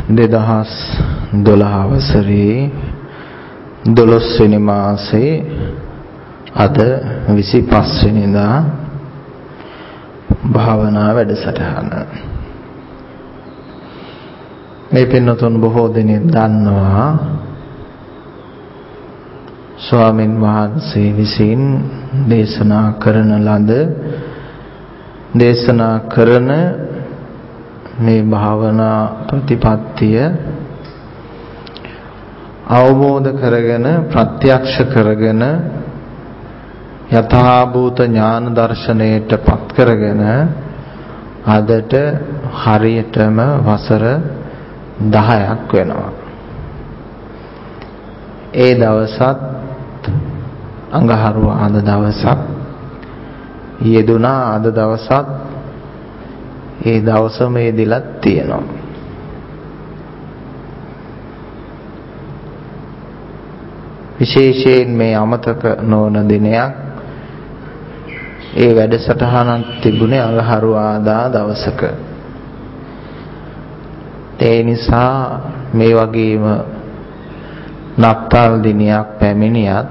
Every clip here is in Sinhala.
2012 වසරේ 12 වෙනි මාසේ අද 25 වෙනිදා භාවනා වැඩසටහන. මේ පින්නතුන් බොහෝ දෙනෙක් දන්නවා ස්වාමින් වහන්සේ විසින් දේශනා කරන මේ භාවනා ප්‍රතිපත්තිය අවබෝධ කරගෙන ප්‍රත්‍යක්ෂ කරගෙන යථාභූත ඥාන දර්ශනයට පත් කරගෙන අදට හරියටම වසර 10ක් වෙනවා. ඒ දවසත් අඟහරුවාද දවසක් යෙදුනා. අද දවසත් ඒ දවසම යෙදිලත් තියෙනවා. විශේෂයෙන් මේ අමතක නොවන දිනයක් ඒ වැඩසටහනක් තිබුණේ අඟහරුවාදා දවසක. ඒ නිසා මේ වගේම නත්තල් දිනයක් පැමිණියත්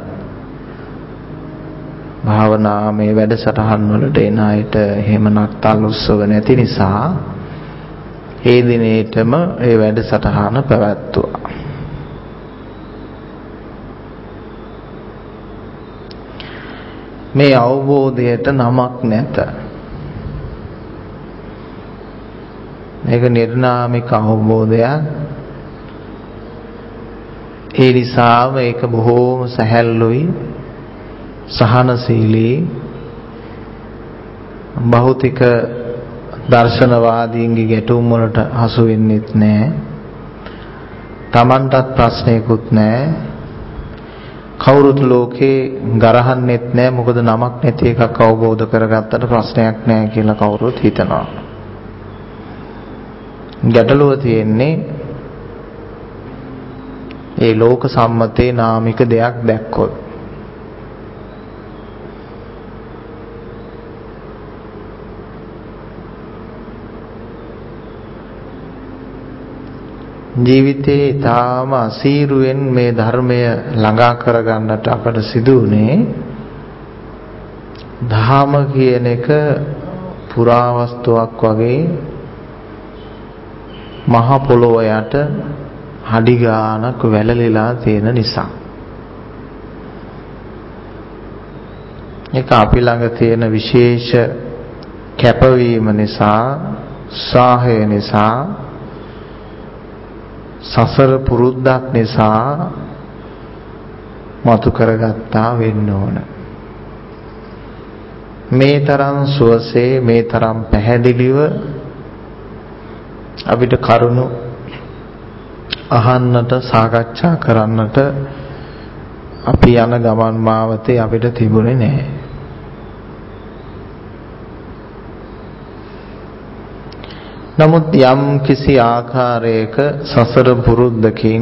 භාවනා මේ වැඩසටහන් වලට එන අයට එහෙම නත්තල් උත්සව නැති නිසා ඒ දිනේටම ඒ වැඩසටහන පැවැත්වුවා. මේ අවබෝධයට නමක් නැත. මේක නිර්නාමික අවබෝධයක්. ඒ නිසා මේක බොහෝම සැහැල්ලුයි, සහනශීලී, භෞතික දර්ශනවාදීන්ගේ ගැටුම් වලට හසු වෙන්නෙත් නැහැ. Tamanටත් ප්‍රශ්නයකුත් නැහැ. කවුරුත් ලෝකේ ගරහන්නෙත් නැහැ. මොකද නමක් නැති එකක් අවබෝධ කරගත්තට ප්‍රශ්නයක් නැහැ කියලා කවුරුත් හිතනවා. ගැටලුව තියෙන්නේ ඒ ලෝක සම්මතේ නාමික දෙයක් දැක්කොත්. ජීවිතේ ඊටාම අසීරුවෙන් මේ ධර්මය ළඟා කරගන්නට අපට සිදු වුණේ ධාම කියන එක පුරාවස්තුවක් වගේ මහ පොළොව යට හඩි ගානක් වැළලීලා තියෙන නිසා. ඒක අපි ළඟ තියෙන විශේෂ කැපවීම නිසා, උත්සාහය නිසා, සසර පුරුද්දක් නිසා මතු කරගත්තා වෙන්න ඕන. මේ තරම් සුවසේ, මේ තරම් පැහැදිලිව අපිට කරුණු අහන්නට, සාකච්ඡා කරන්නට අපි යන ගමන් මාවතේ අපිට තිබුණේ නැහැ. නමුත් යම් කිසි ආකාරයක සසර පුරුද්දකින්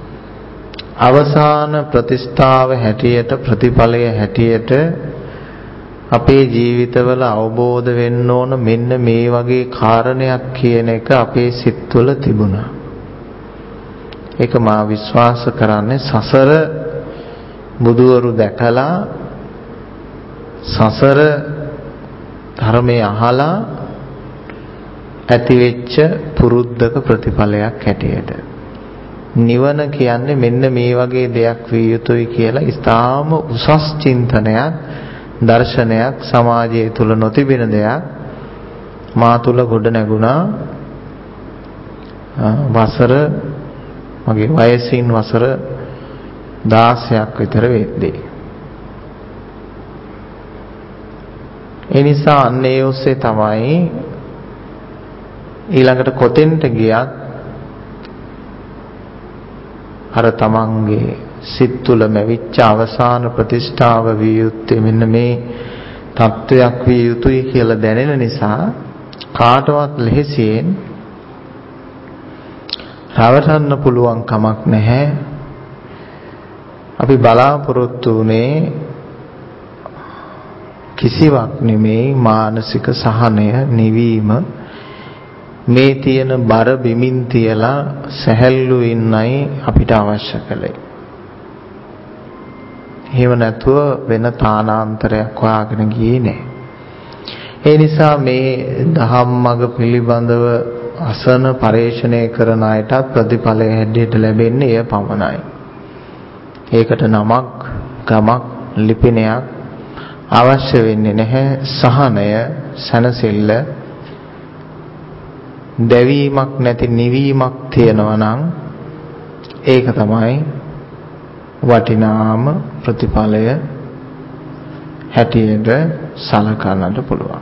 අවසාන ප්‍රතිස්ථාව හැටියට, ප්‍රතිඵලය හැටියට අපේ ජීවිතවල අවබෝධ වෙන්න ඕන මෙන්න මේ වගේ කාරණයක් කියන එක අපේ සිත්වල තිබුණා. ඒක මා විශ්වාස කරන්නේ සසර බුදුවරු දැකලා, සසර ධර්මය අහලා ඇතිවෙච්ච පුරුද්දක ප්‍රතිඵලයක් හැටියට. නිවන කියන්නේ මෙන්න මේ වගේ දෙයක් විය යුතුයි කියලා ඉතාම උසස් චින්තනයක්, දර්ශනයක් සමාජය තුල නොතිබෙන දෙයක් මා තුල ගොඩ නැගුණා. මගේ වයසින් වසර 16ක් විතර වෙද්දී. ඒ නිසා අන්නේ ඔස්සේ තමයි ඊළඟට කොතෙන්ට ගියත් අර තමන්ගේ සිත් තුළ මැවිච්ච අවසාන ප්‍රතිෂ්ඨාව විය යුත්තේ මෙන්න මේ තත්වයක් විය යුතුයි කියලා දැනෙන නිසා කාටවත් ලෙහෙසියෙන් රවටන්න පුළුවන් කමක් නැහැ. අපි බලාපොරොත්තු වුණේ කිසිවක් නෙමෙයි මානසික සහනය, නිවීම, මේ තියෙන බර බිමින් තියලා සැහැල්ලු ඉන්නයි අපිට අවශ්‍ය කලේ. එහෙම නැතුව වෙන තානාන්තරයක් හොයාගෙන ගියේ නෑ. ඒ නිසා මේ ධම්මග පිළිබඳව අසන පරේක්ෂණය කරන අයටත් ප්‍රතිඵලය හැටියට ලැබෙන්නේ එය පමණයි. ඒකට නමක්, ගමක්, ලිපිනයක් අවශ්‍ය වෙන්නේ නැහැ. සහනය, සැනසෙල්ල, දැවීමක් නැති නිවීමක් තියෙනවා නම් ඒක තමයි වටිනාම ප්‍රතිඵලය හැටියට සලකන්නට පුළුවන්.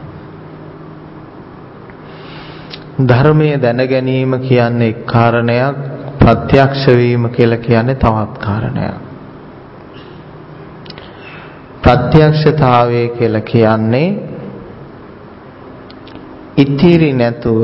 ධර්මයේ දැන ගැනීම කියන්නේ එක් කාරණයක්, ප්‍රත්‍යක්ෂ වීම කියලා කියන්නේ තවත් කාරණයක්. ප්‍රත්‍යක්ෂතාවය කියලා කියන්නේ ඉතිරි නැතුව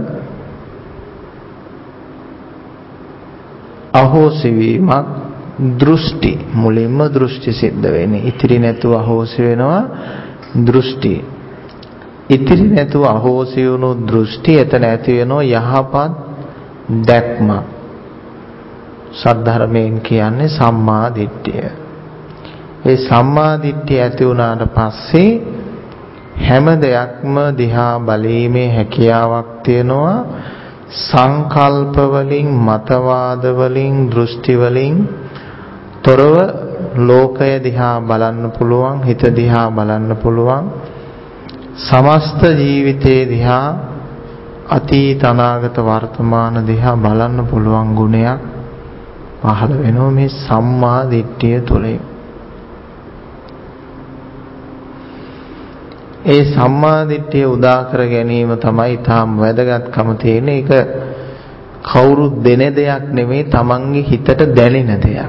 අහෝසි වීමක්, දෘෂ්ටි. මුලින්ම දෘෂ්ටි සිද්ධ වෙන්නේ. ඉතිරි නැතුව අහෝසි වෙනවා දෘෂ්ටි. ඉතිරි නැතුව අහෝසි වුණු දෘෂ්ටි එතන ඇති වෙනවා යහපත් දැක්ම. සද්ධර්මයෙන් කියන්නේ සම්මා දිට්ඨිය. ඒ සම්මා දිට්ඨිය ඇති වුණාට පස්සේ හැම දෙයක්ම දිහා බලීමේ හැකියාවක් තියෙනවා. සංකල්ප වලින්, මතවාද වලින්, දෘෂ්ටි වලින් තොරව ලෝකය දිහා බලන්න පුළුවන්, හිත දිහා බලන්න පුළුවන්. සමස්ත ජීවිතේ දිහා, අතීත අනාගත වර්තමාන දිහා බලන්න පුළුවන් ගුණයක් පහළ වෙනවා මේ සම්මා දිට්ඨිය තුළින්. ඒ සම්මා දිට්ඨිය උදා කර ගැනීම තමයි ඊටාම් වැදගත්කම තියෙන. ඒක කවුරුත් දෙන දෙයක් නෙමෙයි, තමන්ගේ හිතට දැනෙන දෙයක්.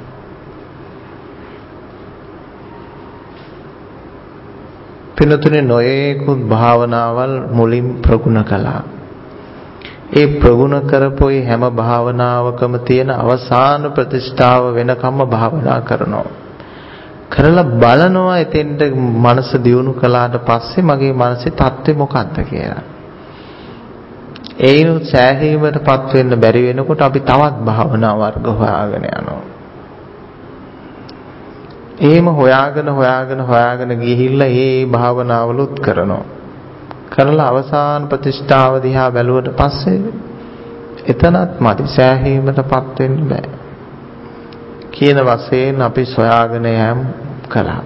පිනතුනේ නොයේකුත් භාවනාවල් මුලින් ප්‍රගුණ කළා. ඒ ප්‍රගුණ කරපොයි හැම භාවනාවකම තියෙන අවසාන ප්‍රතිෂ්ඨාව වෙනකම්ම භාවනා කරනවා. කරලා බලනවා එතෙන්ට මනස දියුණු කළාට පස්සේ මගේ මනසේ තත්ත්වය මොකක්ද කියලා. ඒනු සෑහීමටපත් වෙන්න බැරි වෙනකොට අපි තවත් භාවනා වර්ග හොයාගෙන යනවා. එහෙම හොයාගෙන ගිහිල්ලා මේ භාවනාවලුත් කරනවා. කරලා අවසාන ප්‍රතිෂ්ඨාව දිහා බැලුවට පස්සේ එතනත් මදි, සෑහීමටපත් වෙන්න බෑ කියන වශයෙන් අපි සොයාගෙන යම් කළා.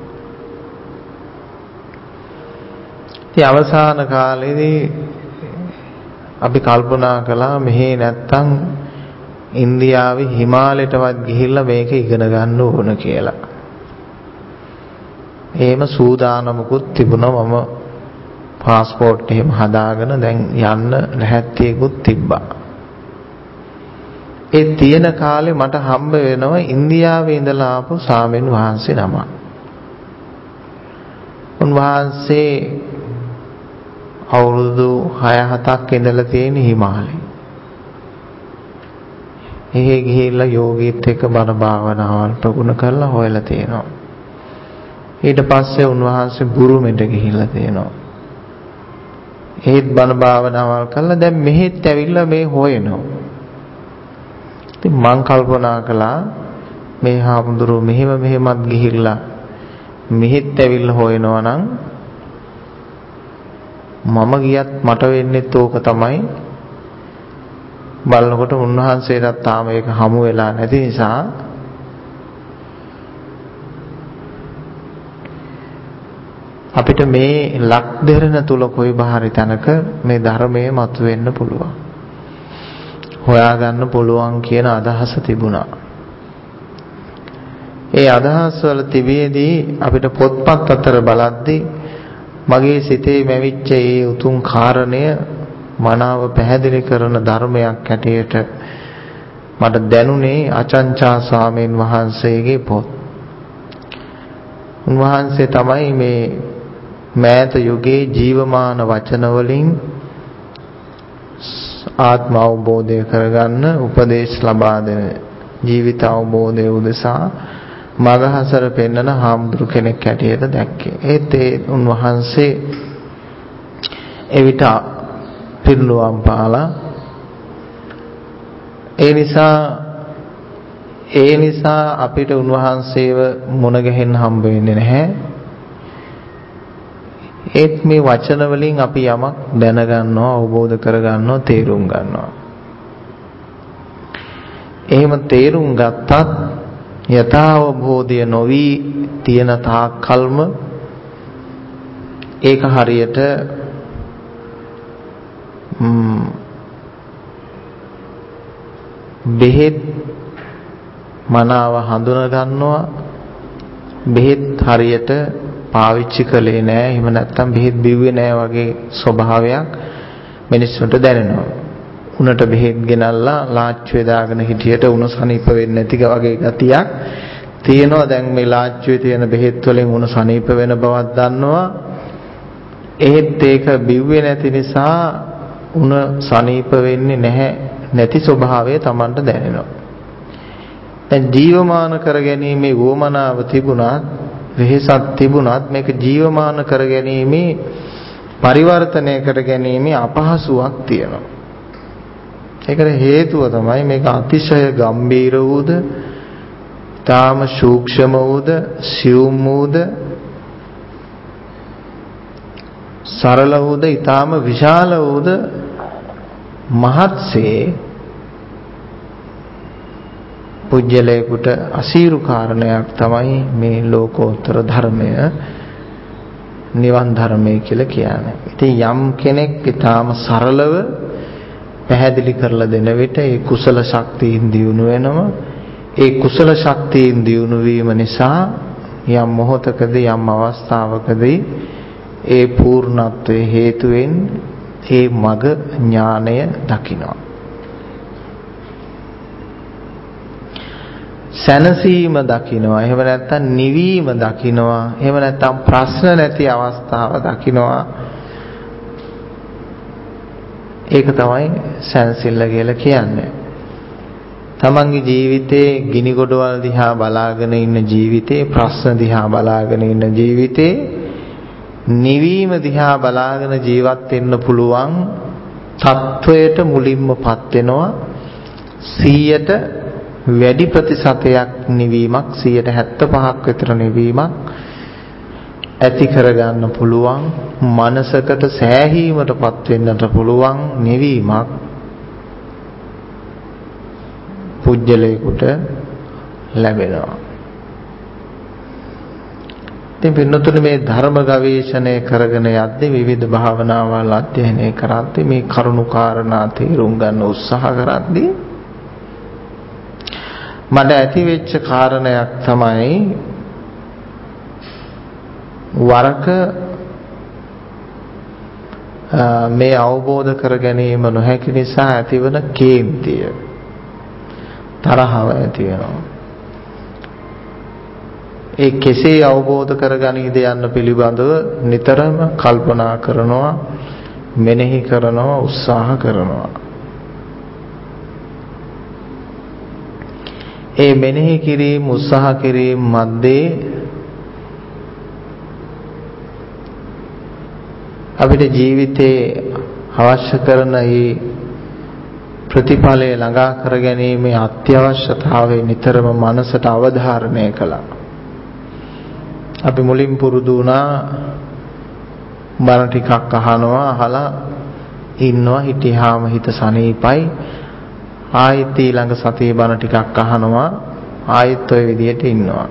ඉතින් අවසාන කාලේදී අපි කල්පනා කළා මෙහි නැත්තම් ඉන්දියාවේ හිමාලයටවත් ගිහිල්ලා මේක ඉගෙන ගන්න ඕන කියලා. එහෙම සූදානමකුත් තිබුණා. මම පාස්පෝර්ට් එහෙම හදාගෙන දැන් යන්න ලැහැත්තියකුත් තිබ්බා. ඒ තියෙන කාලේ මට හම්බ වෙනවා ඉන්දියාවේ ඉඳලා ආපු සාමෙන් වහන්සේ නම. උන්වහන්සේ අවුරුදු 6-7ක් ඉඳලා තියෙන හිමාලයේ. එහෙ ගිහිල්ලා යෝගීත් එක්ක බණ භාවනාවල් ප්‍රගුණ කරලා හොයලා තියෙනවා. ඊට පස්සේ උන්වහන්සේ බුරුමෙට ගිහිල්ලා තියෙනවා. ඒත් බණ භාවනාවල් කරලා දැන් මෙහෙත් ඇවිල්ලා මේ හොයනවා. ඉතින් මං කල්පනා කළා මේ හාමුදුරුවෝ මෙහෙමත් ගිහිල්ලා මෙහෙත් ඇවිල්ලා හොයනවා නම් මම ගියත් මට වෙන්නේත් ඕක තමයි. බලනකොට උන්වහන්සේටත් තාම ඒක හමු වෙලා නැති නිසා අපිට මේ ලක්දෙරණ තුල කොයි බාහිර තැනක මේ ධර්මයේ මතුවෙන්න පුළුවන්, හොයාගන්න පුළුවන් කියන අදහස තිබුණා. ඒ අදහස් වල තිබියදී අපිට පොත්පත් අතර බලද්දී මගේ සිතේ මැවිච්ච ඒ උතුම් කාරණය මනාව පැහැදිලි කරන ධර්මයක් හැටියට මට දැනුනේ අචංචා ස්වාමීන් වහන්සේගේ පොත්. උන්වහන්සේ තමයි මේ මෑත යුගයේ ජීවමාන වචන වලින් ආත්ම අවබෝධය කරගන්න උපදේශ ලබා දෙන, ජීවිත අවබෝධය උදෙසා මගහසර පෙන්වන හාමුදුරු කෙනෙක් හැටියට දැක්කේ. ඒත් ඒ උන්වහන්සේ එවිට පිරිනුවම් පාලා. ඒ නිසා අපිට උන්වහන්සේව මුණ ගැහෙන්න හම්බ වෙන්නේ නැහැ. ඒත් මේ වචන වලින් අපි යමක් දැනගන්නවා, අවබෝධ කරගන්නවා, තේරුම් ගන්නවා. එහෙම තේරුම් ගත්තත් යථාවබෝධය නොවි තියෙන තාක්කල්ම ඒක හරියට බෙහෙත් මනාව හඳුනා ගන්නවා, බෙහෙත් හරියට පාවිච්චි කළේ නෑ, එහෙම නැත්නම් බෙහෙත් බිව්වේ නෑ වගේ ස්වභාවයක් මිනිස්සුන්ට දැනෙනවා. උණට බෙහෙත් ගෙනල්ලා ලාච්චුවේ දාගෙන හිටියට උණ සනීප වෙන්නේ නැති වගේ ගතියක් තියෙනවා. දැන් මේ ලාච්චුවේ තියෙන බෙහෙත් වලින් උණ සනීප වෙන බවක් දන්නවා. එහෙත් ඒක බිව්වේ නැති නිසා උණ සනීප වෙන්නේ නැහැ, නැති ස්වභාවය Tamanට දැනෙනවා. දැන් ජීවමාන කරගැනීමේ වොමනාව තිබුණත්, වෙහසක් තිබුණත් මේක ජීවමාන කරගැනීමේ පරිවර්තනය කරගැනීමේ අපහසුාවක් තියෙනවා. ඒකට හේතුව තමයි මේක අතිශය ගම්බීර වූද, ඊටාම සූක්ෂම වූද, සියුම් වූද, සරල වූද, ඊටාම විශාල වූද මහත්සේ පුජ්‍යලයකට අසීරු කාරණයක් තමයි මේ ලෝකෝත්තර ධර්මය, නිවන් ධර්මය කියලා කියන්නේ. ඉතින් යම් කෙනෙක් ඊටාම සරලව පැහැදිලි කරලා දෙන විට ඒ කුසල ශක්තියින් දියුණු වෙනවා. ඒ කුසල ශක්තියින් දියුණු වීම නිසා යම් මොහොතකදී, යම් අවස්ථාවකදී ඒ පූර්ණත්වයේ හේතුවෙන් ඒ මග ඥානය දකිනවා. සැනසීම දකිනවා, එහෙම නැත්නම් නිවීම දකිනවා, එහෙම නැත්නම් ප්‍රශ්න නැති අවස්ථාව දකිනවා. ඒක තමයි සැනසෙල්ල කියලා කියන්නේ. තමන්ගේ ජීවිතේ ගිනි ගොඩවල් දිහා බලාගෙන ඉන්න ජීවිතේ, ප්‍රශ්න දිහා බලාගෙන ඉන්න ජීවිතේ, නිවීම දිහා බලාගෙන ජීවත් වෙන්න පුළුවන් තත්වයට මුලින්මපත් වෙනවා. 100ට වැඩි ප්‍රතිශතයක් නිවීමක්, 75ක් විතර නිවීමක් ඇති කරගන්න පුළුවන්, මනසකට සෑහීමටපත් වෙන්නට පුළුවන් නිවීමක් පුජ්‍යලයකට ලැබෙනවා. ඉතින් පින්නතුනේ මේ ධර්ම ගවේෂණය කරගෙන යද්දී, විවිධ භාවනාවල් අධ්‍යයනය කරද්දී, මේ කරුණු කාරණා තේරුම් ගන්න උත්සාහ කරද්දී මට ඇති වෙච්ච කාරණයක් තමයි වරක මේ අවබෝධ කර ගැනීම නොහැකි නිසා ඇතිවන කේන්තිය, තරහව ඇති වෙනවා. ඒ කෙසේ අවබෝධ කරගනීද යන්න පිළිබඳව නිතරම කල්පනා කරනවා, මෙනෙහි කරනවා, උත්සාහ කරනවා. ඒ මෙනෙහි කිරීම, උත්සාහ කිරීම මැද්දේ අපිට ජීවිතේ අවශ්‍ය කරන මේ ප්‍රතිඵලය ළඟා කර ගැනීමේ අත්‍යවශ්‍යතාවය නිතරම මනසට අවධාරණය කළා. අපි මුලින් පුරුදු වුණා බණ ටිකක් අහනවා, අහලා ඉන්නවා, හිටියාම හිත සනීපයි. ආයෙත් ඊළඟ සතියේ බණ ටිකක් අහනවා, ආයෙත් ඔය විදිහට ඉන්නවා.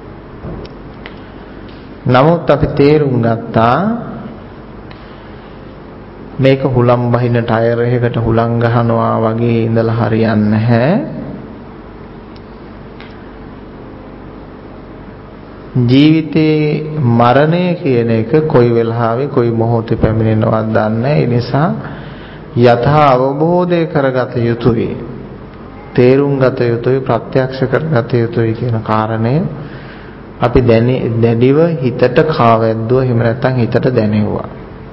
නමුත් අපි තේරුම් ගත්තා මේක හුලම් බහින ටයර් එකකට හුලම් ගහනවා වගේ ඉඳලා හරියන්නේ නැහැ. ජීවිතේ මරණය කියන එක කොයි වෙලාවෙ කොයි මොහොතේ පැමිණෙනවද දන්නේ නැහැ. ඒ නිසා යථා අවබෝධය කරගත යුතුයි, තේරුම් ගත යුතුයි, ප්‍රත්‍යක්ෂ කරගත යුතුයි කියන කාරණය අපි දැඩිව හිතට කාවැද්දුවා. එහෙම නැත්නම් හිතට දැනෙව්වා.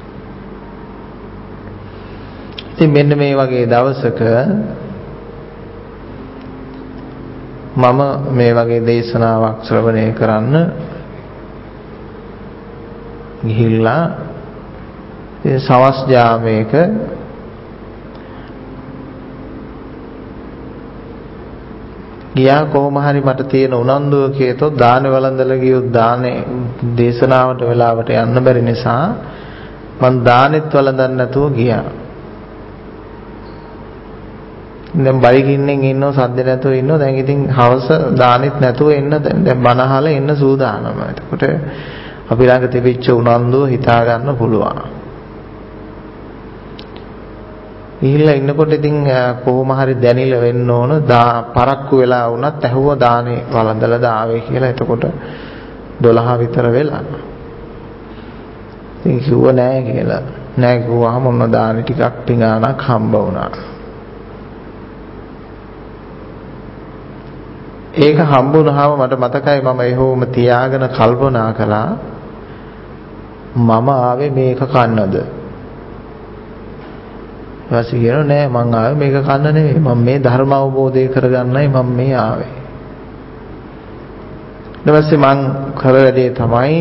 ඉතින් මෙන්න මේ වගේ දවසක මම මේ වගේ දේශනාවක් ශ්‍රවණය කරන්න ගිහිල්ලා සවස් ජාමයක ගියා කොහොම හරි මට තියෙන උනන්දුව කියතොත් දානේ වළඳලා ගියොත් දානේ දේශනාවට වෙලාවට යන්න බැරි නිසා මං දානෙත් වළඳන්න නැතුව ගියා. දැන් බයිකින්ෙන් ඉන්නව සද්ද නැතුව ඉන්නව. දැන් ඉතින් හවස දානෙත් නැතුව එන්න දැන් බණ අහලා එන්න සූදානම. එතකොට අපි ළඟ තිබිච්ච උනන්දුව හිතා ගන්න පුළුවන්. ඉහිලා ඉන්නකොට ඉතින් කොහොම හරි දැනිලා වෙන්න ඕන පරක්කු වෙලා වුණත් ඇහුව දානේ වළඳලා දාවේ කියලා. එතකොට 12 විතර වෙලා. ඉතින් කිව්ව නෑ කියලා. නෑ කිව්වහම මොන දානේ ටිකක් පිඟානක් හම්බ වුණා. ඒක හම්බුනහම මට මතකයි මම එහෙම තියාගෙන කල්පනා කළා මම ආවේ මේක කන්නද? ඊපස්සේ කියනවා නෑ මං ආවේ මේක කන්න නෙවෙයි මම මේ ධර්ම අවබෝධය කරගන්නයි මම මේ ආවේ. ඊට පස්සේ මං කර වැඩේ තමයි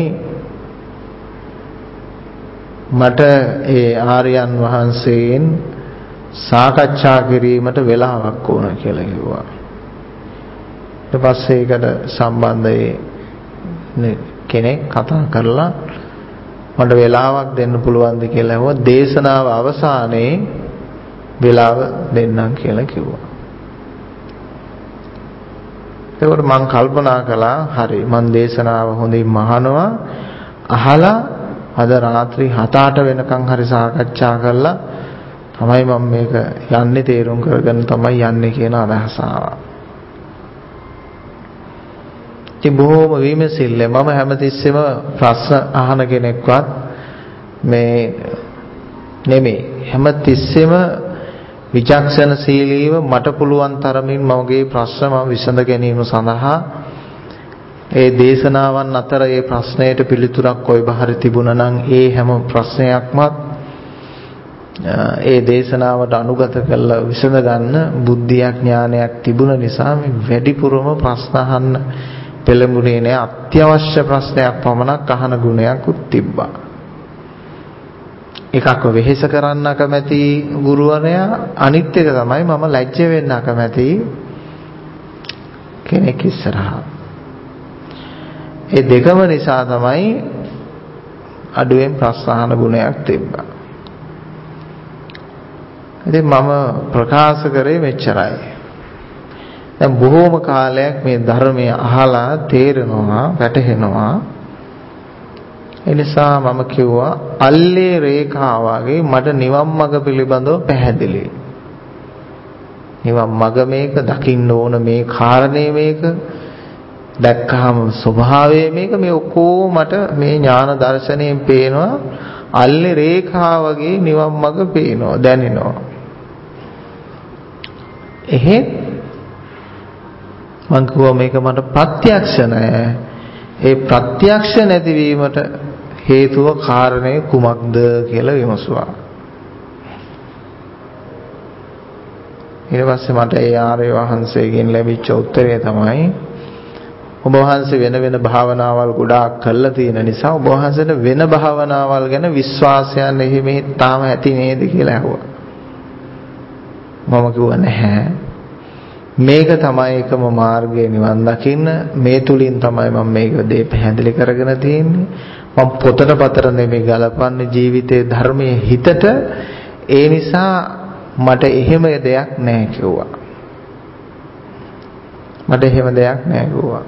මට ඒ ආර්යයන් වහන්සේන් සාකච්ඡා කිරීමට වෙලාවක් ඕන කියලා කිව්වා. ඊට පස්සේ ඒකට සම්බන්ධ කෙනෙක් කතා කරලා මට වෙලාවක් දෙන්න පුළුවන්ද කියලා ඇහුවා. දේශනාව අවසානයේ වෙලාව දෙන්නම් කියලා කිව්වා. ඒකට මම කල්පනා කළා හරි මම දේශනාව හොඳින් අහනවා. අහලා අද රාත්‍රී 7-8 වෙනකන් හරි සාකච්ඡා කරලා තමයි මම මේක යන්නේ තේරුම් කරගෙන තමයි යන්නේ කියන අදහස ආවා. ඉතින් බොහොම විමසිල්ලෙන් මම හැමතිස්සෙම ප්‍රශ්න අහන කෙනෙක්වත් මේ නෙමෙයි. හැමතිස්සෙම විචක්ෂණශීලීව මට පුළුවන් තරමින් මගේ ප්‍රශ්න මම විසඳ ගැනීම සඳහා ඒ දේශනාවන් අතර ඒ ප්‍රශ්නයට පිළිතුරක් කොයි බහරි තිබුණා නම් ඒ හැම ප්‍රශ්නයක්ම ඒ දේශනාවට අනුගත කරලා විසඳ ගන්න බුද්ධියක් ඥානයක් තිබුණ නිසා මේ වැඩිපුරම ප්‍රශ්න අහන්න පෙළඹුණේ නෑ. අත්‍යවශ්‍ය ප්‍රශ්නයක් පමණක් අහන ගුණයක්ත් තිබ්බා. එකක් වෙහෙස කරන්න කැමැති ගුරුවරයා, අනිත් එක තමයි මම ලැජ්ජ වෙන්න කැමැති කෙනෙක් ඉස්සරහා. ඒ දෙකම නිසා තමයි අඩුවෙන් ප්‍රශ්න අහන ගුණයක් තිබ්බා. ඉතින් මම ප්‍රකාශ කරේ මෙච්චරයි. දැන් බොහෝම කාලයක් මේ ධර්මය අහලා තේරෙනවා, වැටහෙනවා. ඒ නිසා මම කිව්වා අල්ලේ රේඛාවගේ මට නිවන් මඟ පිළිබඳව පැහැදිලි. නිවන් මඟ මේක දකින්න ඕන මේ කාරණේ මේක දැක්කහම ස්වභාවය මේක මේ ඔක්කොම මට මේ ඥාන දර්ශනයෙන් පේනවා. අල්ලේ රේඛාවගේ නිවන් මඟ පේනවා, දැනෙනවා. එහෙත් මං කිව්වා මේක මට ප්‍රත්‍යක්ෂ නෑ. ඒ ප්‍රත්‍යක්ෂ නැතිවීමට හේතුව කාරණේ කුමක්ද කියලා විමසුවා. ඊට පස්සේ මට ඒ ආර්ය වහන්සේගෙන් ලැබිච්ච උත්තරය තමයි ඔබ වහන්සේ වෙන වෙන භාවනාවල් ගොඩාක් කරලා තියෙන නිසා ඔබ වහන්සේට වෙන භාවනාවල් ගැන විශ්වාසයන් එහි මෙහි තාම ඇති නේද කියලා ඇහුවා. මම කිව්වා නැහැ. මේක තමයි එකම මාර්ගය නිවන් දකින්න. මේ තුලින් තමයි මම මේක දේ පැහැදිලි කරගෙන තියෙන්නේ. මම පොතට පතර නෙමෙයි ගලපන්නේ ජීවිතයේ ධර්මයේ හිතට. ඒ නිසා මට එහෙම දෙයක් නැහැ කිව්වා. මට එහෙම දෙයක් නැහැ කිව්වා.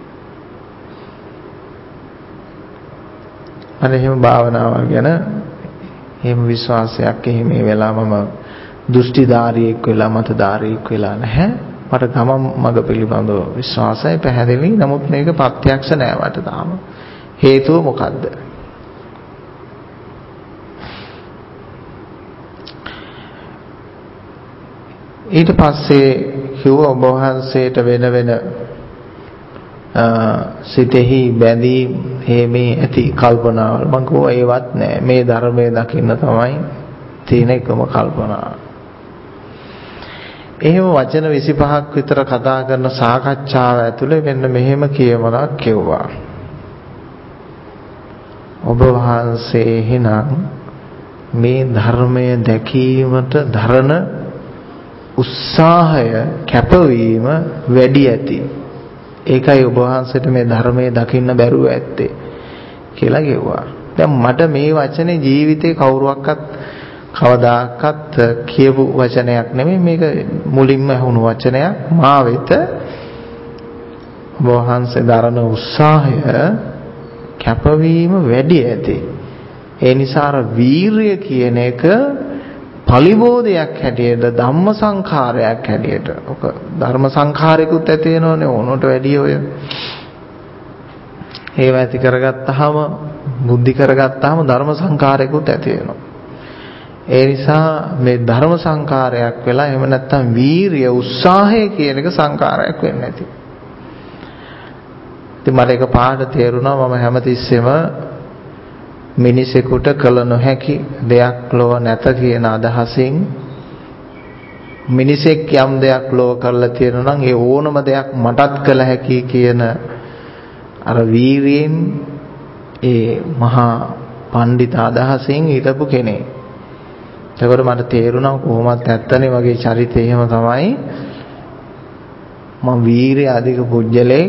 මට එහෙම භාවනාවල් ගැන එහෙම විශ්වාසයක් එහෙම මේ වෙලාව මම දෘෂ්ටිධාරියෙක් වෙලා මතධාරියෙක් වෙලා නැහැ. මට ගමන් මඟ පිළිබඳව විශ්වාසය පැහැදිලි. නමුත් මේක ප්‍රත්‍යක්ෂ නෑ මට තාම. හේතුව මොකද්ද? ඊට පස්සේ කිව්වා ඔබ වහන්සේට වෙන වෙන සිතෙහි බැඳීම් මේ ඇති කල්පනාවල් මම කිව්වා ඒවත් නෑ. මේ ධර්මයේ දකින්න තමයි තියෙන එකම කල්පනාව. එහෙම වචන 25ක් විතර කතා කරන සාකච්ඡාව ඇතුලේ මෙන්න මෙහෙම කියමනක් කිව්වා. ඔබ වහන්සේ එහෙනම් මේ ධර්මය දැකීමට දරන උත්සාහය කැපවීම වැඩි ඇති. ඒකයි ඔබ වහන්සේට මේ ධර්මයේ දකින්න බැරුව ඇත්තේ කියලා කිව්වා. දැන් මට මේ වචනේ ජීවිතේ කවුරුවක්වත් කවදාකවත් කියපු වචනයක් නෙමෙයි, මේක මුලින්ම ඇහුණු වචනයක්. මා වෙත ඔබ වහන්සේ දරන උත්සාහය කැපවීම වැඩි ඇති. ඒ නිසා අර වීරිය කියන එක පලිබෝධයක් හැටියට, ධම්ම සංඛාරයක් හැටියට, ඔක ධර්ම සංඛාරිකුත් ඇති වෙනවනේ ඕනට වැඩි ඔය. ඒව ඇති කරගත්තාම, බුද්ධි කරගත්තාම ධර්ම සංඛාරිකුත් ඇති වෙනවා. ඒ නිසා මේ ධර්ම සංඛාරයක් වෙලා එහෙම නැත්නම් වීරිය, උත්සාහය කියන එක සංඛාරයක් වෙන්නේ නැති. ඉතින් මට ඒක පාඩ තේරුණා. මම හැමතිස්සෙම මිනිසෙකුට කළ නොහැකි දෙයක් ලොව නැත කියන අදහසින්, මිනිසෙක් යම් දෙයක් ලොව කරලා තියෙනවා නම් ඒ ඕනම දෙයක් මටත් කළ හැකි කියන අර වීරියෙන්, ඒ මහා පඬිත අදහසින් හිටපු කෙනෙක්. ඒකට මට තේරුණා කොහොමත් ඇත්තනේ වගේ චරිතය එහෙම තමයි. මම වීරිය අධික පුජ්‍යලේ,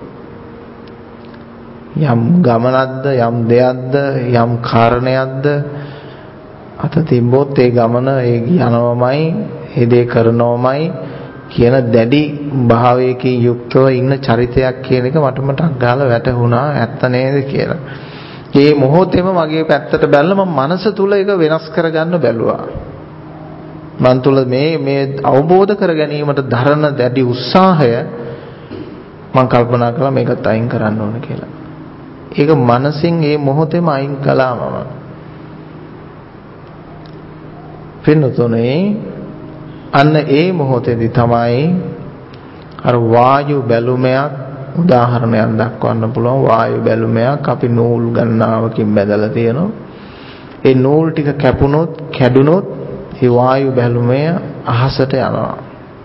යම් ගමනක්ද, යම් දෙයක්ද, යම් කාරණයක්ද අත තිබ්බොත් ඒ ගමන ඒ යනවමයි, ඒ දේ කරනවමයි කියන දැඩි භාවයකින් යුක්තව ඉන්න චරිතයක් කියන එක මට මතක් ගාලා වැටහුණා ඇත්ත නේද කියලා. ඒ මොහොතේම මගේ පැත්තට බැලලා මම මනස තුල ඒක වෙනස් කරගන්න බැලුවා. මන් තුල මේ අවබෝධ කර ගැනීමට දරන දැඩි උත්සාහය මම කල්පනා කළා මේකත් අයින් කරන්න ඕන කියලා. ඒක මනසින් ඒ මොහොතේම අයින් කළා මම. පින්නතුනේ අන්න ඒ මොහොතේදී තමයි අර වායු බැලුමයක්, උදාහරණයක් දක්වන්න පුළුවන්. වායු බැලුමයක් අපි නූල් ගණනාවකින් බැදලා තියෙනවා. ඒ නූල් ටික කැපුණොත්, කැඩුනොත් ඒ වායු බැලුමය අහසට යනවා.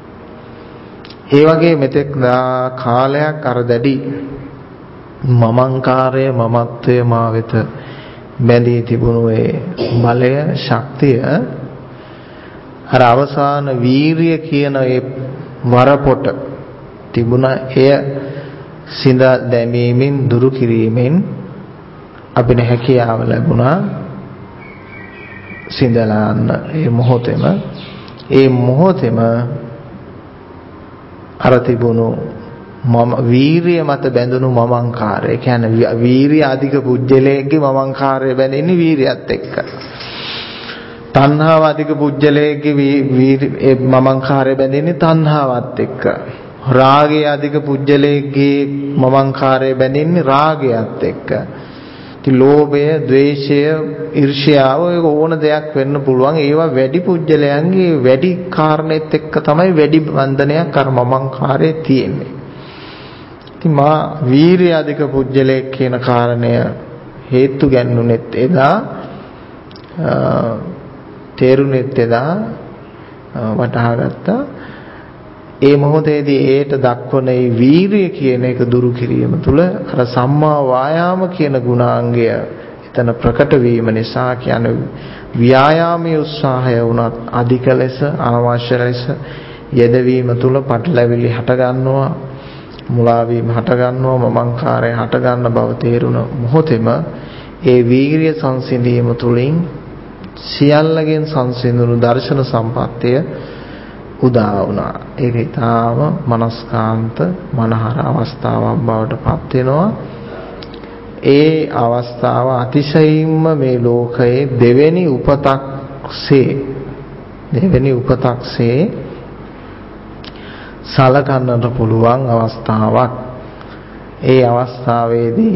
ඒ වගේ මෙතෙක් කාලයක් අර දැඩි මමංකාරය, මමත්වය මා වෙත බැඳී තිබුණු ඒ බලය, ශක්තිය අර අවසාන වීරිය කියන ඒ වරපොට තිබුණා. එය සිඳ දැමීමෙන්, දුරු කිරීමෙන් අපිට හැකියාව ලැබුණා සිඳලාන්න. ඒ මොහොතේම අර තිබුණු මම වීරිය මත බැඳුණු මමංකාරය, කියන්නේ වීරිය අධික පුජ්‍යලයේගේ මමංකාරය බැඳෙන්නේ වීරියත් එක්ක. තණ්හාව අධික පුජ්‍යලයේගේ මමංකාරය බැඳෙන්නේ තණ්හාවත් එක්ක. රාගය අධික පුජ්‍යලයේගේ මමංකාරය බැඳෙන්නේ රාගයත් එක්ක. ඉතින් ලෝභය, ද්වේෂය, ඊර්ෂ්‍යාව ඕන දෙයක් වෙන්න පුළුවන්. ඒවා වැඩි පුජ්‍යලයන්ගේ වැඩි කාරණෙත් එක්ක තමයි වැඩි බන්ධනයක් අර මමංකාරයේ තියෙන්නේ. ඉතින් මා වීරිය අධික පුජ්‍යලයක් කියන කාරණය හේතු ගැන්නුනෙත් එදා, තේරුනෙත් එදා වටහා ගත්තා. ඒ මොහොතේදී ඒට දක්වන ඒ වීරිය කියන එක දුරු කිරීම තුළ අර සම්මා වායාම කියන ගුණාංගය එතන ප්‍රකට වීම නිසා, කියන්නේ ව්‍යායාමයේ උත්සාහය වුණත් අධික ලෙස, අනවශ්‍ය ලෙස යෙදවීම තුළ පටලැවිලි හට ගන්නවා, මුලා වීම හට ගන්නවා, මමංකාරය හට ගන්න බව තේරුණ මොහොතේම ඒ වීරිය සංසිඳීම තුළින් සියල්ලගෙන් සංසිඳුණු දර්ශන සම්පත්තිය උදා වුණා. ඒක ඊටාම මනස්කාන්ත මනහර අවස්ථාවක් බවට පත් වෙනවා. ඒ අවස්ථාව අතිශයින්ම මේ ලෝකයේ දෙවෙනි උපතක්සේ සලකන්නට පුළුවන් අවස්ථාවක්. ඒ අවස්ථාවේදී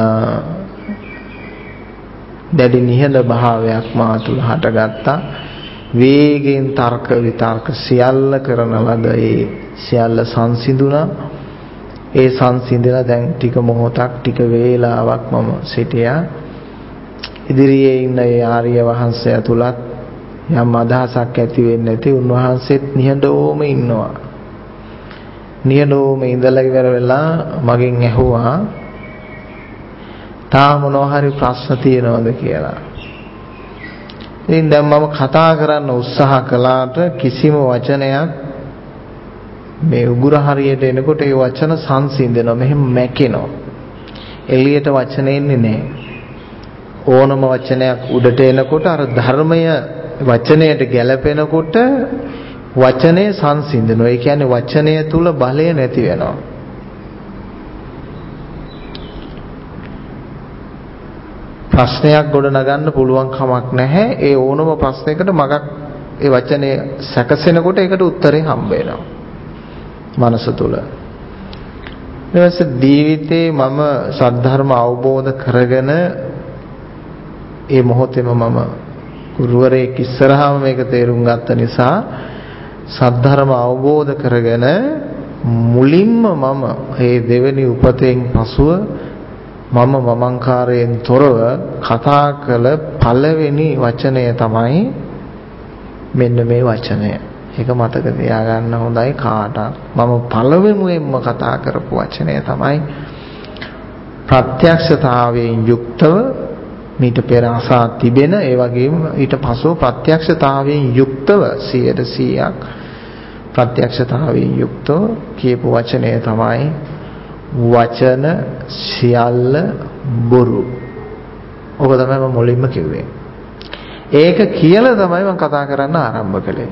දැඩි නිහඬ භාවයක් මා තුළ හටගත්තා. වේගෙන් තර්ක විතර්ක සියල්ල කරන ලද ඒ සියල්ල සංසිඳුණා. ඒ සංසිඳලා දැන් ටික මොහොතක්, ටික වේලාවක් මම සිටියා. ඉදිරියේ ඉන්න ඒ ආර්ය වහන්සේ ඇතුළත් යම් අදහසක් ඇති වෙන්නේ නැති, උන්වහන්සේත් නිහඬවම ඉන්නවා. නියනෝම ඉඳලා ඉවර වෙලා මගෙන් ඇහුවා තා මොනවා හරි ප්‍රශ්න තියෙනවද කියලා. ඉතින් දැන් මම කතා කරන්න උත්සාහ කළාට කිසිම වචනයක් මේ උගුර හරියට එනකොට ඒ වචන සංසිඳෙනවා, මෙහෙම මැකෙනවා. එළියට වචන එන්නේ නැහැ. ඕනම වචනයක් උඩට එනකොට අර ධර්මය වචනයට ගැලපෙනකොට වචනේ සංසිඳනවා. ඒ කියන්නේ වචනය තුල බලය නැති වෙනවා. ප්‍රශ්නයක් ගොඩ නගන්න පුළුවන් කමක් නැහැ. ඒ ඕනම ප්‍රශ්නයකට මගක් ඒ වචනේ සැකසෙනකොට ඒකට උත්තරේ හම්බ වෙනවා මනස තුල. ඊට ජීවිතේ මම සද්ධර්ම අවබෝධ කරගෙන ඒ මොහොතේම මම ගුරුවරයෙක් ඉස්සරහාම මේක තේරුම් ගත්ත නිසා සද්ධර්ම අවබෝධ කරගෙන මුලින්ම මම මේ දෙවෙනි උපතෙන් පසුව මම මමංකාරයෙන් තොරව කතා කළ පළවෙනි වචනය තමයි මෙන්න මේ වචනය. ඒක මතක තියාගන්න හොඳයි කාටත්. මම පළවෙනියෙන්ම කතා කරපු වචනය තමයි ප්‍රත්‍යක්ෂතාවයෙන් යුක්තව මීට පෙර අසා තිබෙන ඒ වගේම ඊට පසුව ප්‍රත්‍යක්ෂතාවයෙන් යුක්තව 100%ක් ප්‍රත්‍යක්ෂතාවයෙන් යුක්තව කියපු වචනය තමයි වචන සියල්ල බොරු. ඔබ තමයි මම මුලින්ම කිව්වේ. ඒක කියලා තමයි මම කතා කරන්න ආරම්භ කළේ.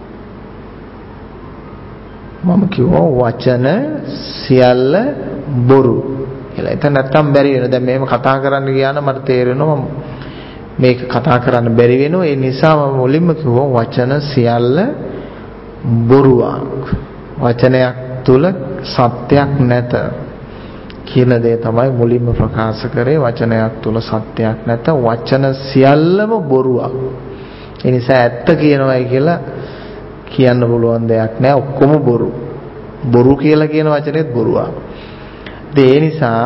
මම කිව්වා වචන සියල්ල බොරු කියලා. ඒක නැත්තම් බැරි වෙනවා. දැන් මේව කතා කරන්න ගියා නම් මට තේරෙනවා මේක කතා කරන්න බැරි වෙනවා. ඒ නිසා මම මුලින්ම කිව්වා වචන සියල්ල බොරුවක්. වචනයක් තුල සත්‍යයක් නැත කියන දේ තමයි මුලින්ම ප්‍රකාශ කරේ. වචනයක් තුල සත්‍යයක් නැත, වචන සියල්ලම බොරුවක්. ඒ නිසා ඇත්ත කියනවායි කියලා කියන්න පුළුවන් දෙයක් නෑ, ඔක්කොම බොරු. බොරු කියලා කියන වචනේත් බොරුවක්. ඒ නිසා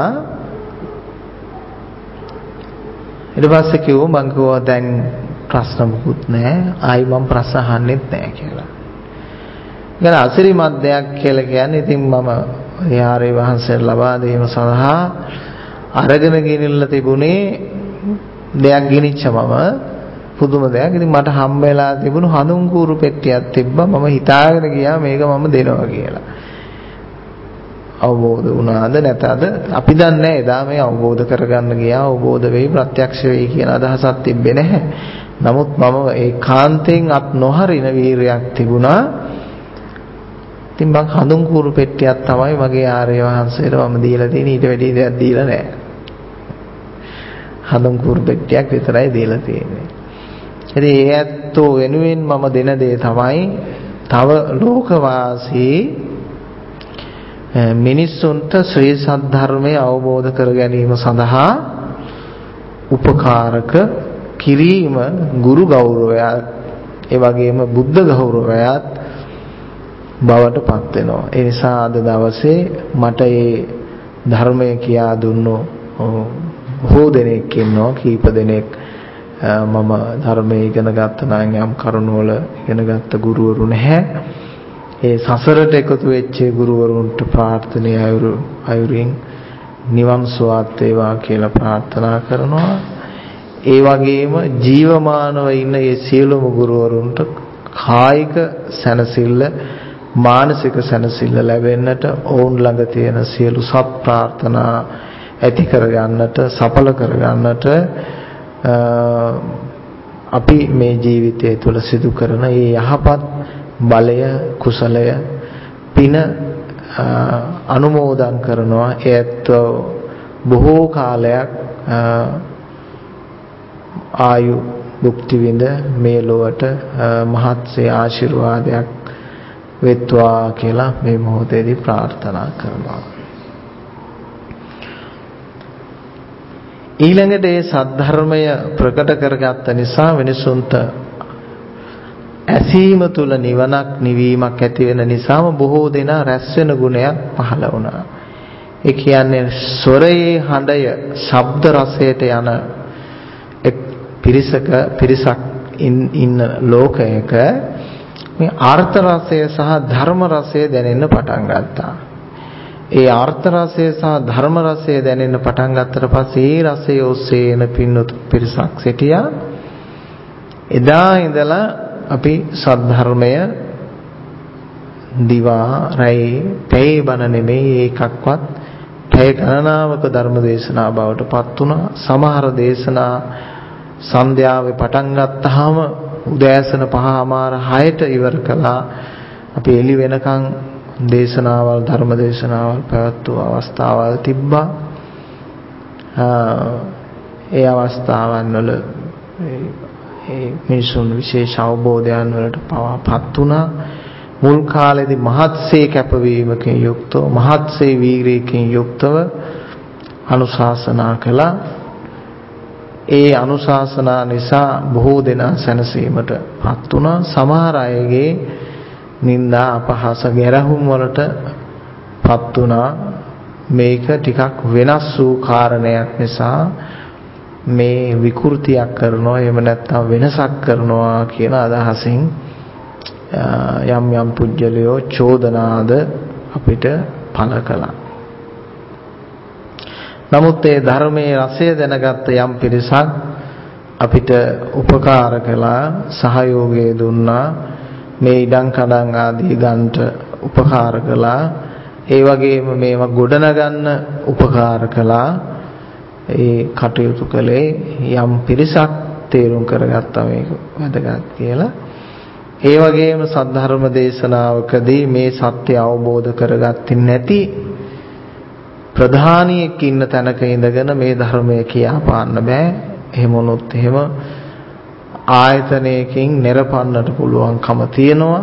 ඊට පස්සේ කිව්වා මං කිව්වා දැන් ප්‍රශ්න මොකුත් නෑ, ආයි මම ප්‍රශ්න අහන්නෙත් නෑ කියලා. ගැන අසිරිමත් දෙයක් කියලා කියන්නේ ඉතින් මම විහාරේ වහන්සේට ලබා දීම සඳහා අරගෙන ගෙනිල්ලා තිබුණේ දෙයක් ගෙනිච්ච මම පුදුම දෙයක්. ඉතින් මට හම්බ වෙලා තිබුණු හඳුන් කූරු පෙට්ටියක් තිබ්බා. මම හිතාගෙන ගියා මේක මම දෙනවා කියලා. අවබෝධ වුණාද නැතද අපි දන්නේ නැහැ. එදා මේ අවබෝධ කරගන්න ගියා, අවබෝධ වෙයි, ප්‍රත්‍යක්ෂ වෙයි කියන අදහසක් තිබ්බේ නැහැ. නමුත් මම ඒකාන්තයෙන් අත් නොහරින වීරයක් තිබුණා. ඉතින් මං හඳුන් කූරු පෙට්ටියක් තමයි මගේ ආර්ය වහන්සේට මම දීලා තියෙන්නේ. ඊට වැඩි දෙයක් දීලා නැහැ. හඳුන් කූරු පෙට්ටියක් විතරයි දීලා තියෙන්නේ. ඉතින් ඒ ඇත්තෝ වෙනුවෙන් මම දෙන දේ තමයි තව ලෝකවාසී මිනිස්සුන්ට ශ්‍රී සද්ධර්මය අවබෝධ කර ගැනීම සඳහා උපකාරක කිරීම ගුරු ගෞරවයත් ඒ වගේම බුද්ධ ගෞරවයත් බවට පත් වෙනවා. ඒ නිසා අද දවසේ මට මේ ධර්මය කියා දුන්නු බොහෝ දෙනෙක් ඉන්නවා. කීප දෙනෙක් මම ධර්මයේ ඉගෙන ගත්ත නම් යම් කරුණවල ඉගෙන ගත්ත ගුරුවරු නැහැ. ඒ සසරට එකතු වෙච්ච ගුරුවරුන්ට ප්‍රාර්ථනීය අයුරින් නිවන් සුවත් වේවා කියලා ප්‍රාර්ථනා කරනවා. ඒ වගේම ජීවමානව ඉන්න මේ සියලුම ගුරුවරුන්ට කායික සැනසෙල්ල, මානසික සැනසෙල්ල ලැබෙන්නට ඔවුන් ළඟ තියෙන සියලු සත් ප්‍රාර්ථනා ඇති කරගන්නට, සඵල කරගන්නට අපි මේ ජීවිතය තුළ සිදු කරන මේ යහපත් බලය, කුසලය, පින අනුමෝදන් කරනවා. ඒත් බොහෝ කාලයක් ආයු භුක්ති විඳ මේ ලොවට මහත්සේ ආශිර්වාදයක් වෙත්වා කියලා මේ මොහොතේදී ප්‍රාර්ථනා කරනවා. ඊළඟට මේ සද්ධර්මය ප්‍රකට කරගත්ත නිසා මිනිසුන්ට ඇසීම තුල නිවනක් නිවීමක් ඇති වෙන නිසාම බොහෝ දෙනා රැස් වෙන ගුණයක් පහළ වුණා. ඒ කියන්නේ ස්වරයේ හඬය ශබ්ද රසයට යන පිරිසක් ඉන්න ලෝකයක මේ ආර්ථ රසය සහ ධර්ම රසය දැනෙන්න පටන් ගත්තා. ඒ ආර්ථ රසය සහ ධර්ම රසය දැනෙන්න පටන් ගත්තට පස්සේ ඒ රසය ඔස්සේ එන පිරිසක් සිටියා. එදා ඉඳලා අපි සද්ධර්මය දිවා රැයි පැය බණ නෙමෙයි ඒකක්වත් පැය ගණනාවක ධර්ම දේශනා බවට පත් වුණා. සමහර දේශනා සන්ධ්‍යාවේ පටන් ගත්තාම උදෑසන 5:00-6ට ඉවර කළා. අපි එළි වෙනකන් දේශනාවල් ධර්ම දේශනාවල් පැවැත්වූ අවස්ථාවල් තිබ්බා. ඒ අවස්ථාවන් වල ඒ මිනිසුන් විශේෂ අවබෝධයන් වලට පත් වුණා. මුල් කාලේදී මහත්සේ කැපවීමකින් යුක්තව මහත්සේ වීරියකින් යුක්තව අනුශාසනා කළා. ඒ අනුශාසනා නිසා බොහෝ දෙනා සැනසීමට පත් වුණා. සමහර අයගේ නිന്ദා අපහාස ගැරහුම් වලට පත් වුණා. මේක ටිකක් වෙනස් වූ කාරණයක් නිසා මේ විකෘතියක් කරනවා එහෙම නැත්නම් වෙනසක් කරනවා කියන අදහසින් යම් යම් පුජ්‍යලයෝ චෝදනාද අපිට පළ කළා. නමුත් ඒ ධර්මයේ රසය දැනගත්ත යම් පිරිසක් අපිට උපකාර කළා, සහයෝගය දුන්නා, මේ ඉඩම් කඩම් ආදී ගන්නට උපකාර කළා. ඒ වගේම මේවා ගොඩනගන්න උපකාර කළා. ඒ කටයුතු කළේ යම් පිරිසක් තේරුම් කරගත්තා මේක වැදගත් කියලා. ඒ වගේම සද්ධර්ම දේශනාවකදී මේ සත්‍ය අවබෝධ කරගත්තේ නැති ප්‍රධානියෙක් ඉන්න තැනක ඉඳගෙන මේ ධර්මය කියා පාන්න බෑ. එහෙම වුණොත් එහෙම ආයතනයකින් නිරපන්නට පුළුවන්කම තියෙනවා.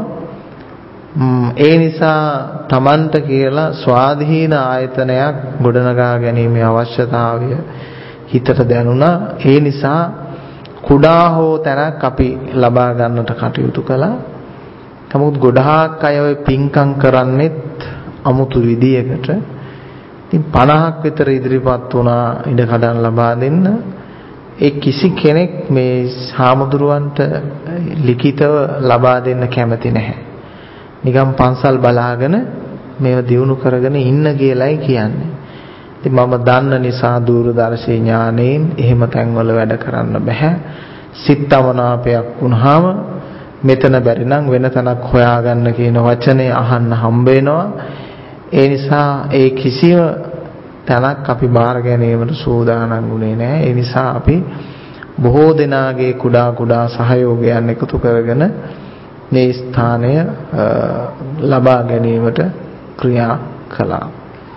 ඒ නිසා Tamanට කියලා ස්වාධීන ආයතනයක් ගොඩනගා ගැනීමේ අවශ්‍යතාවය හිතට දැනුණා. ඒ නිසා කුඩා හෝ තැනක් අපි ලබා ගන්නට කටයුතු කළා. නමුත් ගොඩාක් අය ඔය පින්කම් කරන්නෙත් අමුතු විදියකට. ඉතින් 50ක් විතර ඉදිරිපත් වුණා ඉඩ කඩන් ලබා දෙන්න. ඒ කිසි කෙනෙක් මේ හාමුදුරුවන්ට ලිඛිතව ලබා දෙන්න කැමති නැහැ. නිකම් පන්සල් බලාගෙන මේව දියුණු කරගෙන ඉන්න කියලායි කියන්නේ. ඉතින් මම දන්න නිසා දූරදර්ශී ඥාණයෙන් එහෙම තැන්වල වැඩ කරන්න බෑ. සිත්තමනාපයක් වුණාම මෙතන බැරි නම් වෙන තැනක් හොයාගන්න කියන වචනේ අහන්න හම්බ වෙනවා. ඒ නිසා ඒ කිසිම තැනක් අපි බාර ගැනීමට සූදානම් වුණේ නැහැ. ඒ නිසා අපි බොහෝ දෙනාගේ කුඩා කුඩා සහයෝගයන් එකතු කරගෙන මේ ස්ථානය ලබා ගැනීමට ක්‍රියා කළා.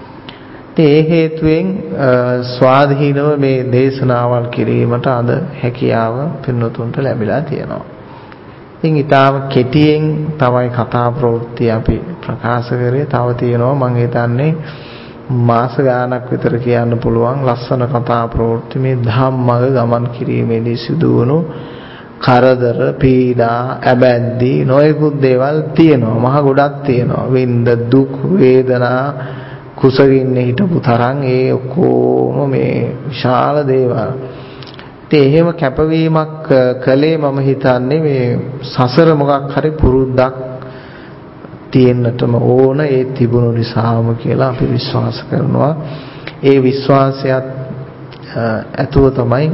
ඒ හේතුවෙන් ස්වාධීනව මේ දේශනාවල් කිරීමට අද හැකියාව පින්නතුන්ට ලැබිලා තියෙනවා. ඉතින් ඊටාම කෙටියෙන් තමයි කතා ප්‍රවෘත්ති අපි ප්‍රකාශ කරේ. තව තියෙනවා මම හිතන්නේ මාස ගාණක් විතර කියන්න පුළුවන් ලස්සන කතා ප්‍රවෘත්ති මේ ධම්මග ගමන් කිරීමේදී සිදුවුණු කරදර, පීඩා, ඇබැද්දි නොයෙකුත් දේවල් තියෙනවා. මහ ගොඩක් තියෙනවා. වින්ද දුක්, වේදනා, කුසගින්නේ හිටපු තරම් ඒ ඔක්කොම මේ විශාල දේවල්. ඉතින් එහෙම කැපවීමක් කළේ මම හිතන්නේ මේ සසර මොකක් හරි පුරුද්දක් තියෙන්නටම ඕන ඒ තිබුණු නිසාම කියලා අපි විශ්වාස කරනවා. ඒ විශ්වාසයත් ඇතුව තමයි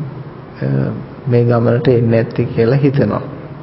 මේ ගමනට එන්නේ නැති කියලා හිතෙනවා.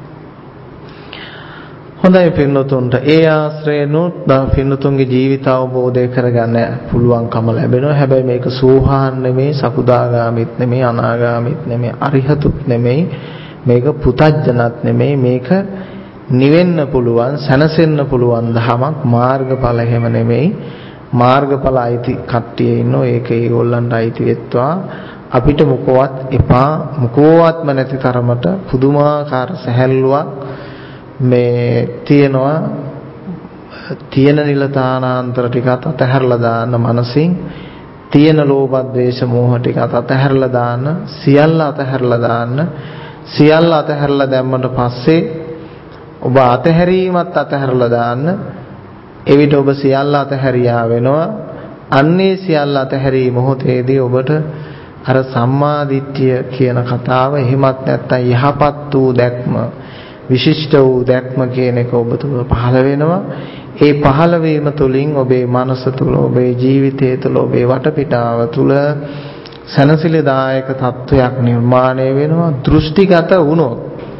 හොඳයි පින්නතුන්ට ඒ ආශ්‍රයනොත් පින්නතුන්ගේ ජීවිත අවබෝධය කරගන්න පුළුවන්කම ලැබෙනවා. හැබැයි මේක සෝහාන් නෙමෙයි, සකුදාගාමිත් නෙමෙයි, අනාගාමිත් නෙමෙයි, අරිහතුත් නෙමෙයි, මේක පුතඥත් නෙමෙයි. මේක නිවෙන්න පුළුවන්, සැනසෙන්න පුළුවන් ධමයක්. මාර්ගඵල එහෙම නෙමෙයි. මාර්ගඵල අයිති කට්ටිය ඉන්නෝ. ඒක ඒගොල්ලන්ට අයිති වෙත්වා. අපිට මොකවත් එපා, මොකවත්ම නැති තරමට පුදුමාකාර සැහැල්ලුවක් මේ තියෙනවා. තියෙන නිලතානාන්තර ටිකත් අතහැරලා දාන්න මනසින්, තියෙන ලෝභ ද්වේෂ මෝහ ටිකත් අතහැරලා දාන්න, සියල්ල අතහැරලා දාන්න. සියල්ල අතහැරලා දැම්මට පස්සේ ඔබ අතහැරීමත් අතහැරලා දාන්න. එවිට ඔබ සියල්ල අතහැරියා වෙනවා. අන්නේ සියල්ල අතහැරී මොහොතේදී ඔබට අර සම්මා දිට්ඨිය කියන කතාව එහෙමත් නැත්නම් යහපත් වූ දැක්ම, විශිෂ්ට වූ දැක්ම කියන එක ඔබ තුළ පහළ වෙනවා. ඒ පහළ වීම තුළින් ඔබේ මනස තුළ, ඔබේ ජීවිතය තුළ, ඔබේ වටපිටාව තුළ සැනසෙලිදායක තත්වයක් නිර්මාණය වෙනවා. දෘෂ්ටිගත වුණොත්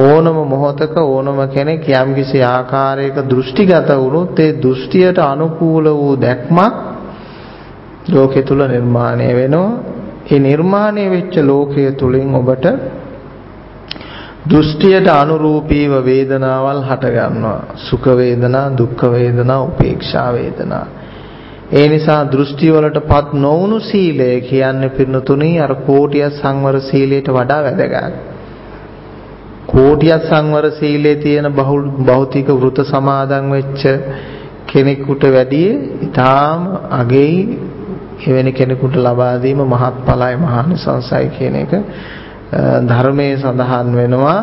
ඕනම මොහොතක ඕනම කෙනෙක් යම්කිසි ආකාරයක දෘෂ්ටිගත වුණොත් ඒ දෘෂ්ටියට අනුකූල වූ දැක්මක් ලෝකෙ තුල නිර්මාණය වෙනවා. ඒ නිර්මාණය වෙච්ච ලෝකය තුලින් ඔබට දෘෂ්ටියට අනුරූපීව වේදනාවල් හට ගන්නවා. සුඛ වේදනා, දුක්ඛ වේදනා, උපේක්ෂා වේදනා. ඒ නිසා දෘෂ්ටි වලටපත් නොවුණු සීලය කියන්නේ පින්නතුණී අර කෝටිය සංවර සීලයට වඩා වැදගත්. කෝටිය සංවර සීලයේ තියෙන භෞතික වෘත සමාදන් වෙච්ච කෙනෙකුට වැඩිය ඊටාම අගෙයි එවැනි කෙනෙකුට ලබා දීම මහත්ඵලයි මහානිසංසයි කියන එක ධර්මයේ සඳහන් වෙනවා.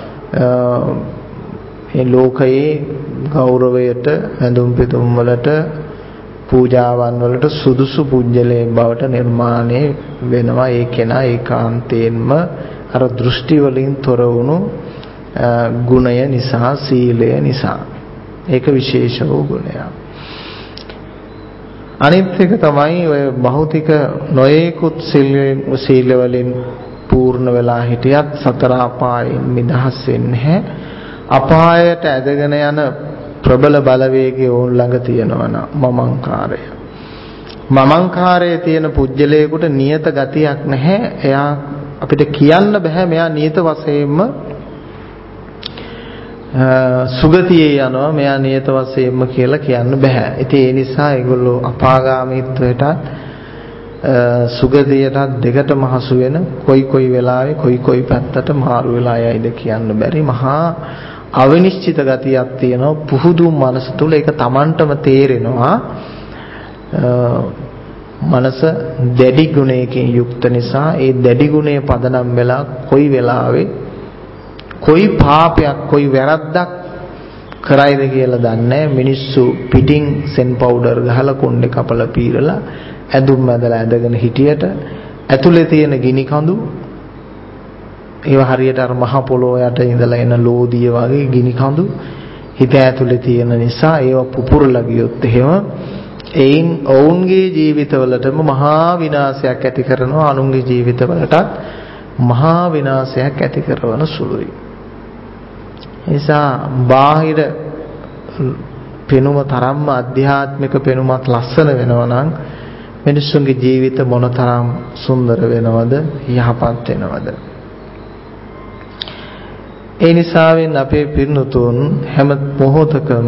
මේ ලෝකයේ ගෞරවයට ඇඳුම් පිදුම් වලට පූජාවන් වලට සුදුසු පුජ්‍යලේ බවට නිර්මාණය වෙනවා. ඒ කෙනා ඒකාන්තයෙන්ම අර දෘෂ්ටි වලින් තොර වුණු ගුණය නිසා, සීලය නිසා. ඒක විශේෂ වූ ගුණයක්. අනිත් එක තමයි ඔය භෞතික නොයේකුත් සීල වලින් පූර්ණ වෙලා හිටියත් සතර අපායෙන් නිදහස් වෙන්නේ නැහැ. අපායට ඇදගෙන යන ප්‍රබල බලවේගය ඕන් ළඟ තියෙනවා නම් මමංකාරය. මමංකාරයේ තියෙන පුජ්‍යලයකට නියත ගතියක් නැහැ. එයා අපිට කියන්න බෑ මෙයා නියත වශයෙන්ම සුගතියේ යනවා, මෙයා නියත වශයෙන්ම කියලා කියන්න බෑ. ඉතින් ඒ නිසා ඒගොල්ලෝ අපාගාමීත්වයට සුගතියටත් දෙකටම හසු වෙන කොයි වෙලාවෙ කොයි පැත්තට මාරු වෙලා යයිද කියන්න බැරි මහා අවිනිශ්චිත ගතියක් තියෙනවා පුහුදු මනස තුල. ඒක Tamanටම තේරෙනවා. මනස දැඩි ගුණයකින් යුක්ත නිසා ඒ දැඩි ගුණය පදනම් වෙලා කොයි වෙලාවෙ කොයි පාපයක් කොයි වැරද්දක් කරයිද කියලා දන්නේ. මිනිස්සු පිටින් සෙන් පවුඩර් ගහලා කොණ්ඩේ කපලා පීරලා ඇඳුම් මැදලා ඇඳගෙන හිටියට ඇතුලේ තියෙන ගිනි කඳු ඒව හරියට අර මහ පොළොව යට ඉඳලා එන ලෝදිය වගේ ගිනි කඳු හිත ඇතුලේ තියෙන නිසා ඒව පුපුරලා ගියොත් එහෙම එයින් ඔවුන්ගේ ජීවිතවලටම මහා විනාශයක් ඇති කරනවා. අනුන්ගේ ජීවිතවලටත් මහා විනාශයක් ඇති කරන සුළුයි. නිසා බාහිර පෙනුම තරම්ම ආධ්‍යාත්මික පෙනුමක් ලස්සන වෙනවා නම් මිනිස්සුන්ගේ ජීවිත මොනතරම් සුන්දර වෙනවද, යහපත් වෙනවද? ඒ නිසාවෙන් අපේ පිරිනුතුන් හැම මොහොතකම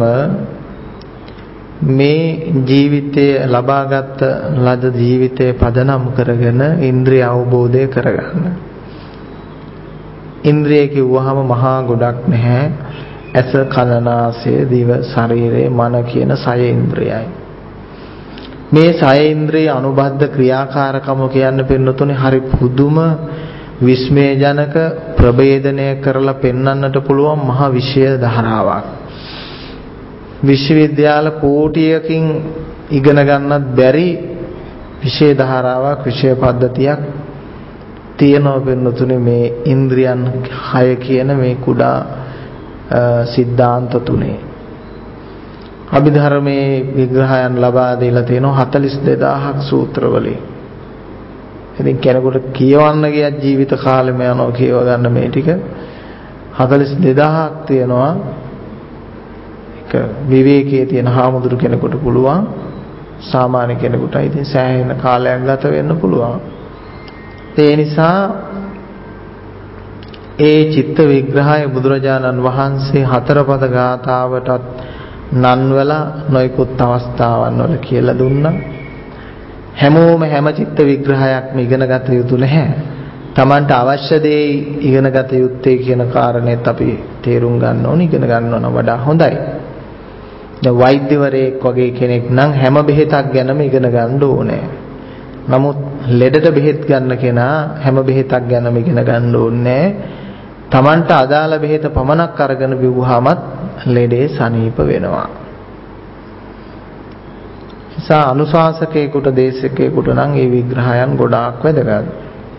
මේ ජීවිතයේ ලබාගත් ලද ජීවිතයේ පදනම් කරගෙන ඉන්ද්‍රිය අවබෝධය කරගන්න. ඉන්ද්‍රිය කිව්වහම මහා ගොඩක් නැහැ. ඇස, කන, නාසය, දිව, ශරීරය, මන කියන සය ඉන්ද්‍රියයි. මේ සය ඉන්ද්‍රිය අනුබද්ධ ක්‍රියාකාරකම කියන්න පින්නතුනේ හරි පුදුම විස්මයජනක ප්‍රභේදනය කරලා පෙන්වන්නට පුළුවන් මහා විෂය ධාරාවක්. විශ්වවිද්‍යාල කෝටියකින් ඉගෙන ගන්නත් බැරි විෂය ධාරාවක්, විෂය පද්ධතියක් තියෙනවා පින්නතුනේ මේ ඉන්ද්‍රියන් 6 කියන මේ කුඩා සිද්ධාන්ත තුනේ. අභිධර්මයේ විග්‍රහයන් ලබා දීලා තියෙනවා 42000ක් සූත්‍රවලින්. ඉතින් කෙනෙකුට කියවන්න ගියත් ජීවිත කාලෙම යනවා කියව ගන්න මේ ටික 42000ක් තියෙනවා. ඒක විවේකයේ තියෙන හාමුදුරු කෙනෙකුට පුළුවන්, සාමාන්‍ය කෙනෙකුට ඉතින් සෑහෙන කාලයක් ගත වෙන්න පුළුවන්. ඒ නිසා ඒ චිත්ත විග්‍රහය බුදුරජාණන් වහන්සේ හතරපද ගාථාවටත් නන්වලා නොයෙකුත් අවස්ථාවන් වල කියලා දුන්නා. හැමෝම හැම චිත්ත විග්‍රහයක්ම ඉගෙන ගත යුතු නැහැ. Tamanට අවශ්‍ය දේ ඉගෙන ගත යුත්තේ කියන කාරණේත් අපි තේරුම් ගන්න ඕනේ. ඉගෙන ගන්නව නම් වඩා හොඳයි. දැන් වෛද්‍යවරයෙක් වගේ කෙනෙක් නම් හැම බෙහෙතක් ගැනම ඉගෙන ගන්න ඕනේ. නමුත් ලෙඩට බෙහෙත් ගන්න කෙනා හැම බෙහෙතක් ගැනම ඉගෙන ගන්න ඕනේ. Tamanට අදාළ බෙහෙත පමණක් අරගෙන බිව්වහමත් ලෙඩේ සනීප වෙනවා. නිසා අනුශාසකයෙකුට දේශකයෙකුට නම් මේ විග්‍රහයන් ගොඩාක් වැදගත්.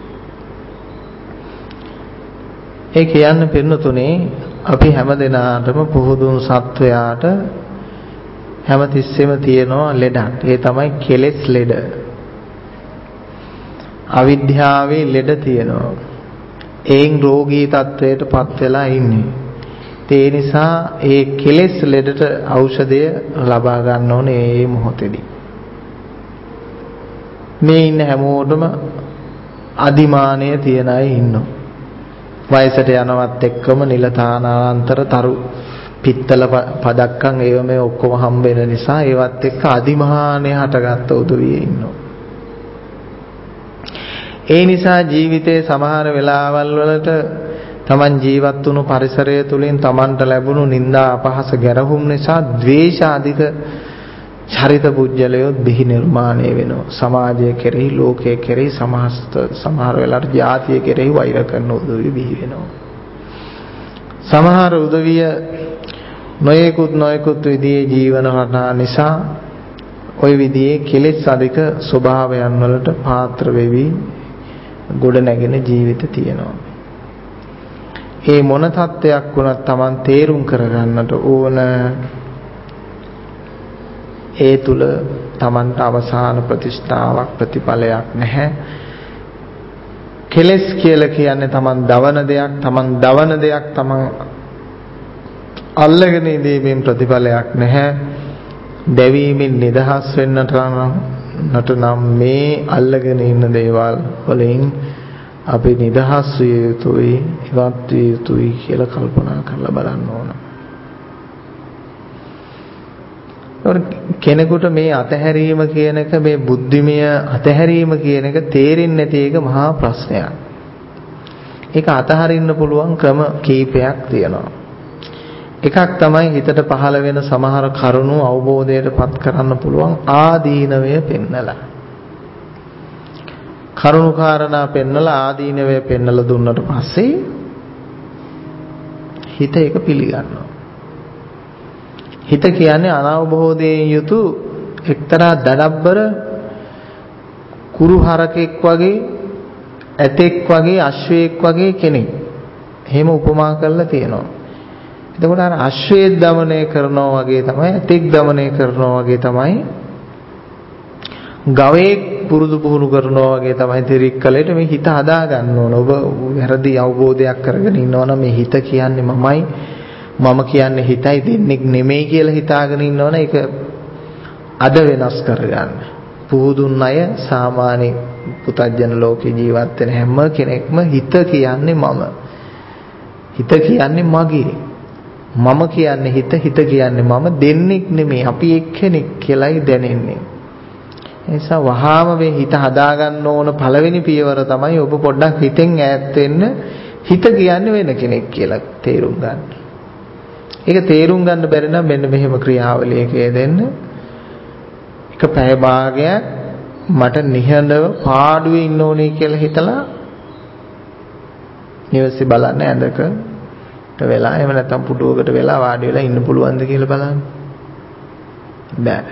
ඒ කියන්නේ පින්නතුනේ අපි හැම දිනාටම පුහුදුන් සත්වයාට හැම තිස්සෙම තියෙනවා ලෙඩක්. ඒ තමයි කෙලෙස් ලෙඩ. අවිද්‍යාවේ ලෙඩ තියෙනවා. ඒන් රෝගී තත්වයටපත් වෙලා ඉන්නේ. ඒ නිසා ඒ කෙලෙස් ලෙඩට ඖෂධය ලබා ගන්න ඕනේ මේ මොහොතේදී. මේ ඉන්න හැමෝටම අදිමානය තියන අය ඉන්නවා. වයසට යනවත් එක්කම නිලතානාන්තර තරු පිත්තල පදක්කම් ඒව මේ ඔක්කොම හම්බ වෙන නිසා ඒවත් එක්ක අදිමානය හටගත්ත උදවිය ඉන්නවා. ඒ නිසා ජීවිතයේ සමහර වෙලාවල් වලට Taman ජීවත් වුණු පරිසරය තුලින් Tamanට ලැබුණු නිന്ദා අපහාස ගැරහුම් නිසා ද්වේෂ අධික චරිත පුජ්‍යලයෝ බිහි නිර්මාණය වෙනවා. සමාජය කෙරෙහි, ලෝකයේ කෙරෙහි, සමහර වෙලාවට ජාතිය කෙරෙහි වෛර කරන උදවිය බිහි වෙනවා. සමහර උදවිය නොයෙකුත් විදිහේ ජීවන රටා නිසා ওই විදිහේ කෙලෙස් අධික ස්වභාවයන් වලට පාත්‍ර වෙවි ගොඩ නැගෙන ජීවිත තියෙනවා. ඒ මොන තත්ත්වයක් වුණත් Taman තේරුම් කරගන්නට ඕන ඒ තුල Tamanට අවසාන ප්‍රතිෂ්ඨාවක් ප්‍රතිඵලයක් නැහැ. කෙලෙස් කියලා කියන්නේ Taman දවන දෙයක් Taman අල්ලගෙන ඉඳීමෙන් ප්‍රතිඵලයක් නැහැ. දැවීමෙන් නිදහස් වෙන්නට නම් මේ අල්ලගෙන ඉන්න දේවල් වලින් අපි නිදහස් විය යුතුයි, ඉවත් විය යුතුයි කියලා කල්පනා කරලා බලන්න ඕන. කෙනෙකුට මේ අතහැරීම කියන එක, මේ බුද්ධිමය අතහැරීම කියන එක තේරෙන්නේ නැති එක මහා ප්‍රශ්නයක්. ඒක අතහරින්න පුළුවන් ක්‍රම කීපයක් තියෙනවා. එකක් තමයි හිතට පහළ වෙන සමහර කරුණු අවබෝධයටපත් කරන්න පුළුවන් ආදීනවය පෙන්නලා. කරුණු කාරණා පෙන්නලා ආදීනවය පෙන්නලා දුන්නට පස්සේ හිත ඒක පිළිගන්නවා. හිත කියන්නේ අනවබෝධයෙන් යුතු එක්තරා දඩබ්බර කුරුහරකෙක් වගේ, ඇතෙක් වගේ, අශ්වයෙක් වගේ කෙනෙක්. එහෙම උපමා කරලා තියෙනවා. එතකොට අර අශ්වයෙක් দমনය කරනවා වගේ තමයි, ඇතෙක් দমনය කරනවා වගේ තමයි, ගවයෙක් පුරුදු පුහුණු කරනවා වගේ තමයි තිරික්කලයට මේ හිත හදා ගන්න ඕන. ඔබ වැරදි අවබෝධයක් කරගෙන ඉන්නවනම් මේ හිත කියන්නේ මමයි, මම කියන්නේ හිතයි දෙන්නෙක් නෙමෙයි කියලා හිතාගෙන ඉන්නවනේ ඒක අද වෙනස් කරගන්න. පුහුදුන් අය සාමාන්‍ය පුතග්ජන ලෝකේ ජීවත් වෙන හැම කෙනෙක්ම හිත කියන්නේ මම. හිත කියන්නේ මගේ. මම කියන්නේ හිත, හිත කියන්නේ මම, දෙන්නෙක් නෙමෙයි අපි එක්කෙනෙක් කියලායි දැනෙන්නේ. ඒ නිසා වහාම මේ හිත හදාගන්න ඕන පළවෙනි පියවර තමයි ඔබ පොඩ්ඩක් හිතෙන් ඈත් වෙන්න. හිත කියන්නේ වෙන කෙනෙක් කියලා තේරුම් ගන්න. ඒක තේරුම් ගන්න බැරි නම් මෙන්න මෙහෙම ක්‍රියාවලියක යෙදෙන්න. එක පැය භාගයක් මට නිහඬව පාඩුවේ ඉන්න ඕනේ කියලා හිතලා නිවසේ බලන්න ඇඳකට වෙලා, එහෙම නැත්නම් පුටුවකට වෙලා වාඩි වෙලා ඉන්න පුළුවන්ද කියලා බලන්න. බෑ.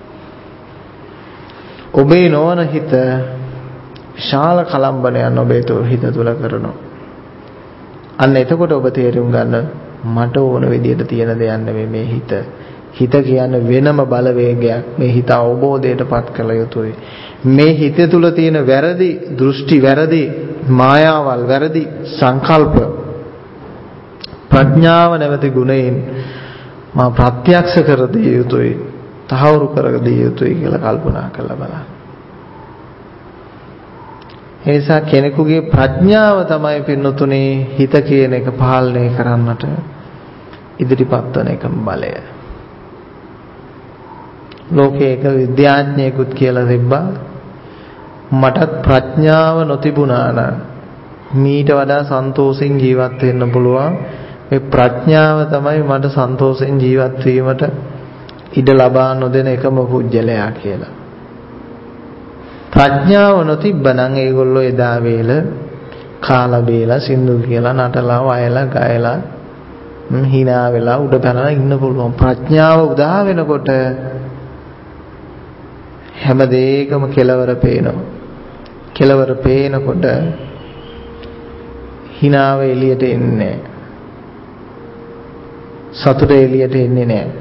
ඔබේ නොවන හිත විශාල කලම්බනයන් ඔබේ හිත තුල කරනවා. අන්න එතකොට ඔබ තේරුම් ගන්න මට ඕන විදියට තියෙන දෙයක් නෙමෙයි මේ හිත. හිත කියන්නේ වෙනම බලවේගයක්. මේ හිත අවබෝධයටපත් කළ යුතුයි. මේ හිත තුල තියෙන වැරදි දෘෂ්ටි, වැරදි මායාවල්, වැරදි සංකල්ප ප්‍රඥාව නැවති ගුණයෙන් මා ප්‍රත්‍යක්ෂ කර දිය යුතුයි, තහවුරු කර දිය යුතුයි කියලා කල්පනා කරලා බලන්න. ඒ නිසා කෙනෙකුගේ ප්‍රඥාව තමයි පින්නතුනේ හිත කියන එක පාලනය කරන්නට ඉදිරිපත් වන එකම බලය. ලෝකයේ එක විද්‍යාඥයෙකුත් කියලා තිබ්බා මටත් ප්‍රඥාව නොතිබුණා නම් මීට වඩා සන්තෝෂෙන් ජීවත් වෙන්න පුළුවන්. මේ ප්‍රඥාව තමයි මට සන්තෝෂෙන් ජීවත් වීමට ඉඩ ලබා නොදෙන එකම පුජ්‍යලයා කියලා. ප්‍රඥාව නොතිබ්බනම් ඒගොල්ලෝ එදා වේල කාලා බේලා සින්දු කියලා නටලා වයලා ගයලා hina වෙලා උඩ පැනලා ඉන්න පුළුවන්. ප්‍රඥාව උදා වෙනකොට හැම දෙයකම කෙලවර පේනවා. කෙලවර පේනකොට hinaව එළියට එන්නේ නැහැ. සතුට එළියට එන්නේ නැහැ.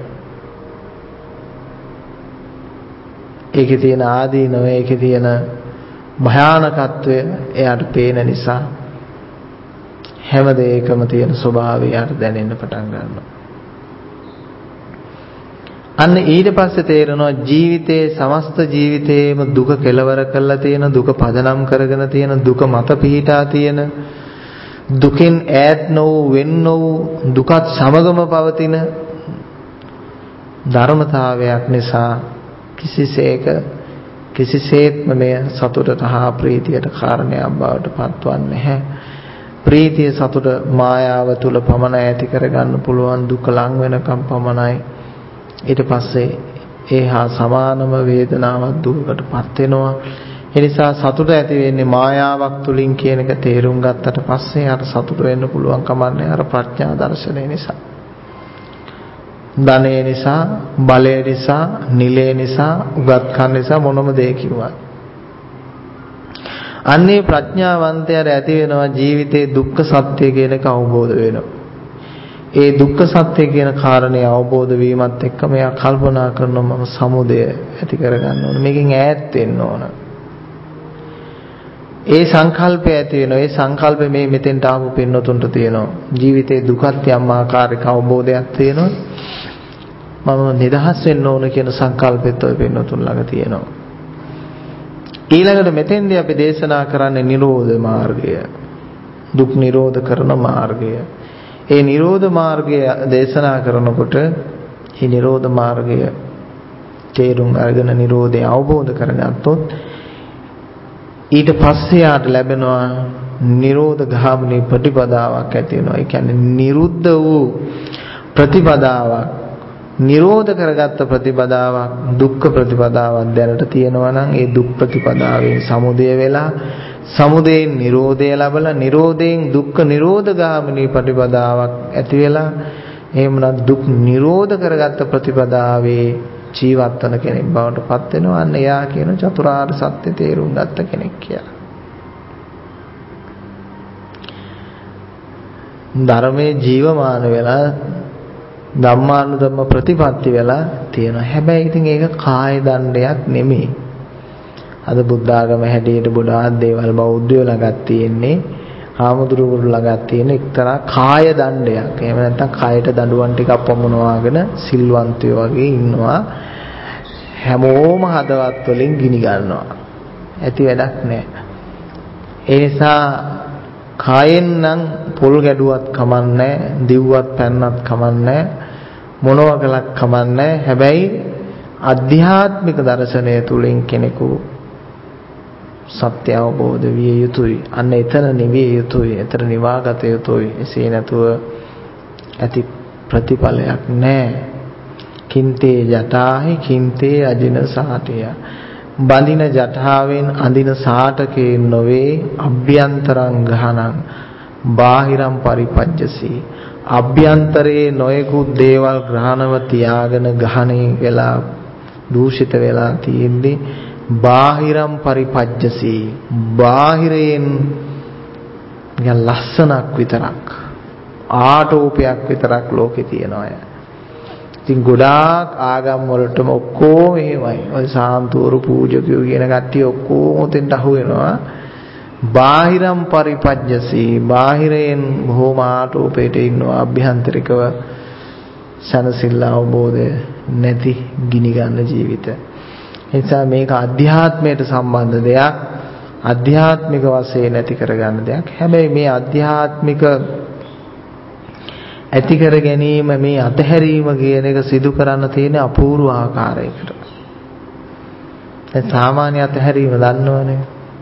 ඒකේ තියෙන ආදීනව, ඒකේ තියෙන භයානකත්වය එයාට පේන නිසා හැම දෙයකම තියෙන ස්වභාවය යාට දැනෙන්න පටන් ගන්නවා. අන්න ඊට පස්සේ තේරෙනවා ජීවිතයේ සමස්ත ජීවිතේම දුක කෙලවර කරලා තියෙන, දුක පදනම් කරගෙන තියෙන, දුක මත පිහිටා තියෙන, දුකෙන් ඈත් නොවූ, වෙන් නොවූ, දුකත් සමගම පවතින ධර්මතාවයක් නිසා කිසිසේත්ම මෙය සතුටට හා ප්‍රීතියට කාරණයක් බවට පත්වන්නේ නැහැ. ප්‍රීතිය සතුට මායාව තුල පමණ ඇති කරගන්න පුළුවන්, දුක ලං වෙනකම් පමණයි. ඊට පස්සේ ඒහා සමානම වේදනාවක් දුකකටපත් වෙනවා. ඒ නිසා සතුට ඇති වෙන්නේ මායාවක් තුලින් කියන එක තේරුම් ගත්තට පස්සේ අර සතුට වෙන්න පුළුවන් කමන්නේ අර ප්‍රඥා දර්ශනය නිසා. ධනය නිසා, බලය නිසා, නිලය නිසා, උගත්කම් නිසා මොනම දෙයකින්වත්. අන්නේ ප්‍රඥාවන්තයාට ඇති වෙනවා ජීවිතේ දුක්ඛ සත්‍ය කියන එක අවබෝධ වෙනවා. ඒ දුක්ඛ සත්‍ය කියන කාරණේ අවබෝධ වීමත් එක්කම එයා කල්පනා කරනවා මම සමුදය ඇති කරගන්න ඕන. මේකෙන් ඈත් වෙන්න ඕන. ඒ සංකල්පය ඇති වෙනවා. ඒ සංකල්පය මේ මෙතෙන්ට ආපු පින්නතුන්ට තියෙනවා. ජීවිතේ දුකත් යම් ආකාරයක අවබෝධයක් තියෙනවා. මම නිදහස් වෙන්න ඕන කියන සංකල්පෙත් ඔය පින්නතුන් ළඟ තියෙනවා. ඊළඟට මෙතෙන්දී අපි දේශනා කරන්නේ නිරෝධ මාර්ගය. දුක් නිරෝධ කරන මාර්ගය. ඒ නිරෝධ මාර්ගය දේශනා කරනකොට මේ නිරෝධ මාර්ගය තේරුම් අරගෙන නිරෝධය අවබෝධ කරගත්තොත් ඊට පස්සේ යාට ලැබෙනවා නිරෝධ ගාමිනී ප්‍රතිපදාවක් ඇති වෙනවා. ඒ කියන්නේ නිරුද්ධ වූ ප්‍රතිපදාවක්, නිරෝධ කරගත්ත ප්‍රතිපදාවක්, දුක්ඛ ප්‍රතිපදාවක් දැනට තියෙනවා නම් ඒ දුක් ප්‍රතිපදාවෙන් සමුදය වෙලා, සමුදයෙන් නිරෝධය ලැබලා, නිරෝධයෙන් දුක්ඛ නිරෝධ ගාමිනී ප්‍රතිපදාවක් ඇති වෙලා, එහෙමනම් දුක් නිරෝධ කරගත්ත ප්‍රතිපදාවේ ජීවත් වන කෙනෙක් බවට පත් වෙනවා. අන්න එයා කියන චතුරාර්ය සත්‍ය තේරුම් ගත්ත කෙනෙක් කියලා. ධර්මයේ ජීවමාන වෙලා ධම්මානුධම්ම ප්‍රතිපatti වෙලා තියෙනවා. හැබැයි ඉතින් ඒක කාය දණ්ඩයක් නෙමෙයි. අද බුද්ධ ආගම හැටියට ගොඩාක් දේවල් බෞද්ධයෝ ළඟත් තියෙන්නේ, හාමුදුරුවෝ ළඟත් තියෙන එක්තරා කාය දණ්ඩයක්. එහෙම නැත්නම් කායට දඬුවම් ටිකක් පමුණවාගෙන සිල්වන්තයෝ වගේ ඉන්නවා. හැමෝම හදවත් වලින් ගිනි ගන්නවා. ඇති වැඩක් නැහැ. ඒ නිසා කායෙන් නම් පොල් ගැඩුවත් කමන්නේ, දිව්වත් පැන්නත් කමන්නේ, මොනවා කළත් කමන්නේ. හැබැයි අධ්‍යාත්මික දර්ශනය තුලින් කෙනෙකු සත්‍ය අවබෝධ විය යුතුයි. අන්න එතන නිවිය යුතුයි. එතන නිවාගත යුතුයි. එසේ නැතුව ඇති ප්‍රතිඵලයක් නැහැ. කින්තේ ජටාහි කින්තේ අජින සාටය. බඳින ජටාවෙන් අඳින සාටකේ නොවේ අභ්‍යන්තරං ගහනං බාහිරම් පරිපජ්ජසී. අභ්‍යන්තරයේ නොයෙකුත් දේවල් ග්‍රහණව තියාගෙන ගහණේ වෙලා දූෂිත වෙලා තියෙන්නේ බාහිරම් පරිපජ්ජසී. බාහිරයෙන් නිකන් ලස්සනක් විතරක්, ආටෝපයක් විතරක් ලෝකේ තියෙනවා. ඉතින් ගොඩාක් ආගම් වලටම ඔක්කොම එහෙමයි. ඔය සාන්තුවරු පූජකයෝ කියන කට්ටිය ඔක්කොම උතෙන්ට අහු වෙනවා. බාහිරම් පරිපජ්ජසී. බාහිරයෙන් බොහොම ආටෝපයට ඉන්නවා. අභ්‍යන්තරිකව සනසිල්ල අවබෝධය නැති ගිනි ගන්න ජීවිත. ඒ නිසා මේක අධ්‍යාත්මයට සම්බන්ධ දෙයක්. අධ්‍යාත්මික වශයෙන් ඇති කරගන්න දෙයක්. හැබැයි මේ අධ්‍යාත්මික ඇති කර ගැනීම, මේ අතහැරීම කියන එක සිදු කරන්න තියෙන අපූර්ව ආකාරයකට. දැන් සාමාන්‍ය අතහැරීම දන්නවනේ.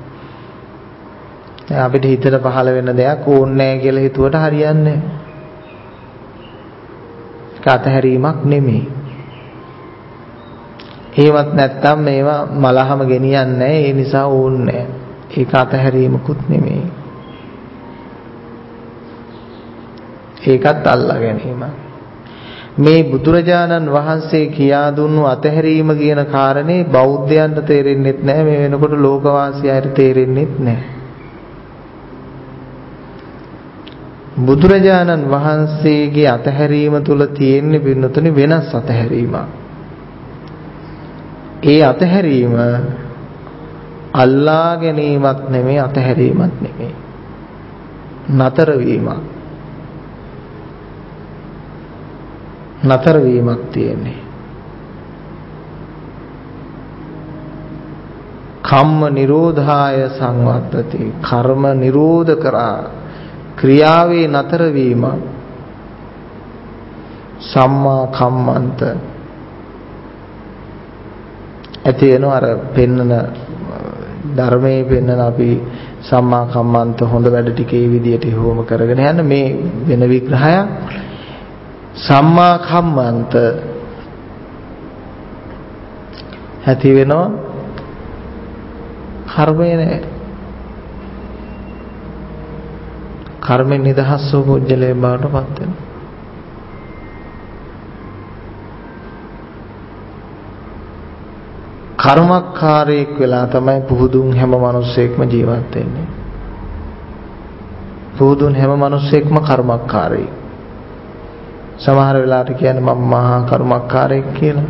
දැන් අපිට හිතට පහළ වෙන දෙයක් ඕනේ නැහැ කියලා හිතුවට හරියන්නේ නැහැ. ඒක අතහැරීමක් නෙමෙයි. ඒවත් නැත්තම් මේවා මලහම ගෙනියන්නේ නැහැ. ඒ නිසා ඕනේ නැහැ. ඒක අතහැරීමකුත් නෙමෙයි. ඒකත් අල්ලා ගැනීම. මේ බුදුරජාණන් වහන්සේ කියා දුන්නු අතහැරීම කියන කාරණේ බෞද්ධයන්ට තේරෙන්නේ නැහැ. මේ වෙනකොට ලෝකවාසීන්ට තේරෙන්නේ නැහැ. බුදුරජාණන් වහන්සේගේ අතහැරීම තුල තියෙන්නේ පින්නතුනි වෙනස් අතහැරීමක්. ඒ අතහැරීම අල්ලා ගැනීමක් නෙමෙයි, අතහැරීමක් නෙමෙයි. නතර වීමක් තියෙන්නේ. කම්ම නිරෝධාය සංවත්තති. කර්ම නිරෝධ කරා ක්‍රියාවේ නතර වීම. සම්මා කම්මන්ත ඇති වෙන අර පෙන්නන ධර්මයේ පෙන්නන අපි සම්මා කම්මන්ත හොඳ වැඩ ටිකේ විදියට හෝම කරගෙන යන මේ වෙන විග්‍රහයක්. සම්මා කම්මන්ත ඇති වෙනවා කර්මය නෑ. කර්මෙන් නිදහස් වූ පුජ්‍යලේ බවට පත් වෙනවා. කර්මකාරයෙක් වෙලා තමයි පුහුදුන් හැම මිනිස්සෙක්ම ජීවත් වෙන්නේ. පුහුදුන් හැම මිනිස්සෙක්ම කර්මකාරයෙක්. සමහර වෙලාවට කියන්නේ මම මහා කර්මකාරයෙක් කියලා.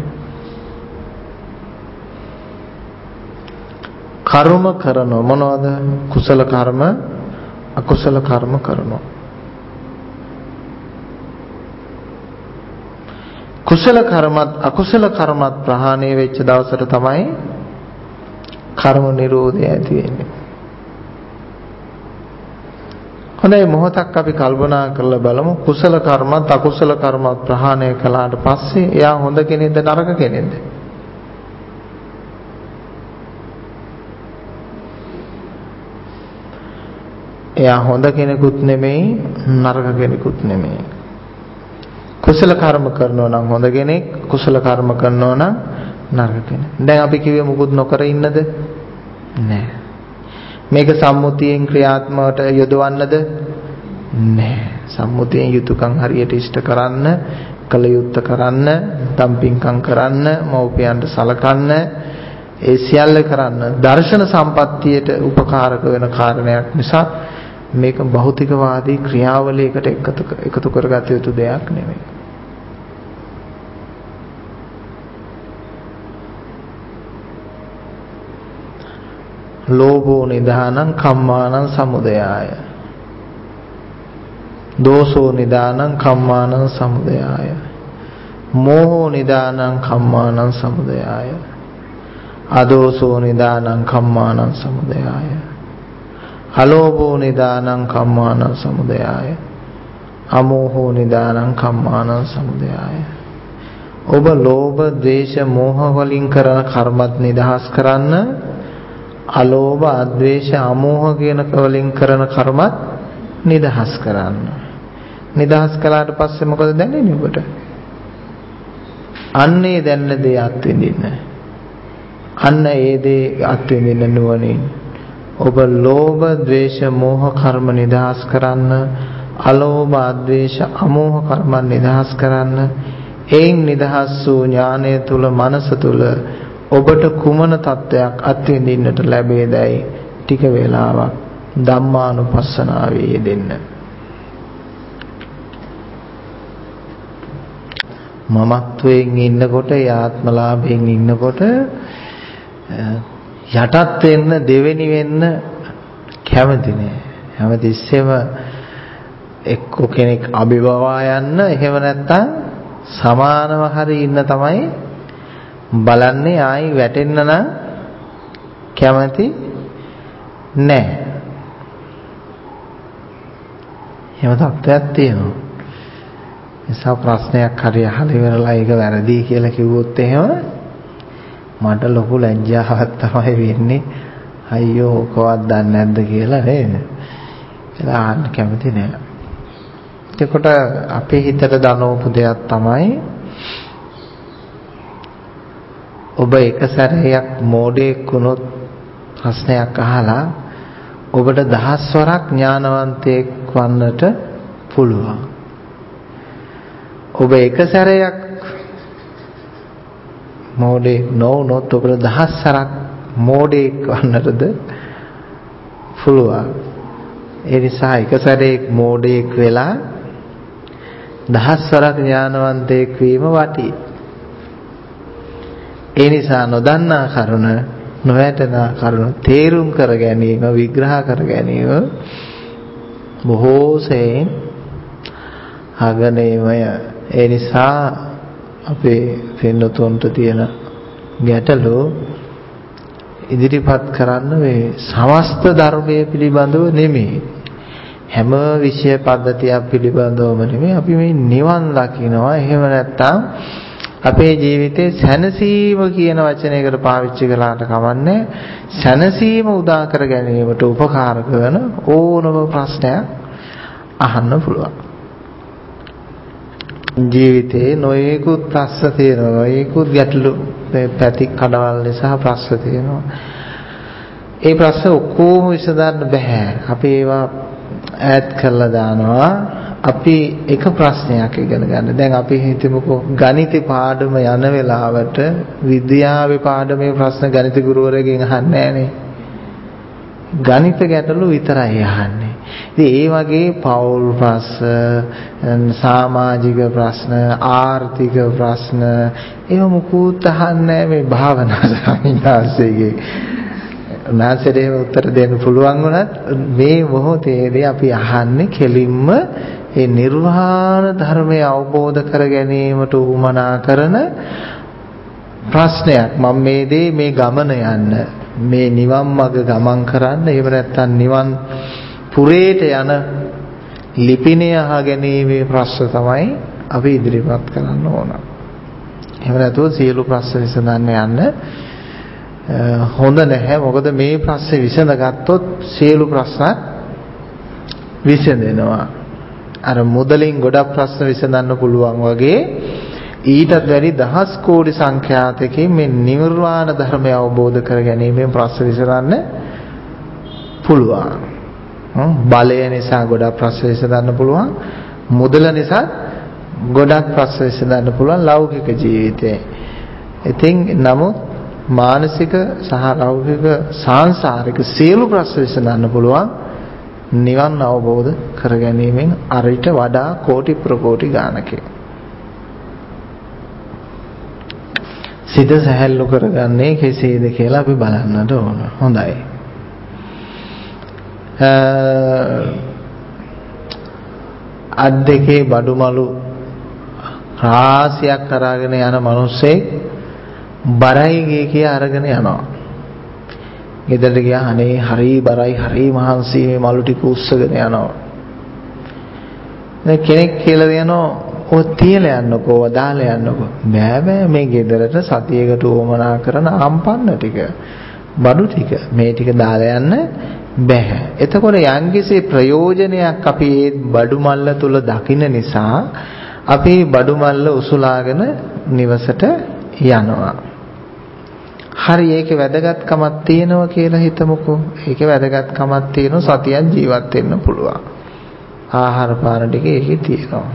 කර්ම කරනව මොනවද? කුසල කර්ම, අකුසල කර්ම කරනවා. කුසල කර්මත් අකුසල කර්මත් ප්‍රහාණය වෙච්ච දවසට තමයි කර්ම නිරෝධය ඇති වෙන්නේ. හොඳයි මොහොතක් අපි කල්පනා කරලා බලමු කුසල කර්මත් අකුසල කර්මත් ප්‍රහාණය කළාට පස්සේ එයා හොඳ කෙනෙක්ද නරක කෙනෙක්ද? එයා හොඳ කෙනෙකුත් නෙමෙයි නරක කෙනෙකුත් නෙමෙයි. කුසල කර්ම කරනවා නම් හොඳ කෙනෙක්, කුසල කර්ම කරනවා නම් නරක කෙනෙක්. දැන් අපි කිව්වේ මුකුත් නොකර ඉන්නද? නෑ. මේක සම්මුතියෙන් ක්‍රියාත්මකට යොදවන්නද? නෑ. සම්මුතියෙන් යුතුයකම් හරියට ඉෂ්ට කරන්න, කල යුත්තේ කරන්න, තම්පින්කම් කරන්න, මව්පියන්ට සලකන්න, ඒ සියල්ල කරන්න දර්ශන සම්පත්තියට උපකාරක වෙන කාරණයක් නිසා මේක භෞතිකවාදී ක්‍රියාවලියකට එකතු කරගත යුතු දෙයක් නෙමෙයි. ලෝභෝ නිදානං කම්මානං සමුදයාය. දෝසෝ නිදානං කම්මානං සමුදයාය. මෝහෝ නිදානං කම්මානං සමුදයාය. අදෝසෝ නිදානං කම්මානං සමුදයාය. අලෝභෝ නිදානං කම්මානං සමුදයාය. අමෝහෝ නිදානං කම්මානං සමුදයාය. ඔබ ලෝභ, ද්වේෂ, මෝහ වලින් කරන කර්මත් නිදහස් කරන්න, අලෝභ, අද්වේෂ, අමෝහ කියන වලින් කරන කර්මත් නිදහස් කරන්න. නිදහස් කළාට පස්සේ මොකද දැනෙන්නේ ඔබට? අන්නේ දැනන දේ අත්විඳින්න. අන්න ඒ දේ අත්විඳින්න නුවණින් ඔබ ලෝභ, ද්වේෂ, මෝහ කර්ම නිදහස් කරන්න, අලෝභ, අද්වේෂ, අමෝහ කර්ම නිදහස් කරන්න. එයින් නිදහස් වූ ඥානය තුල, මනස තුල ඔබට කුමන තත්වයක් අත්විඳින්නට ලැබේදයි ටික වේලාවක් ධම්මානුපස්සනාවේ යෙදෙන්න. මමත්වයෙන් ඉන්නකොට, ආත්මලාභයෙන් ඉන්නකොට යටත් වෙන්න, දෙවෙනි වෙන්න කැමති නෑ. හැමතිස්සෙම එක්ක කෙනෙක් අභිභවා යන්න, එහෙම නැත්නම් සමානව හරි ඉන්න තමයි බලන්නේ. ආයි වැටෙන්න නම් කැමති නෑ. එහෙම තත්ත්වයක් තියෙනවා. නිසා ප්‍රශ්නයක් හරි අහලා ඉවරලා ඒක වැරදි කියලා කිව්වොත් එහෙම මට ලොකු ලැජ්ජාවක් තමයි වෙන්නේ. අයියෝ ඔකවත් දන්නේ නැද්ද කියලා නේද? ඒලා අහන්න කැමති නෑ. එතකොට අපේ හිතට දනවපු දෙයක් තමයි ඔබ එක සැරයක් මෝඩයෙක් වුණොත් ප්‍රශ්නයක් අහලා ඔබට 10 වරක් ඥානවන්තයෙක් වන්නට පුළුවන්. ඔබ එක සැරයක් මෝඩයෙක් නොවුනොත් ඔබට 10 සැරක් මෝඩයෙක් වන්නටද පුළුවන්. ඒ නිසා එක සැරේක් මෝඩයෙක් වෙලා 10 වරක් ඥානවන්තයෙක් වීම වටී. ඒ නිසා නොදන්නා කරුණ, නොවැටෙනා කරුණ තේරුම් කර ගැනීම, විග්‍රහ කර ගැනීම බොහෝ සෙයින් අගනේමය. ඒ නිසා අපේ පින්නතුන්ට තියෙන ගැටලු ඉදිරිපත් කරන්න මේ සමස්ත ධර්මයේ පිළිබඳව නෙමෙයි, හැම විෂය පද්ධතියක් පිළිබඳවම නෙමෙයි. අපි මේ නිවන් දකින්නවා. එහෙම නැත්නම් අපේ ජීවිතේ සැනසීම කියන වචනයකට පාවිච්චි කළාට කමන්නේ, සැනසීම උදා කර ගැනීමට උපකාර කරන ඕනම ප්‍රශ්නයක් අහන්න පුළුවන්. ජීවිතේ නොයෙකුත් ප්‍රශ්න තියෙනවා, නොයෙකුත් ගැටලු පැති කඩවල් නිසා ප්‍රශ්න තියෙනවා. ඒ ප්‍රශ්න ඔක්කොම විසඳන්න බෑ. අපි ඒවා ඈඩ් කරලා දානවා. අපි එක ප්‍රශ්නයක් ඉගෙන ගන්න. දැන් අපි හිතමුකෝ ගණිත පාඩම යන වෙලාවට විද්‍යාවේ පාඩමේ ප්‍රශ්න ගණිත ගුරුවරයෙක්ගෙන් අහන්නේ නැහනේ. ගණිත ගැටලු විතරයි අහන්නේ. ඉතින් ඒ වගේ පෞල් ප්‍රශ්න, සමාජික ප්‍රශ්න, ආර්ථික ප්‍රශ්න ඒව මුකුත් අහන්නේ මේ භාවනා සමිනාසයේ. උනාසෙට උත්තර දෙන්න පුළුවන් වුණත් මේ මොහොතේදී අපි අහන්නේ කෙලින්ම ඒ නිර්වාණ ධර්මය අවබෝධ කර ගැනීමට උවමනා කරන ප්‍රශ්නයක්. මම මේ ගමන යන්න, මේ නිවන් මඟ ගමන් කරන්න, එහෙම නැත්නම් නිවන් පුරේට යන ලිපිණය අහගැනීමේ ප්‍රශ්න තමයි අපි ඉදිරිපත් කරන්න ඕන. එහෙම නැතුව සියලු ප්‍රශ්න විසඳන්න යන්න හොඳ නැහැ. මොකද මේ ප්‍රශ්නේ විසඳගත්තොත් සියලු ප්‍රශ්න විසඳෙනවා. අර මුදලින් ගොඩක් ප්‍රශ්න විසඳන්න පුළුවන් වගේ ඊටත් වැඩි දහස් කෝටි සංඛ්‍යාතකින් මේ නිර්වාණ ධර්මය අවබෝධ කර ගැනීමෙන් ප්‍රශ්න විසඳන්න පුළුවන්. බලය නිසා ගොඩක් ප්‍රශ්න විසඳන්න පුළුවන්. මුදල නිසා ගොඩක් ප්‍රශ්න විසඳන්න පුළුවන් ලෞකික ජීවිතේ. ඉතින් නමුත් මානසික සහ ලෞකික සාංශාරික සියලු ප්‍රශ්න විසඳන්න පුළුවන් නිවන් අවබෝධ කර ගැනීමෙන් අරිට වඩා කෝටි ප්‍රකෝටි ගානකේ. සිත සැහැල්ලු කරගන්නේ කෙසේද කියලා අපි බලන්නට ඕන. හොඳයි. අත් දෙකේ බඩුමලු රාශියක් අරගෙන යන මිනිස්සෙක් බරයි ගේ කිය අරගෙන යනවා. ගෙදරට ගියා අනේ හරි බරයි, හරි මහන්සි, මේ මලු ටික උස්සගෙන යනවා. දැන් කෙනෙක් කියලා දෙනවා ඔය තියලා යන්නකෝ, දාලා යන්නකෝ. බෑ මේ ගෙදරට සතියකට උවමනා කරන ආම්පන්න ටික, බඩු ටික, මේ ටික දාලා යන්න බෑ. එතකොට යම්කිසි ප්‍රයෝජනයක් අපි මේ බඩු මල්ල තුල දකින්න නිසා අපි බඩු මල්ල උසුලාගෙන නිවසට යනවා. හරි, ඒකේ වැදගත්කමක් තියෙනවා කියලා හිතමුකෝ. ඒකේ වැදගත්කමක් තියෙනවා, සතියක් ජීවත් වෙන්න පුළුවන්. ආහාර පාන ටික ඒකේ තියෙනවා.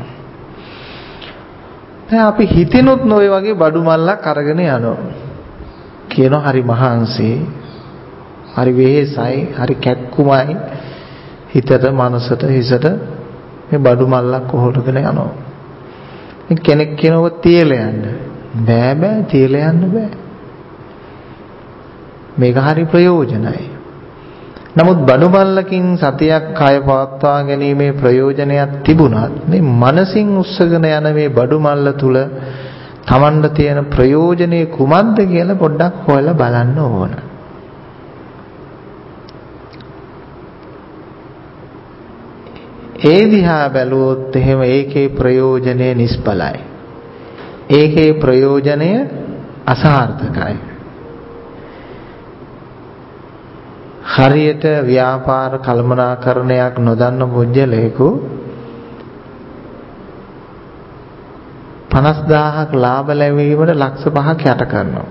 දැන් අපි හිතෙනොත් නොවේ වගේ බඩු මල්ලක් අරගෙන යනවා. කියනවා හරි මහන්සි, හරි වෙහෙසයි, හරි කැක්කුමයි හිතට, මනසට, හිසට මේ බඩු මල්ලක් කොහොලගෙන යනවා. කෙනෙක් කියනවා තියලා යන්න. බෑ තියලා යන්න බෑ. මේක හරි ප්‍රයෝජනයි. නමුත් බඩු මල්ලකින් සතියක් කය පවත්වා ගැනීමේ ප්‍රයෝජනයක් තිබුණත් මේ මනසින් උස්සගෙන යන මේ බඩු මල්ල තුල Tamanට තියෙන ප්‍රයෝජනේ කුමක්ද කියලා පොඩ්ඩක් හොයලා බලන්න ඕන. ඒ දිහා බැලුවොත් එහෙම ඒකේ ප්‍රයෝජනය නිෂ්ඵලයි. ඒකේ ප්‍රයෝජනය අසාර්ථකයි. හරියට ව්‍යාපාර කළමනාකරණයක් නොදන්න පුජ්‍යලයකු 50000ක් ලාභ ලැබීමට ලක්ෂ 5ක් යට කරනවා.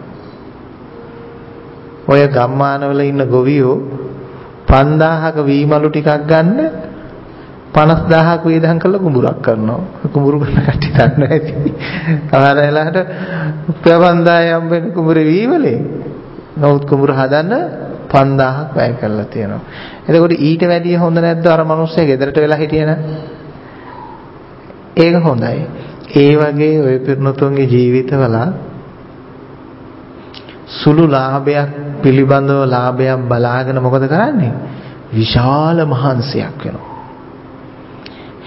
ඔය ගම්මානවල ඉන්න ගොවියෝ 5000ක වීමලු ටිකක් ගන්න 50000ක් වේදම් කරලා කුඹුරක් කරනවා. කුඹුරු කරන කට්ටිය දන්නවා ඇති. සමහර වෙලාවට ප්‍රබන්ධය හම්බෙන කුඹුරේ වීමලේ. නමුත් කුඹුර හදන්න 5000ක් වැය කරලා තියෙනවා. එතකොට ඊට වැඩිය හොඳ නැද්ද අර මිනිස්සයා ගෙදරට වෙලා හිටියේ නැ? ඒක හොඳයි. ඒ වගේ ඔය පිරිනතුන්ගේ ජීවිතවල සුළු ලාභයක් පිළිබඳව ලාභයක් බලාගෙන මොකද කරන්නේ? විශාල මහන්සියක් වෙනවා.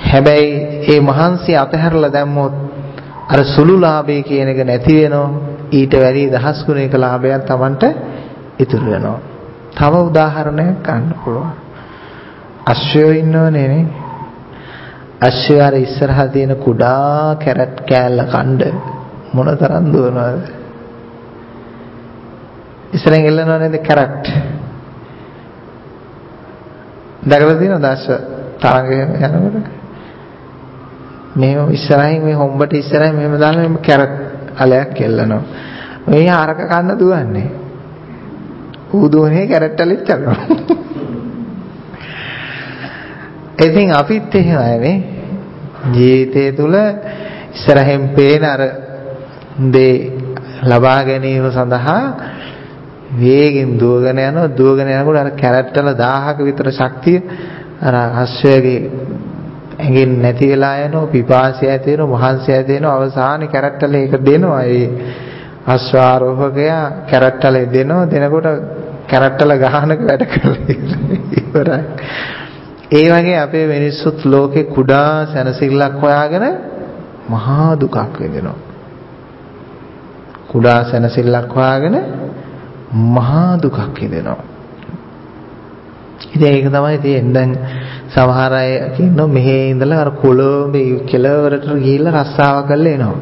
හැබැයි ඒ මහන්සිය අතහැරලා දැම්මොත් අර සුළු ලාභය කියන එක නැති වෙනවා. ඊට වැඩි දහස් ගුණයක ලාභයක් Tamanට ඉතුරු වෙනවා. තව උදාහරණයක් ගන්න පුළුවන්. අශ්වයෝ ඉන්නවනේ නේ. අශ්වයාර ඉස්සරහා තියෙන කුඩා කැරට් කෑල්ල කණ්ඩ මොනතරම් දුවනවද? ඉස්සරහින් එල්ලනව නේද කැරට්? දැකලා තියෙනවද අශ්ව තරංගය යනකොට? මෙහෙම ඉස්සරහින් මේ හොම්බට ඉස්සරහින් මෙහෙම දාලා මෙහෙම කැරට් අලයක් එල්ලනවා. මේ ආරක කන්න දුවන්නේ. ඌ දුවන්නේ කැරට් අලෙත් යනවා. ඉතින් අපිත් එහෙමයි ජීවිතය තුළ ඉස්සරහින් පේන අර දේ ලබා ගැනීම සඳහා වේගෙන් දුවගෙන යනකොට අර කැරට් වල 1000ක විතර ශක්තිය අර අශ්වයගේ ඇඟෙන් නැති වෙලා යනවා. පිපාසය ඇති වෙනවා, මහන්සිය ඇති වෙනවා. අවසානයේ කැරට් වල ඒක දෙනවා. ඒ අශ්වාරෝහකයා කැරට් වල දෙනවා. දෙනකොට කැරට් වල ගහනක වැඩ කරලා ඉවරයි. ඒ වගේ අපේ මිනිස්සුත් ලෝකේ කුඩා සැනසෙල්ලක් හොයාගෙන මහා දුකක් විඳිනවා. කුඩා සැනසෙල්ලක් හොයාගෙන මහා දුකක් විඳිනවා. ඉතින් ඒක තමයි තියෙන්නේ. දැන් සමහර අය කියනවා මෙහි ඉඳලා අර කොළඹ කෙළවරට ගිහිල්ලා රස්සාව කරලා එනවා.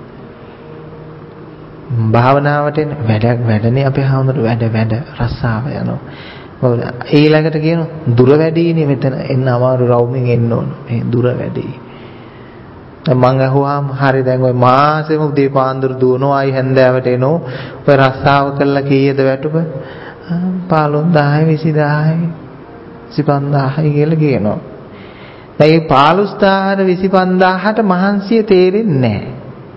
භාවනාවට වැඩනේ අපේ හැමෝටම වැඩ රස්සාව යනවා. ඊළඟට කියන දුර වැඩිනේ මෙතන එන්න අමාරු රවුමින් එන්න ඕන. මේ දුර වැඩි. දැන් මං අහුවාම හරි දැන් ඔය මාසෙම උදේ පාන්දර දුවනවා ආයි හැන්දෑවට එනවා. ඔය රස්සාව කළා කීයද වැටුප? 15000 20000 25000 කියලා කියනවා. දැන් මේ 15000 25000ට මහන්සිය තේරෙන්නේ නැහැ.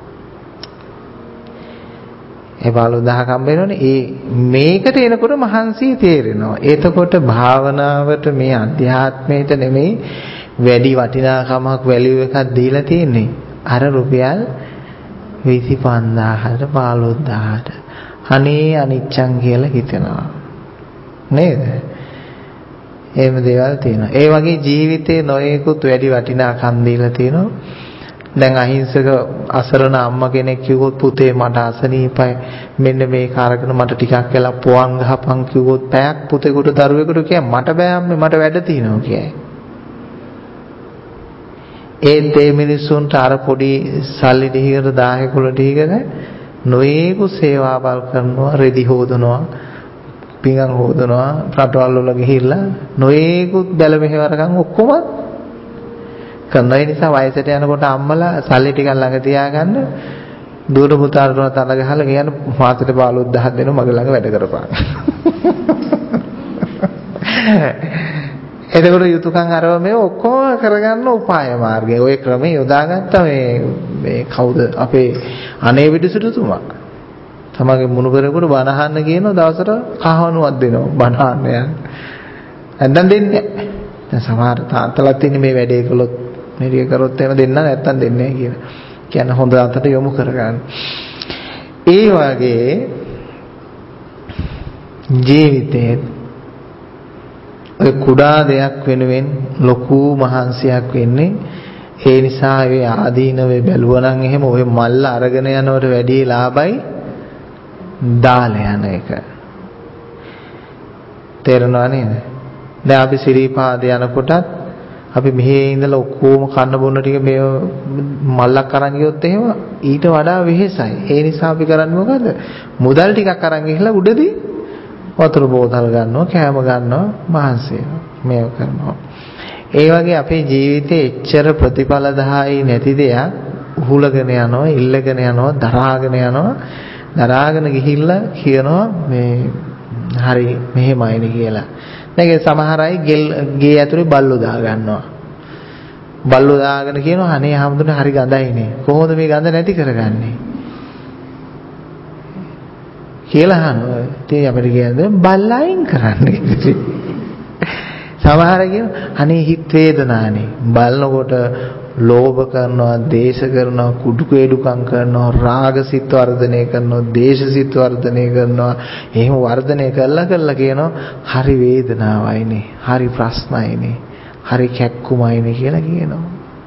ඒ 15000 කම් වෙනවනේ. ඒ මේකට එනකොට මහන්සිය තේරෙනවා. එතකොට භාවනාවට මේ අධ්‍යාත්මයට නෙමෙයි වැඩි වටිනාකමක් වැලියු එකක් දීලා තියෙන්නේ. අර රුපියල් 25000ට 15000ට. අනේ අනිච්චං කියලා හිතෙනවා. නේද? එහෙම දේවල් තියෙනවා. ඒ වගේ ජීවිතේ නොයෙකුත් වැඩි වටිනාකම් දීලා තියෙනවා. දැන් අහිංසක අසරණ අම්මා කෙනෙක් කිව්වොත් පුතේ මට අසනීපයි මෙන්න මේ කාරකන මට ටිකක් වෙලා පොවන් ගහපන් කිව්වොත් පැයක් පුතේකට දරුවෙකුට කියයි මට බෑ අම්මේ මට වැඩ තියෙනවා කියයි. ඒ මිනිස්සුන්ට අර පොඩි සල්ලි ටිකකට 10 කුල ටිකකට නොයේකු සේවාවල් කරනවා රෙදි හොදනවා පිඟන් හොදනවා රටවල් වල ගිහිල්ලා නොයේකුත් බැල මෙහෙවරකම් ඔක්කොම කරන නිසා වයසට යනකොට අම්මලා සල්ලි ටිකක් ළඟ තියාගන්න දුර පුතාට තන ගහලා කියන මාසෙට 15000 දෙනවා මගේ ළඟ වැඩ කරපන්. එතකොට යුතුයකම් අරව මේ ඔක්කොම කරගන්න උපාය මාර්ගය. ওই ක්‍රමේ යොදාගත්ත මේ කවුද අපේ අනේ විදුසිටුතුමා. තමගේ මුණුබරේකට බණ අහන්න කියන දවසට කහවණුවක් දෙනවා බණ අහන්න යන. නැත්නම් දෙන්නේ නැහැ. දැන් සමහර තාත්තලාත් ඉන්නේ මේ වැඩේ කළොත් මෙරිය කරොත් එහෙම දෙන්න නැත්තම් දෙන්නේ නැහැ කියලා. කියන්නේ හොඳ අතට යොමු කරගන්න. ඒ වගේ ජීවිතේ ඔය කුඩා දෙයක් වෙනුවෙන් ලොකු මහන්සියක් වෙන්නේ. ඒ නිසා ඒ ආදීනවේ බැලුවනම් එහෙම ඔය මල්ල අරගෙන යනවට වැඩි ලාභයි දාලා යන එක. තේරෙනව නේද? දැන් අපි සිරිපාද යනකොටත් අපි මෙහි ඉඳලා ඔක්කොම කන්න බොන්න ටික මේ මල්ලක් අරන් ගියොත් එහෙම ඊට වඩා වෙහෙසයි. ඒ නිසා අපි කරන්නේ මොකද? මුදල් ටිකක් අරන් ගිහලා උඩදී වතුර බෝතල් ගන්නවා, කෑම ගන්නවා, මහන්සි මේව කරනවා. ඒ වගේ අපේ ජීවිතේ එච්චර ප්‍රතිඵලදායී නැති දෙයක් උහුලගෙන යනවා, ඉල්ලගෙන යනවා, දරාගෙන යනවා. දරාගෙන ගිහිල්ලා කියනවා මේ හරි මෙහෙමයිනේ කියලා. දැන් සමහර අය ගේ ඇතුලේ බල්ලෝ දා ගන්නවා. බල්ලෝ දාගෙන කියනවා අනේ හැමදෙන හරි ගඳයිනේ. කොහොමද මේ ගඳ නැති කරගන්නේ? කියලා අහනවා. ඉතින් අපිට කියන්නේ බල්ලයින් කරන්නේ. සමහර අය කියනවා අනේ හිත වේදනානේ. බලනකොට ලෝභ කරනවා, දේශ කරනවා, කුඩු කේඩුකම් කරනවා, රාගසිත වර්ධනය කරනවා, දේශසිත වර්ධනය කරනවා. එහෙම වර්ධනය කළා කියනවා හරි වේදනාවයිනේ, හරි ප්‍රශ්නයිනේ, හරි කැක්කුමයිනේ කියලා කියනවා.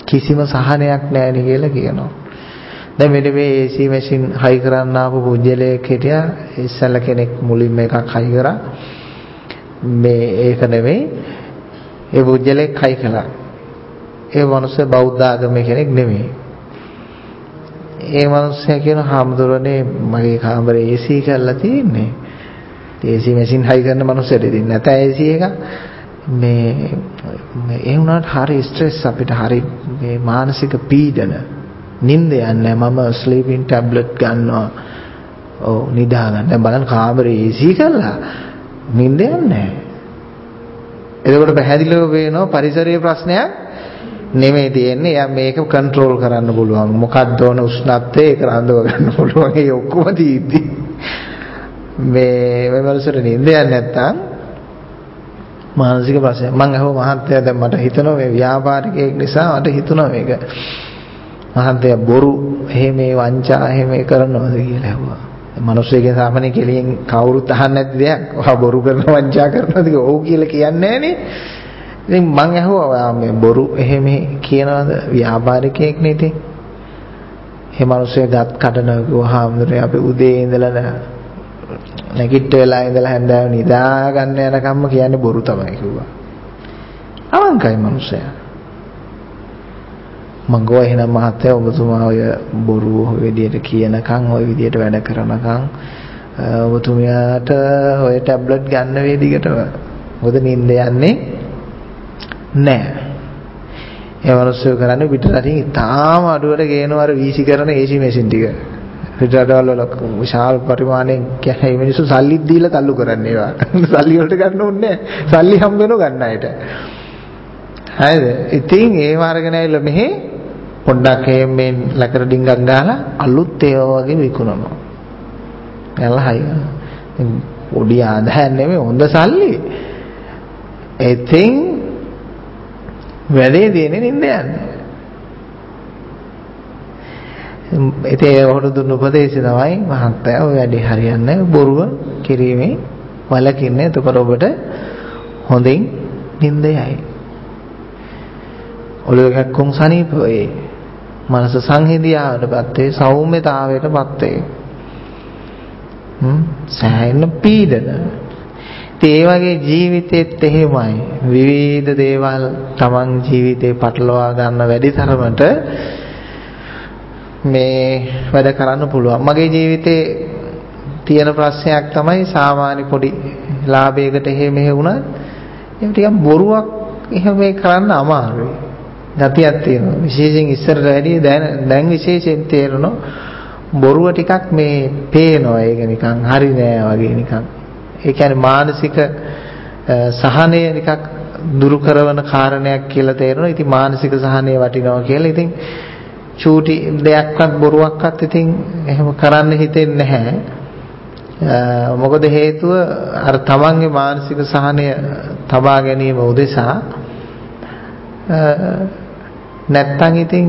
කිසිම සහනයක් නැහැ නේ කියලා කියනවා. දැන් මෙන්න මේ AC මැෂින් හයි කරන්න ආපු පුජ්‍යලයක් හිටියා. ඉස්සල්ලා කෙනෙක් මුලින්ම එකක් හයි කරා. මේ ඒක නෙමෙයි. ඒ පුජ්‍යලයක් හයි කළා. ඒ මනුස්සය බෞද්ධ ආගමේ කෙනෙක් නෙමෙයි. ඒ මනුස්සයා කියන හාමුදුරනේ මගේ කාමරේ AC කරලා තියෙන්නේ. AC මැෂින් හයි කරන මනුස්සයට ඉතින් නැත AC එක. මේ ඒ වුණාට හරි ස්ට්‍රෙස් අපිට හරි මේ මානසික පීඩන. නිින්ද යන්නේ මම ස්ලීපින් ටැබ්ලට් ගන්නවා. ඔව් නිදා ගන්න. දැන් බලන්න කාමරේ AC කරලා නිින්ද යන්නේ නැහැ. එතකොට පැහැදිලිව වෙනවා පරිසරීය ප්‍රශ්නයක් නෙමෙයි තියෙන්නේ. යා මේක කන්ට්‍රෝල් කරන්න පුළුවන්. මොකක්ද ඕන උෂ්ණත්වය ඒක රඳව ගන්න පුළුවන්. ඒ ඔක්කොම තියෙද්දි මේ වලසට නිින්ද යන්නේ නැත්තම් මානසික ප්‍රශ්න. මම අහුව මහත්තයා දැන් මට හිතෙනවා මේ ව්‍යාපාරිකයෙක් නිසා මට හිතුණා මේක මහත්තයා බොරු එහෙම වංචා එහෙම කරනවද කියලා ඇහුවා. මිනිස්සුගේ සාමාන්‍ය කෙලියෙන් කවුරුත් අහන්නේ නැති දෙයක්. ඔයා බොරු කරන වංචා කරනවද කියලා ඔව් කියලා කියන්නේ නැහනේ. ඉතින් මං ඇහුවා මේ බොරු එහෙම කියනවද ව්‍යාපාරිකයෙක් නේ ඉතින්. මේ මිනිස්සුගේ ගත් කඩන ගෝහාමුදුරේ අපි උදේ ඉඳලා නැගිට වෙලා ඉඳලා හැන්දෑව නිදා ගන්න යනකම්ම කියන්නේ බොරු තමයි කිව්වා. අවංකයි මිනිස්සයා. මං ගෝ එහෙනම් මහත්තයා ඔබතුමා ඔය බොරු ඔය විදියට කියනකම් ඔය විදියට වැඩ කරනකම් ඔබතුමියට ඔය ටැබ්ලට් ගන්න වේදිකටම මොකද නිින්ද යන්නේ නැහැ. ඒ මිනිස්සු කරන්නේ පිටරටින් තාම අඩුවට ගේනවා අර වීසි කරන AC මැෂින් ටික. පිටරටවල විශාල පරිමාණයෙන් කියන්නේ මේ මිනිස්සු සල්ලි දීලා තල්ලු කරන්නේ ඒවා. සල්ලි වලට ගන්න ඕනේ නැහැ. සල්ලි හම්බ වෙනව ගන්න අයට. හරිද? ඉතින් ඒ මාර්ගන ඇවිල්ලා මෙහි පොඩ්ඩක් මේ ලකර ඩිංගක් ගහලා අලුත් ඒවා වගේ විකුණනවා. එයාලා හයි. පොඩි ආදායම් නෙමෙයි හොඳ සල්ලි. ඉතින් වැඩේ දෙන්නේ නින්ද යන්නේ. ඉතින් ඒකට දුන්න උපදේශය තමයි මහත්තයා ඔය වැඩේ හරියන්නේ බොරුව කිරීමේ වලකින්නේ. එතකොට ඔබට හොඳින් නින්ද යයි. ඔළුව කැක්කුම් සනීප වේ. මනස සංහිඳියාවටපත් වේ, සෞම්‍යතාවයටපත් වේ. සෑහෙන පීඩන. ඒ වගේ ජීවිතෙත් එහෙමයි. විවිධ දේවල් Taman ජීවිතේ පටලවා ගන්න වැඩි තරමට මේ වැඩ කරන්න පුළුවන්. මගේ ජීවිතේ තියෙන ප්‍රශ්නයක් තමයි සාමාන්‍ය පොඩි ලාභයකට එහෙම වුණත් ඒක ටිකක් බොරුවක් එහෙම කරන්න අමාරුයි. ගතියක් තියෙනවා. විශේෂයෙන් ඉස්සරට වැඩිය දැන් විශේෂයෙන් තේරෙනවා බොරුව ටිකක් මේ පේනවා. ඒක නිකන් හරි නෑ වගේ නිකන්. ඒ කියන්නේ මානසික සහනය ටිකක් දුරු කරන කාරණයක් කියලා තේරෙනවා. ඉතින් මානසික සහනය වටිනවා කියලා. ඉතින් චූටි දෙයක්වත් බොරුවක්වත් ඉතින් එහෙම කරන්න හිතෙන්නේ නැහැ. මොකද හේතුව අර තමන්ගේ මානසික සහනය තබා ගැනීම උදෙසා නැත්තම් ඉතින්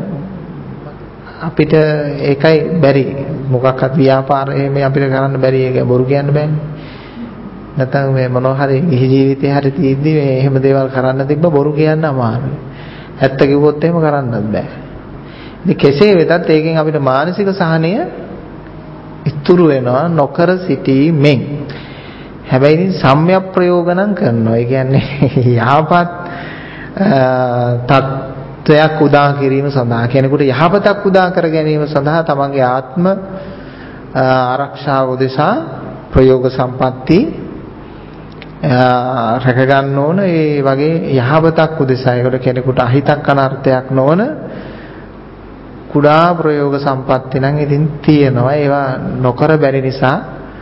අපිට ඒකයි බැරි. මොකක්වත් ව්‍යාපාර එහෙම අපිට කරන්න බැරි. ඒක බොරු කියන්න බෑනේ. නැත්නම් මේ මොනවා හරි ගිහි ජීවිතේ හරි තියෙද්දි මේ එහෙම දේවල් කරන්න තිබ්බ බොරු කියන්න අමාරුයි. ඇත්ත කිව්වොත් එහෙම කරන්නත් බෑ. ඉතින් කෙසේ වෙතත් ඒකෙන් අපිට මානසික සහනය ඉතුරු වෙනවා නොකර සිටීමෙන්. හැබැයි ඉතින් සම්‍යක් ප්‍රයෝග නම් කරනවා. ඒ කියන්නේ යහපත් තත්ත්වයක් උදා කිරීම සඳහා කෙනෙකුට යහපතක් උදා කර ගැනීම සඳහා තමන්ගේ ආත්ම ආරක්ෂාව උදෙසා ප්‍රයෝග සම්පatti රැක ගන්න ඕන. ඒ වගේ යහපතක් උදෙසා ඒකට කෙනෙකුට අහිතක් අනර්ථයක් නොවන කුඩා ප්‍රයෝග සම්පatti නම් ඉතින් තියෙනවා. ඒවා නොකර බැරි නිසා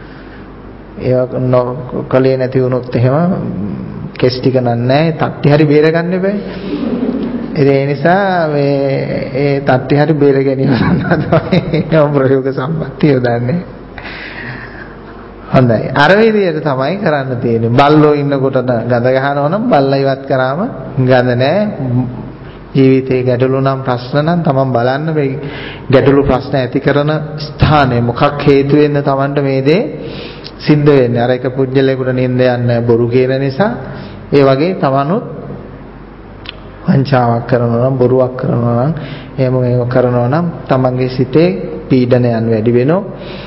ඒවා කලේ නැති වුණොත් එහෙම කෙස් ටික නන්නේ තට්ටි හරි බේර ගන්න බෑ. ඒ නිසා මේ ඒ තට්ටි හරි බේර ගැනීම සඳහා තමයි ප්‍රයෝග සම්පatti යොදන්නේ. හොඳයි. අර විදියට තමයි කරන්න තියෙන්නේ. බල්ලෝ ඉන්නකොට ගඳ ගහනවා නම් බල්ලා ඉවත් කරාම ගඳ නැහැ. ජීවිතේ ගැටලු නම් ප්‍රශ්න නම් තමන් බලන්න මේ ගැටලු ප්‍රශ්න ඇති කරන ස්ථානය මොකක් හේතු වෙන්න තමන්ට මේ දේ සිද්ධ වෙන්නේ. අර එක පුජ්‍යලයකට නින්ද යන්නේ බොරු කියන නිසා. ඒ වගේ තමනුත් වංචාවක් කරනවා නම් බොරුවක් කරනවා නම් එහෙම මේව කරනවා නම් තමන්ගේ සිතේ පීඩනයන් වැඩි වෙනවා.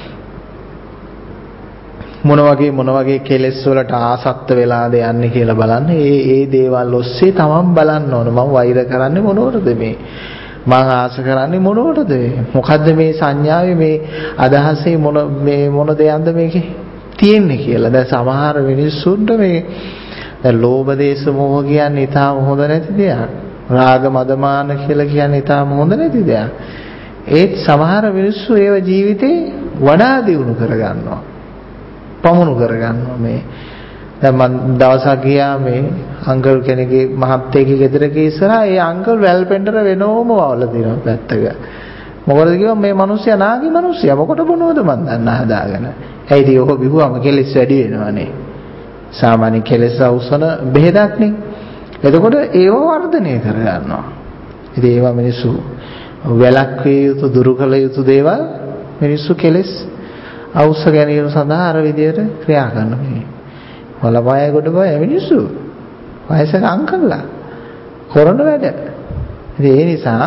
මොන වගේ කෙලෙස් වලට ආසක්ත වෙලාද යන්නේ කියලා බලන්න. ඒ දේවල් ඔස්සේ තමන් බලන්න ඕන. මම වෛර කරන්නේ මොනවටද මේ? මම ආස කරන්නේ මොනවටද? මොකද්ද මේ සංඥාවේ මේ අදහසේ මොන දෙයක්ද මේකේ තියෙන්නේ කියලා. දැන් සමහර මිනිස්සුන්ට මේ දැන් ලෝභ දේශ මොහ කියන්නේ ඊටාම හොඳ නැති දෙයක්. රාග මදමාන කියලා කියන්නේ ඊටාම හොඳ නැති දෙයක්. ඒත් සමහර මිනිස්සු ඒව ජීවිතේ වඩා දියුණු කරගන්නවා. පමුණු කරගන්නවා මේ. දැන් මම දවසක් ගියා මේ අංකල් කෙනෙක්ගේ මහත්තයෙක්ගේ ගෙදරක ඉස්සරහා ඒ අංකල් වැල්පෙන්ඩර වෙනෝම වවලා තියෙනවා පැත්තක. මොකද කිව්වා මේ මිනිස්සයා නාගි මිනිස්සයා මොකට බොනවද මන් දන්න හදාගෙන. ඇයිද ඔක බිහුවම කෙලෙස් වැඩි වෙනවනේ. සාමාන්‍ය කෙලෙස් අවසන බෙහෙදක් නේ. එතකොට ඒව වර්ධනය කරගන්නවා. ඉතින් ඒවා මිනිස්සු වැළක්විය යුතු දුරු කළ යුතු දේවල් මිනිස්සු කෙලෙස් අවශ්‍ය ගැනීම සඳහා අර විදියට ක්‍රියා කරනවා. වලපය කොට බය මිනිස්සු වයසක අංකල්ලා කරන වැඩ. ඉතින් ඒ නිසා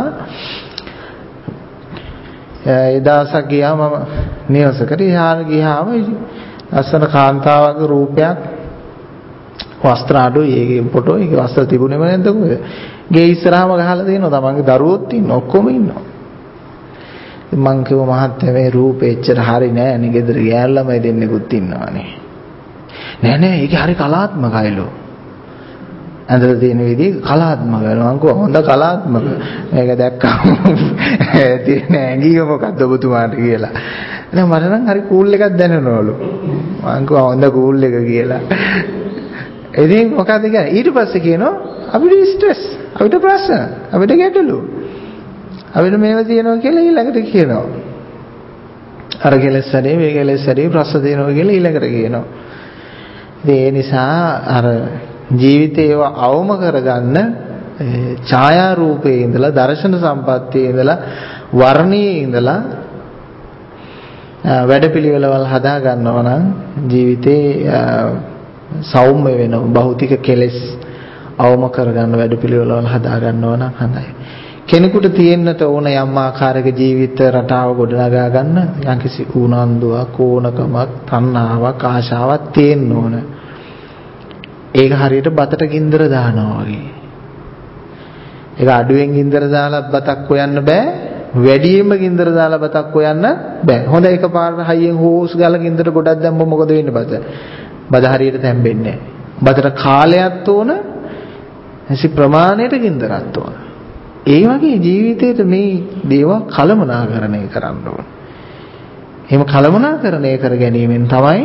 ඒ දවසක් ගියා මම නිවසකට ගියාම ලස්සන කාන්තාවගේ රූපයක් වස්ත්‍ර අඩුයි ඒකේ ෆොටෝ ඒකේ වස්ත්‍ර තිබුණේම නැද්ද කොහෙද? ගේ ඉස්සරහම ගහලා තියෙනවා තමන්ගේ දරුවෝත් ඉන්නවා ඔක්කොම ඉන්නවා. මං කිව්වා මහත්තයා මේ රූපේ එච්චර හරි නෑ නේ ගෙදර ගෑනු ළමයි දෙන්නෙකුත් ඉන්නවානේ. නෑ ඒක හරි කලාත්මකයිලු. ඇඳලා තියෙන විදිහ කලාත්මකයි. මං කිව්වා හොඳ කලාත්මක. මේක දැක්කම තියෙන ඇඟිය මොකක්ද ඔබතුමාට කියලා. නෑ මට නම් හරි කූල් එකක් දැනෙනවලු. මං කිව්වා හොඳ කූල් එක කියලා. ඉතින් මොකද කියන්නේ ඊට පස්සේ කියනවා අපිට ස්ට්‍රෙස් අපිට ප්‍රශ්න අපිට ගැටලු අපිට මේව තියෙනවා කියලා ඊළඟට කියනවා. අර කෙලෙස් වැඩි මේ කෙලෙස් වැඩි ප්‍රශ්න තියෙනවා කියලා ඊළඟට කියනවා. ඉතින් ඒ නිසා අර ජීවිතේ ඒව අවම කරගන්න ඡායා රූපේ ඉඳලා දර්ශන සම්පත්තියේ ඉඳලා වර්ණයේ ඉඳලා වැඩපිළිවෙළවල් හදා ගන්නවා නම් ජීවිතේ සෞම්‍ය වෙනවා. භෞතික කෙලෙස් අවම කරගන්න වැඩපිළිවෙළවල් හදා ගන්නවා නම් හොඳයි. කෙනෙකුට තියෙන්නට ඕන යම් ආකාරයක ජීවිත රටාව ගොඩනගා ගන්න යම්කිසි උනන්දුවක් ඕනකමක් තණ්හාවක් ආශාවක් තියෙන්න ඕන. ඒක හරියට බතට ගින්දර දානවා වගේ. ඒක අඩුවෙන් ගින්දර දාලා බතක් හොයන්න බෑ. වැඩියෙන්ම ගින්දර දාලා බතක් හොයන්න බෑ. හොඳ එකපාරට හයියෙන් හෝස් ගාලා ගින්දර ගොඩක් දැම්මම මොකද වෙන්නේ බත? බත හරියට තැම්බෙන්නේ නැහැ. බතට කාලයක් ඕන. එසි ප්‍රමාණයට ගින්දරක් ඕන. ඒ වගේ ජීවිතේට මේ දේවල් කළමනාකරණය කරන්න ඕන. එහෙම කළමනාකරණය කර ගැනීමෙන් තමයි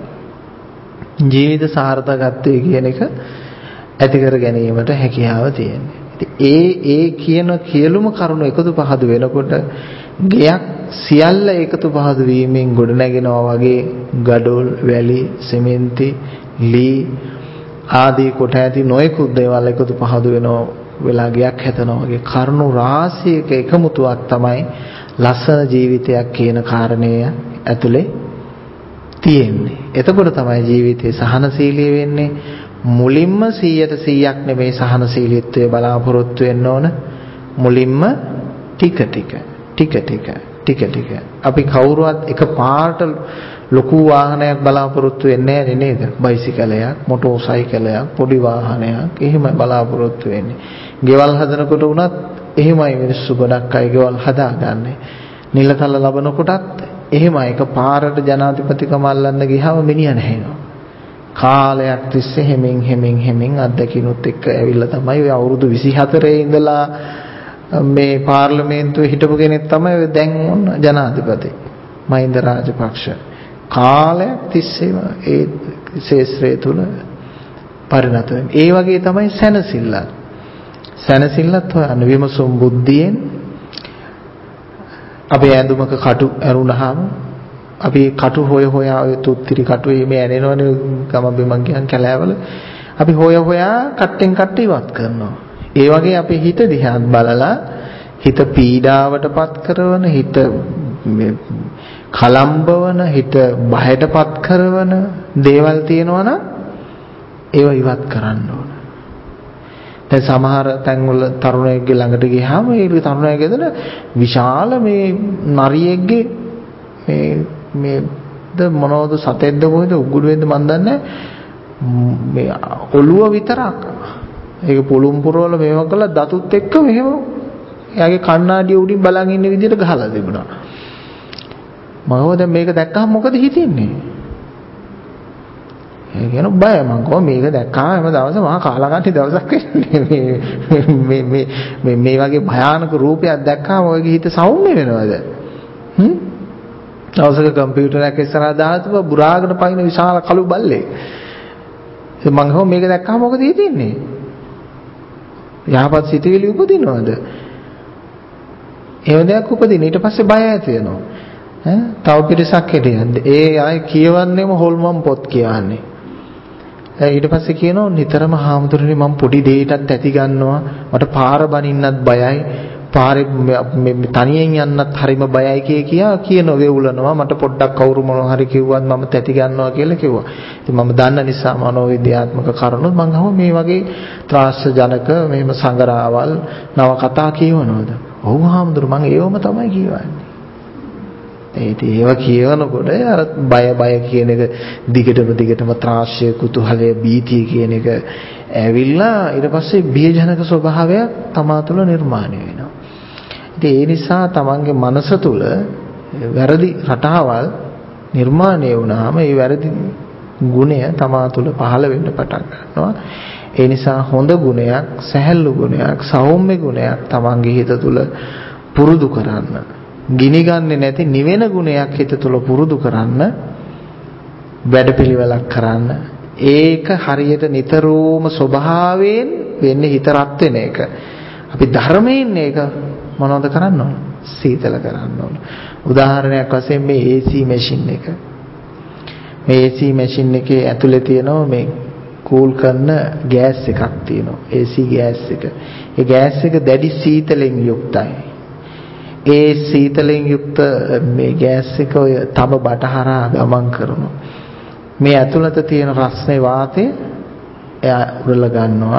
ජීවිත සාර්ථකත්වයේ කියන එක ඇති කර ගැනීමට හැකියාව තියෙන්නේ. ඒ කියන සියලුම කරුණු එකතු පහදු වෙනකොට ගයක් සියල්ල එකතු පහදු වීමෙන් ගොඩනැගෙනවා වගේ ගඩොල්, වැලි, සිමෙන්ති, ලී ආදී කොට ඇති නොයෙකුත් දේවල් එකතු පහදු වෙනවා වෙලා ගයක් හැදෙනවා වගේ කරුණු රාශියක එකමුතුවක් තමයි ලස්සන ජීවිතයක් කියන කාරණය ඇතුලේ තියෙන්නේ. එතකොට තමයි ජීවිතේ සහනශීලී වෙන්නේ. මුලින්ම 100% නෙමෙයි සහනශීලීත්වයේ බලාපොරොත්තු වෙන්න ඕන. මුලින්ම ටික ටික අපි කවුරුවත් එකපාරට ලොකු වාහනයක් බලාපොරොත්තු වෙන්නේ නැහැ නේද? බයිසිකලයක්, මොටෝ සයිකලයක්, පොඩි වාහනයක් එහෙම බලාපොරොත්තු වෙන්නේ. ගෙවල් හදනකොට උනත් එහෙමයි මිනිස්සු ගොඩක් අය ගෙවල් හදාගන්නේ. නිලතල ලබනකොටත් එහෙමයි එකපාරට ජනාධිපතිකම අල්ලන්න ගියාම මිනිහා නැහෙනවා. කාලයක් තිස්සේ හැමින් අත්දැකිනුත් එක්ක ඇවිල්ලා තමයි ඔය අවුරුදු 24 ඉඳලා මේ පාර්ලිමේන්තුවේ හිටපු කෙනෙක් තමයි දැන් ජනාධිපති මහින්ද රාජපක්ෂ. කාලයක් තිස්සේම ඒ ශේෂ්ත්‍රය තුල පරිණත වෙන්නේ. ඒ වගේ තමයි සැනසෙල්ලත් හොයන්න විමසුම් බුද්ධියෙන් අපේ ඇඳුමක කටු ඇරුණාම අපි කටු හොයා ඔය තුත්තිරි කටු මේ ඇනෙනවනේ ගම බිමන් කියන කැලෑවල අපි හොයා කට්ටෙන් කට්ට ඉවත් කරනවා. ඒ වගේ අපේ හිත දිහා බලලා හිත පීඩාවටපත් කරන හිත කලම්බවන හිත බයටපත් කරන දේවල් තියෙනවා නම් ඒව ඉවත් කරන්න ඕන. දැන් සමහර තැන්වල තරුණයෙක්ගේ ළඟට ගියාම ඒ තරුණයා ගෙදර විශාල මේ නරියෙක්ගේ මේද මොනවද සතෙක්ද කොහෙද උගුරුවෙන්ද මන් දන්නේ මේ ඔළුව විතරක් ඒක පුළුම් පුරවල මේව කළා දතුත් එක්ක මෙහෙම එයාගේ කණ්ණාඩිය උඩින් බලන් ඉන්න විදිහට ගහලා තිබුණා. මම දැන් මේක දැක්කම මොකද හිතෙන්නේ? ඒ කියන බය මං කොහොම මේක දැක්කම හැම දවසම මහා කාලකන්ණි දවසක් මේ වගේ භයානක රූපයක් දැක්කම ඔයගේ හිත සෞම්‍ය වෙනවද? දවසක කම්පියුටරයක් ඉස්සරහා දාලා තිබ්බ බුරාගෙන පයින් විශාල කළු බල්ලේ. මං කොහොම මේක දැක්කම මොකද හිතෙන්නේ? යහපත් සිතුවිලි උපදිනවද? එහෙම දෙයක් උපදින ඊට පස්සේ බය ඇති වෙනවා. තව පිටසක් හිටියද ඒ අය කියවන්නේම හොල්මන් පොත් කියවන්නේ. ඊට පස්සේ කියනවා නිතරම හාමුදුරනේ මම පොඩි දෙයකටත් ඇති ගන්නවා මට පාර බනින්නත් බයයි පාරේ තනියෙන් යන්නත් හරිම බයයි කියන වේවුලනවා මට පොඩ්ඩක් කවුරු මොනවා හරි කිව්වත් මම තැති ගන්නවා කියලා කිව්වා. ඉතින් මම දන්න නිසා මනෝවිද්‍යාත්මක කරුණු මම අහුව මේ වගේ ත්‍රාසජනක මෙහෙම සංගරාවල් නව කතා කියවනවද? ඔව් හාමුදුර මම ඒවම තමයි කියවන්නේ. ඒව කියවනකොට අර බය කියන එක දිගටම ත්‍රාස්‍ය කුතුහලය බීතිය කියන එක ඇවිල්ලා ඊට පස්සේ බියජනක ස්වභාවයක් තමා තුළ නිර්මාණය වෙනවා. ඉතින් ඒ නිසා තමන්ගේ මනස තුළ වැරදි රටාවල් නිර්මාණය වුණාම ඒ වැරදි ගුණය තමා තුළ පහළ වෙන්න පටන් ගන්නවා. ඒ නිසා හොඳ ගුණයක්, සැහැල්ලු ගුණයක්, සෞම්‍ය ගුණයක් තමන්ගේ හිත තුළ පුරුදු කරන්න. ගිනිගන්නේ නැති නිවෙන ගුණයක් හිත තුළ පුරුදු කරන්න වැඩපිළිවෙලක් කරන්න. ඒක හරියට නිතරම ස්වභාවයෙන් වෙන්නේ හිත රත් වෙන එක. අපි ධර්මයෙන් ඒක මොනවද කරන්න ඕන? සීතල කරන්න ඕන. උදාහරණයක් වශයෙන් මේ AC මැෂින් එක. මේ AC මැෂින් එකේ ඇතුලේ තියෙනවා මේ කූල් කරන ගෑස් එකක් තියෙනවා. AC ගෑස් එක. ඒ ගෑස් එක දැඩි සීතලෙන් යුක්තයි. ඒ සීතලෙන් යුක්ත මේ ගෑස් එක ඔය තම බටහරා ගමන් කරනවා. මේ ඇතුළත තියෙන රස්නේ වාතය එයා උරලා ගන්නවා.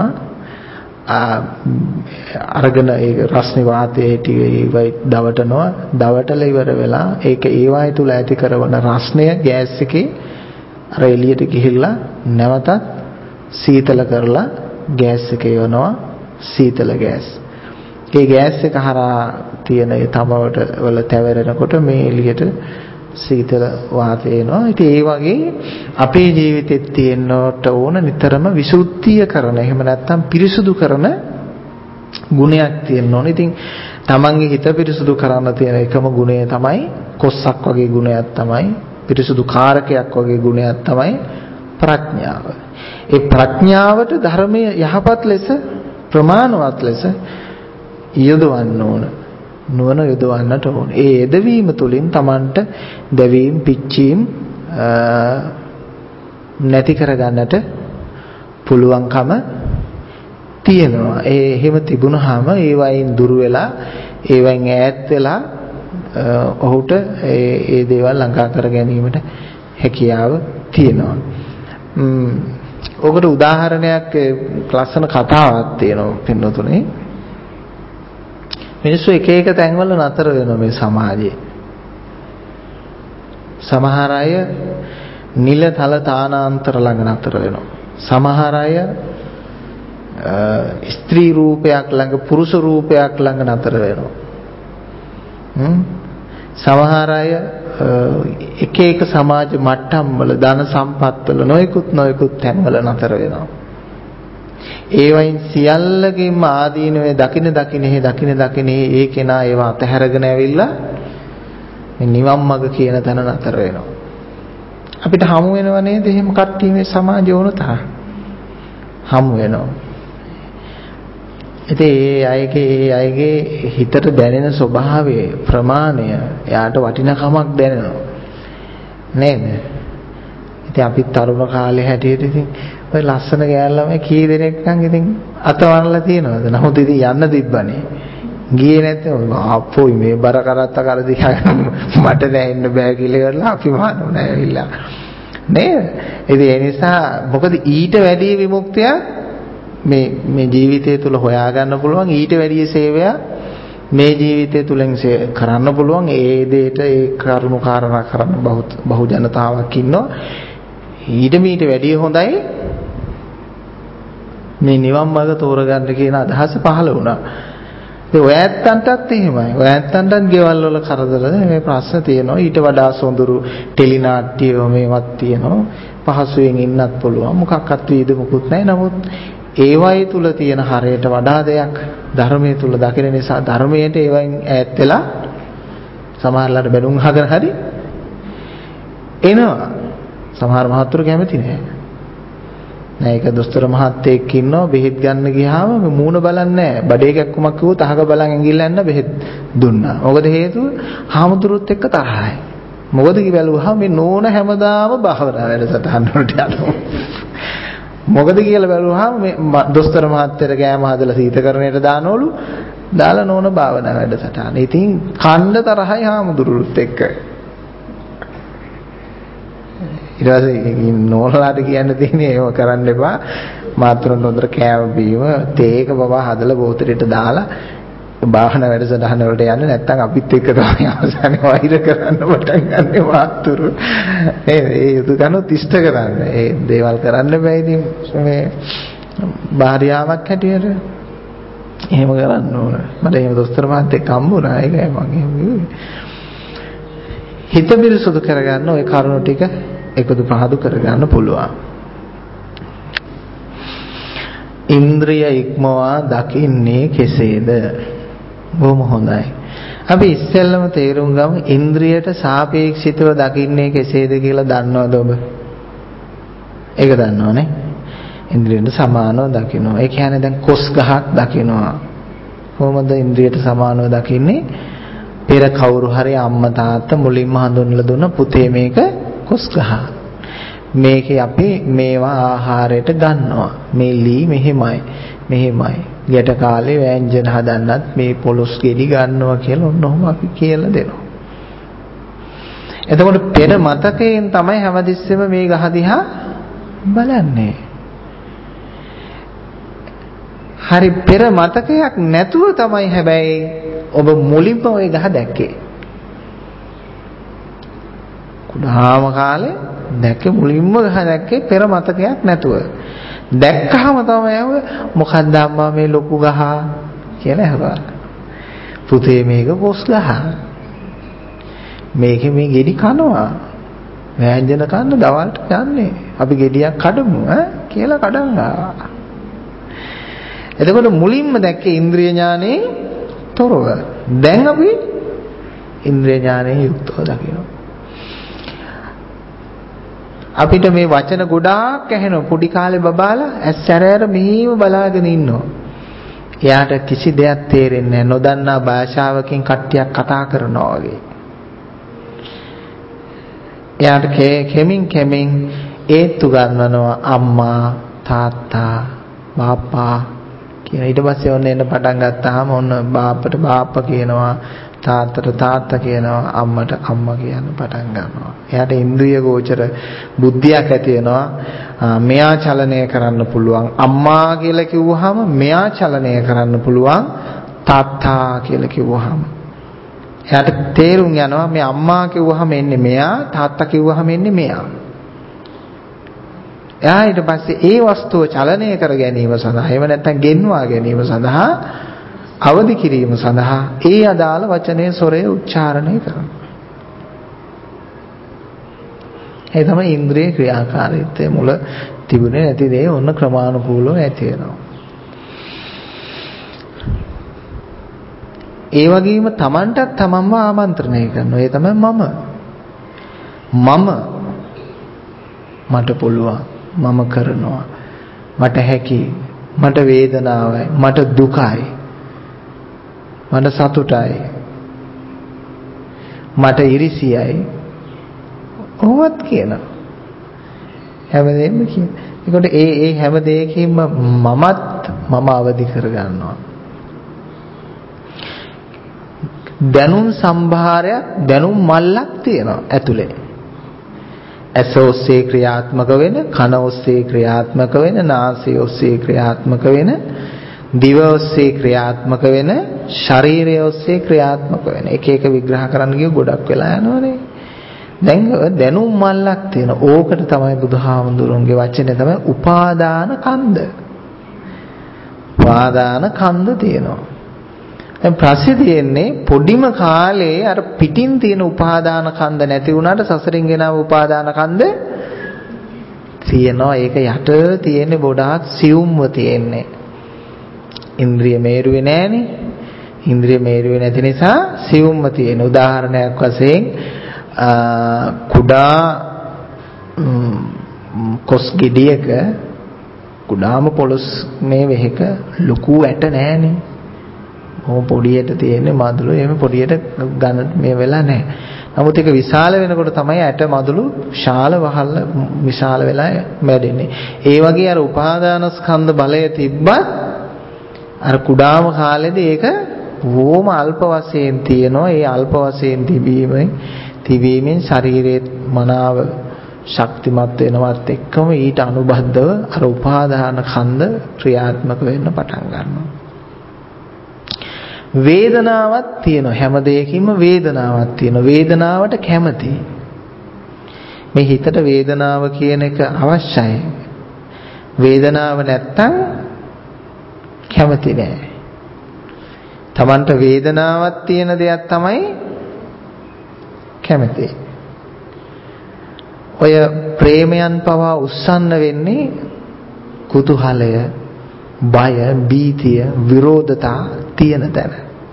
අරගෙන ඒ රස්නේ වාතයේ ටික ඒවයි දවටනවා. දවටලා ඉවර වෙලා ඒක ඒවායි තුල ඇති කරන රස්නය ගෑස් එකේ අර එළියට ගිහිල්ලා නැවතත් සීතල කරලා ගෑස් එක යවනවා සීතල ගෑස්. ඒ ගෑස් එක හරහා තියෙන ඒ තමවට වල තැවෙරෙනකොට මේ එළියට සීතල වාතය එනවා. ඉතින් ඒ වගේ අපේ ජීවිතෙත් තියෙන්නට ඕන නිතරම විසුද්ධිය කරන එහෙම නැත්නම් පිරිසුදු කරන ගුණයක් තියෙන්න ඕන. ඉතින් තමන්ගේ හිත පිරිසුදු කරන්න තියෙන එකම ගුණය තමයි කොස්සක් වගේ ගුණයක් තමයි පිරිසුදු කාරකයක් වගේ ගුණයක් තමයි ප්‍රඥාව. ඒ ප්‍රඥාවට ධර්මයේ යහපත් ලෙස ප්‍රමාණවත් ලෙස යොදවන්න ඕන. නුවණ යොදවන්නට ඕන. ඒ යෙදවීම තුළින් Tamanට දැවීම් පිච්චීම් නැති කරගන්නට පුළුවන්කම තියෙනවා. ඒ එහෙම තිබුණාම ඒ වයින් දුර වෙලා ඒ වයින් ඈත් වෙලා ඔහුට ඒ දේවල් ළඟා කර ගැනීමට හැකියාව තියෙනවා. ඔකට උදාහරණයක් ලස්සන කතාවක් තියෙනවා පින්නතුනේ. මිනිස්සු එක තැන්වල නතර වෙනවා මේ සමාජයේ. සමහර අය නිලතල තානාන්තර ළඟ නතර වෙනවා. සමහර අය ස්ත්‍රී රූපයක් ළඟ පුරුෂ රූපයක් ළඟ නතර වෙනවා. සමහර අය එක සමාජ මට්ටම් වල ධන සම්පත් වල නොයෙකුත් තැන්වල නතර වෙනවා. ඒ වයින් සියල්ලකින්ම ආදීනවේ දකින ඒ කෙනා ඒවා අතහැරගෙන ඇවිල්ලා මේ නිවන් මඟ කියන තැන නතර වෙනවා. අපිට හමු වෙනව නේද එහෙම කට්ටිය මේ සමාජය වුණ තරම් හමු වෙනවා. ඉතින් ඒ අයගේ හිතට දැනෙන ස්වභාවයේ ප්‍රමාණය එයාට වටිනකමක් දැනෙනවා නේද? ඉතින් අපි තරුණ කාලේ හැටියට ඉතින් ඔය ලස්සන ගෑල්ලාම කී දෙනෙක් නම් ඉතින් අතවරලා තියෙනවද? නමුත් ඉතින් යන්න තිබ්බනේ. ගියේ නැත්නම් අපෝයි මේ බර කරත්ත කර දිහා මට දැනෙන්න බෑ කියලා කරලා අපි මානුනේ ඇවිල්ලා නේද? ඉතින් ඒ නිසා මොකද ඊට වැඩි විමුක්තිය මේ ජීවිතය තුළ හොයාගන්න පුළුවන් ඊට වැඩිය සේවයක් මේ ජීවිතය තුළින් කරන්න පුළුවන්. ඒ දෙයට ඒ කරුණු කාරණා කරන්න බහු ජනතාවක් ඉන්නවා. ඊට මීට වැඩිය හොඳයි මේ නිවන් මාර්ග තෝරගන්න කියන අදහස පහළ වුණා. ඒ ඔය ඇත්තන්ටත් එහෙමයි. ඔය ඇත්තන්ටත් ගෙවල් වල කරදර මේ ප්‍රශ්න තියෙනවා. ඊට වඩා සොඳුරු ටෙලි නාට්‍ය මේවත් තියෙනවා. පහසුවෙන් ඉන්නත් පුළුවන්. මොකක්වත් වීද මොකුත් නැහැ. නමුත් ඒවයි තුල තියෙන හරයට වඩා දෙයක් ධර්මයේ තුල දකින නිසා ධර්මයට ඒවයින් ඈත් වෙලා සමහරලාට බැලුම් අහගෙන හරි එනවා. සමහර මහත්තුරු කැමති නැහැ. ඒක දොස්තර මහත්තයෙක් ඉන්නවා බෙහෙත් ගන්න ගියාම මූණ බලන්නේ නැහැ. බඩේ කැක්කුමක් කිව්වොත් අහක බලන් ඇඟිල්ල යන්න බෙහෙත් දුන්නා. මොකද හේතුව? හාමුදුරුවොත් එක්ක තරහයි. මොකද කිව්වලුවා මේ නෝන හැමදාම භාවනා වැඩසටහන් වලට යනවා. මොකද කියලා බැලුවාම මේ දොස්තර මහත්තයට ගෑම හදලා සීතකරණයට දානවලු. දාලා නෝන භාවනා වැඩසටහන. ඉතින් කණ්ඩ තරහයි හාමුදුරුවොත් එක්ක. ඊට පස්සේ නෝනලාට කියන්න තියෙන්නේ ඒව කරන්න එපා. මාත්‍රොන් හොඳට කෑම බීම තේක බබා හදලා බෝතලෙට දාලා භාවනා වැඩසටහන වලට යන්න නැත්නම් අපිත් එක්ක තමයි අවසානයේ වෛර කරන්න පටන් ගන්න මාත්‍රො. ඒ යුතුයකනොත් ඉෂ්ට කරන්න. ඒ දේවල් කරන්න බෑ ඉතින් මේ භාර්යාවක් හැටියට. එහෙම කරන්න ඕන. මට එහෙම දොස්තර මහත්තයෙක් හම්බුණා. ඒකයි මම එහෙම කිව්වේ. හිත පිරිසුදු කරගන්න ওই කරුණු ටික එකදු පහදු කරගන්න පුළුවන්. ඉන්ද්‍රිය ඉක්මවා දකින්නේ කෙසේද? බොහොම හොඳයි. අපි ඉස්සෙල්ලම තේරුම් ගමු ඉන්ද්‍රියට සාපේක්ෂිතව දකින්නේ කෙසේද කියලා. දන්නවද ඔබ? ඒක දන්නවනේ. ඉන්ද්‍රියට සමානව දකිනවා. ඒ කියන්නේ දැන් කොස් ගහක් දකිනවා. කොහොමද ඉන්ද්‍රියට සමානව දකින්නේ? පෙර කවුරු හරි අම්මා තාත්තා මුලින්ම හඳුන්වලා දුන්න පුතේ මේක කොස් ගහ. මේකේ අපි මේවා ආහාරයට ගන්නවා. මේ ලී මෙහෙමයි. මෙහෙමයි. ගැට කාලේ වෑංජන හදන්නත් මේ පොලොස් ගෙඩි ගන්නවා කියලා ඔන්නෝම අපි කියලා දෙනවා. එතකොට පෙර මතකයෙන් තමයි හැමතිස්සෙම මේ ගහ දිහා බලන්නේ. හරි පෙර මතකයක් නැතුව තමයි හැබැයි ඔබ මුලින්ම ওই ගහ දැක්කේ. කුඩාම කාලේ දැක්කේ මුලින්ම ගහ දැක්කේ පෙර මතකයක් නැතුව. දැක්කහම තමයි මොකක්ද අම්මා මේ ලොකු ගහ කියලා අහුවා. පුතේ මේක පොස් ගහ. මේකේ මේ ගෙඩි කනවා. වෑංජන කන්න දවල්ට යන්නේ. අපි ගෙඩියක් කඩමු කියලා කඩන් ආවා. එතකොට මුලින්ම දැක්කේ ඉන්ද්‍රිය ඥානේ තොරව. දැන් අපි ඉන්ද්‍රිය ඥානේ යුක්තව දකිනවා. අපිට මේ වචන ගොඩාක් ඇහෙනවා. පොඩි කාලේ බබාලා ඇස් සැරෑර මෙහෙම බලාගෙන ඉන්නවා. එයාට කිසි දෙයක් තේරෙන්නේ නැහැ. නොදන්නා භාෂාවකින් කට්ටියක් කතා කරනවා වගේ. එයාට කෙමින් ඒත්තු ගන්නනවා අම්මා තාත්තා බාප්පා කියලා. ඊට පස්සේ ඔන්න එන්න පටන් ගත්තාම ඔන්න බාප්පට බාප්පා කියනවා, තාත්තට තාත්තා කියනවා, අම්මට අම්මා කියන පටන් ගන්නවා. එයාට ඉන්ද්‍රිය ගෝචර බුද්ධියක් ඇති වෙනවා. මෙයා චලනය කරන්න පුළුවන්. අම්මා කියලා කිව්වහම මෙයා චලනය කරන්න පුළුවන්. තාත්තා කියලා කිව්වහම එයාට තේරුම් යනවා මේ අම්මා කිව්වහම එන්නේ මෙයා, තාත්තා කිව්වහම එන්නේ මෙයා. එයා ඊට පස්සේ ඒ වස්තුව චලනය කර ගැනීම සඳහා එහෙම නැත්නම් ගෙන්වා ගැනීම සඳහා අවදි කිරීම සඳහා ඒ අදාළ වචනේ ස්වරය උච්චාරණය කරනවා. ඒ තමයි ඉන්ද්‍රිය ක්‍රියාකාරීත්වය. මුල තිබුණේ නැති දේ ඔන්න ක්‍රමානුකූලව ඇති වෙනවා. ඒ වගේම Tamanටත් තමන්ව ආමන්ත්‍රණය කරනවා. ඒ තමයි මම මට පුළුවන්, මම කරනවා, මට හැකි, මට වේදනාවයි, මට දුකයි, මට සතුටයි, මට ඉරිසියයි. ඔහොමත් කියනවා. හැමදේම කියන. ඒකට ඒ හැම දෙයකින්ම මම අවදි කර ගන්නවා. දැනුම් සම්භාරයක්, දැනුම් මල්ලක් තියෙනවා ඇතුලේ. ඇස ඔස්සේ ක්‍රියාත්මක වෙන, කන ඔස්සේ ක්‍රියාත්මක වෙන, නාසය ඔස්සේ ක්‍රියාත්මක වෙන, දිව ඔස්සේ ක්‍රියාත්මක වෙන, ශරීරය ඔස්සේ ක්‍රියාත්මක වෙන. එක එක විග්‍රහ කරන්න ගිය ගොඩක් වෙලා යනවනේ. දැන් දැනුම් මල්ලක් තියෙන. ඕකට තමයි බුදුහාමුදුරන්ගේ වචනේ තමයි උපාදාන කන්ද. උපාදාන කන්ද තියෙනවා. දැන් ප්‍රශ්නේ තියෙන්නේ පොඩිම කාලේ අර පිටින් තියෙන උපාදාන කන්ද නැති වුණාට සසරින් ගෙනාව උපාදාන කන්ද තියෙනවා. ඒක යට තියෙන්නේ ගොඩාක් සියුම්ව තියෙන්නේ. ඉන්ද්‍රිය මේරුවේ නැහනේ. ඉන්ද්‍රිය මේරුවේ නැති නිසා සියුම්ව තියෙන. උදාහරණයක් වශයෙන් කුඩා කොස් ගෙඩියක කුඩාම පොළොස් මේ වෙහෙක ලොකු ඇට නැහනේ. මොහොම පොඩියට තියෙන්නේ මදුළු. එහෙම පොඩියට ගන්න මේ වෙලා නැහැ. නමුත් ඒක විශාල වෙනකොට තමයි ඇට මදුළු ශාල වහල් විශාල වෙලා මැඩෙන්නේ. ඒ වගේ අර උපාදාන ස්කන්ධ බලය තිබ්බත් අර කුඩාම කාලෙදී ඒක බොහොම අල්ප වශයෙන් තියෙනවා. ඒ අල්ප වශයෙන් තිබීමෙන් ශරීරයේ මනාව ශක්තිමත් වෙනවත් එක්කම ඊට අනුබද්ධව අර උපාදාන කන්ද ක්‍රියාත්මක වෙන්න පටන් ගන්නවා. වේදනාවක් තියෙනවා. හැම දෙයකින්ම වේදනාවක් තියෙනවා. වේදනාවට කැමති. මේ හිතට වේදනාව කියන එක අවශ්‍යයි. වේදනාව නැත්තම් කැමති නෑ. Tamanට වේදනාවක් තියෙන දෙයක් තමයි කැමති. ඔය ප්‍රේමයන් පවා උස්සන්න වෙන්නේ කුතුහලය, බය, බීතිය, විරෝධතා තියෙන තැන.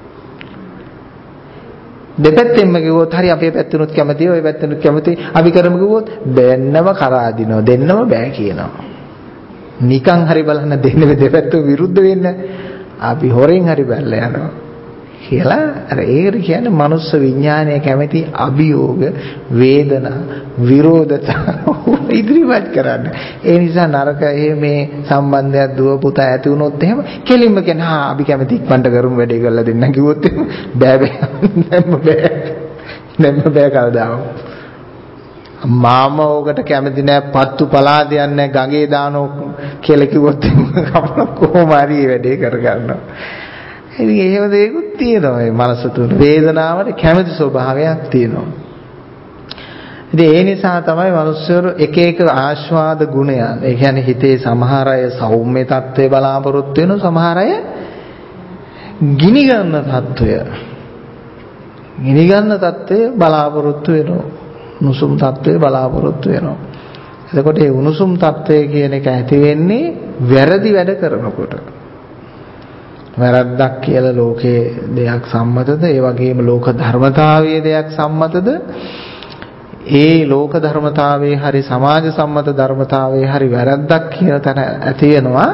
දෙපැත්තෙන්ම කිව්වොත් හරි අපේ පැත්තෙනුත් කැමතියි, ඔය පැත්තෙනුත් කැමතියි. අපි කරමු කිව්වොත් දෙන්නම කරා දිනවා, දෙන්නම බෑ කියනවා. නිකන් හරි බලන්න දෙන්නේ දෙපැත්ත විරුද්ධ වෙන්නේ. අපි හොරෙන් හරි බැලලා යනවා කියලා අර ඒකට කියන්නේ මනුස්ස විඥානය කැමති අභියෝග, වේදනා, විරෝධතා ඉදිරිපත් කරන්න. ඒ නිසා නරක මේ සම්බන්ධයක් දුව පුතා ඇති වුණොත් එහෙම කෙලින්ම කියන්නේ හා අපි කැමති ඉක්මනට කරුම් වැඩේ කරලා දෙන්න කිව්වොත් එහෙම බෑ බෑ කවදාම. මාම ඕකට කැමති නෑ, පත්තු පලාදයක් නෑ, ගඟේ දානෝ කියලා කිව්වොත් අපල කොහොම හරි වැඩේ කරගන්නවා. ඉතින් එහෙම දෙයක්ත් තියෙනවා මේ මනස තුල. වේදනාවට කැමති ස්වභාවයක් තියෙනවා. ඉතින් ඒ නිසා තමයි මිනිස්සුරු එක එක ආස්වාද ගුණයන්. ඒ කියන්නේ හිතේ සමහර අය සෞම්‍ය තත්ත්වය බලාපොරොත්තු වෙන, සමහර අය ගිනි ගන්න තත්ත්වය බලාපොරොත්තු වෙනවා. උණුසුම් තත්ත්වය බලාපොරොත්තු වෙනවා. එතකොට මේ උණුසුම් තත්ත්වය කියන එක ඇති වෙන්නේ වැරදි වැඩ කරනකොට. වැරද්දක් කියලා ලෝකයේ දෙයක් සම්මතද? ඒ වගේම ලෝක ධර්මතාවයේ දෙයක් සම්මතද? ඒ ලෝක ධර්මතාවයේ හරි සමාජ සම්මත ධර්මතාවයේ හරි වැරද්දක් කියන තැන ඇති වෙනවා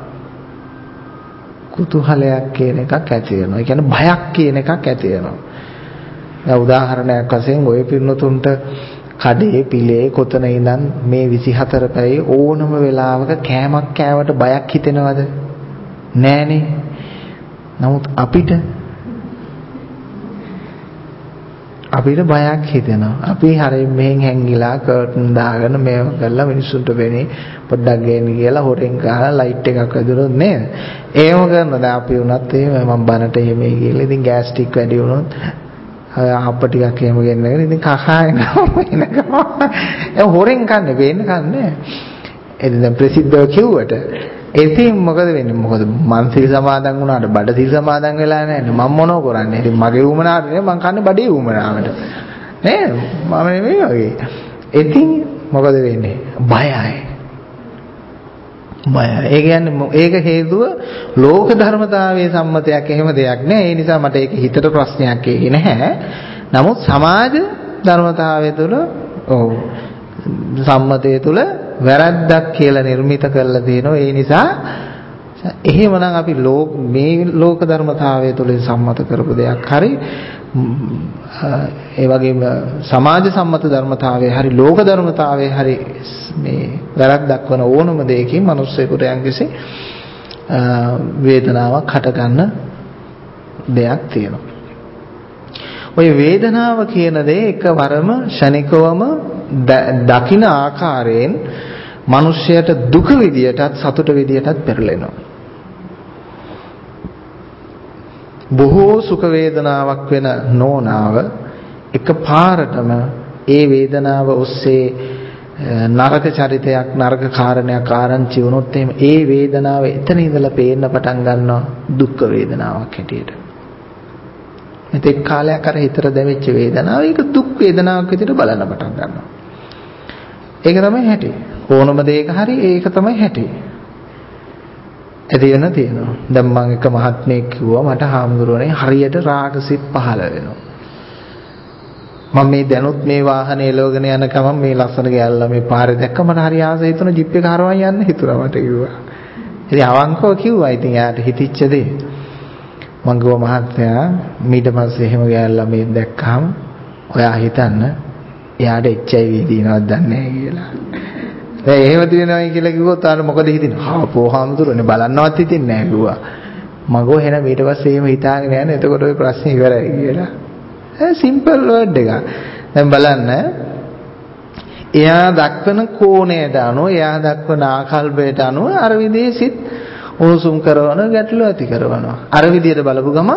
කුතුහලයක් කියන එකක් ඇති වෙනවා. ඒ කියන්නේ බයක් කියන එකක් ඇති වෙනවා. දැන් උදාහරණයක් වශයෙන් ඔය පින්නතුන්ට කඩේ පිළේ කොතන ඉඳන් මේ 24 පැයේ ඕනම වෙලාවක කෑමක් කෑවට බයක් හිතෙනවද? නෑනේ. නමුත් අපිට බයක් හිතෙනවා. අපි හරිය මෙහෙන් හැංගිලා කර්ටන් දාගෙන මේව කරලා මිනිස්සුන්ට වෙන්නේ පොඩ්ඩක් ගේන්න කියලා හොරෙන් ගහලා ලයිට් එකක් වැදුනොත් නේද? ඒව කරනවා. දැන් අපි වුණත් එහෙම මම බනට එහෙම ගිහලා ඉතින් ගෑස් ටික වැඩි වුණොත් අප්ප ටිකක් එහෙම ගෙන්නගෙන ඉතින් කකා එනවා. ඒ හොරෙන් කන්නේ වෙන්න කන්නේ. එදින දැන් ප්‍රසිද්ධව කිව්වට ඉතින් මොකද වෙන්නේ? මොකද මං සිල් සමාදන් වුණාට බඩ සිල් සමාදන් වෙලා නැහැ නේ. මම මොනව කරන්නේ? ඉතින් මගේ උමනාවට නේ මං කන්නේ බඩේ උමනාවට. නේද? මම මේ වගේ. ඉතින් මොකද වෙන්නේ? බයයි. ඒ කියන්නේ ඒක හේතුව ලෝක ධර්මතාවයේ සම්මතයක් එහෙම දෙයක් නෑ. ඒ නිසා මට ඒක හිතට ප්‍රශ්නයක් ඒකේ නැහැ. නමුත් සමාජ ධර්මතාවය තුළ සම්මතය තුළ වැරද්දක් කියලා නිර්මිත කරලා තියෙනවා. ඒ නිසා එහෙමනම් අපි මේ ලෝක ධර්මතාවය තුළ සම්මත කරපු දෙයක් හරි ඒ වගේම සමාජ සම්මත ධර්මතාවයේ හරි ලෝක ධර්මතාවයේ හරි මේ වැරද්දක් වන ඕනම දෙයකින් මිනිස්සුෙකුට යම්කිසි වේදනාවක් හටගන්න දෙයක් තියෙනවා. ඔය වේදනාව කියන දේ එකවරම ෂණිකවම දකින ආකාරයෙන් මිනිස්යාට දුක විදියටත් සතුට විදියටත් පෙරලෙනවා. බොහෝ සුඛ වේදනාවක් වෙන නෝනාව එකපාරටම ඒ වේදනාව ඔස්සේ නරක චරිතයක් නරක කාරණයක් ආරංචි වුණොත් එහෙම ඒ වේදනාව එතන ඉඳලා පේන්න පටන් ගන්නවා දුක් වේදනාවක් හැටියට. මෙතෙක් කාලයක් අර හිතට දැවෙච්ච වේදනාව ඒක දුක් වේදනාවක් විදිහට බලන්න පටන් ගන්නවා. ඒක තමයි හැටි. ඕනම දෙයක හරි ඒක තමයි හැටි. එදින තියෙනවා. දැන් මම එක මහත්මයෙක් කිව්වා මට හාමුදුරුවනේ හරියට රාගසිත පහළ වෙනවා. මම මේ දැනුත් මේ වාහනේ එලවගෙන යන ගමන් මේ ලස්සන ගෑල්ලා මේ පාරේ දැක්ක මට හරි ආස හිතුණා ජිප් එක හරවන් යන්න හිතුණා මට කිව්වා. ඉතින් අවංකව කිව්වා ඉතින් යාට හිතිච්ච දේ. මම ගිහුවා මහත්තයා ඊට පස්සේ එහෙම ගෑල්ලා මේ දැක්කම ඔයා හිතන්න එයාට HIV දිනවද දන්නේ නැහැ කියලා. දැන් එහෙම දිනනවයි කියලා කිව්වොත් ආන මොකද හිතන්නේ? හාපෝ හාමුදුරනේ බලන්නවත් හිතෙන්නේ නැහැ කිව්වා. මගෝ එහෙනම් ඊට පස්සේ එහෙම හිතාගෙන යන්නේ එතකොට ওই ප්‍රශ්නේ ඉවරයි කියලා. සිම්පල් වර්ඩ් එක. දැන් බලන්න එයා දක්වන කෝණයට අනුව එයා දක්වන ආකල්පයට අනුව අර විදිහේ සිත් උණුසුම් කරන ගැටලු ඇති කරනවා. අර විදිහට බලපු ගම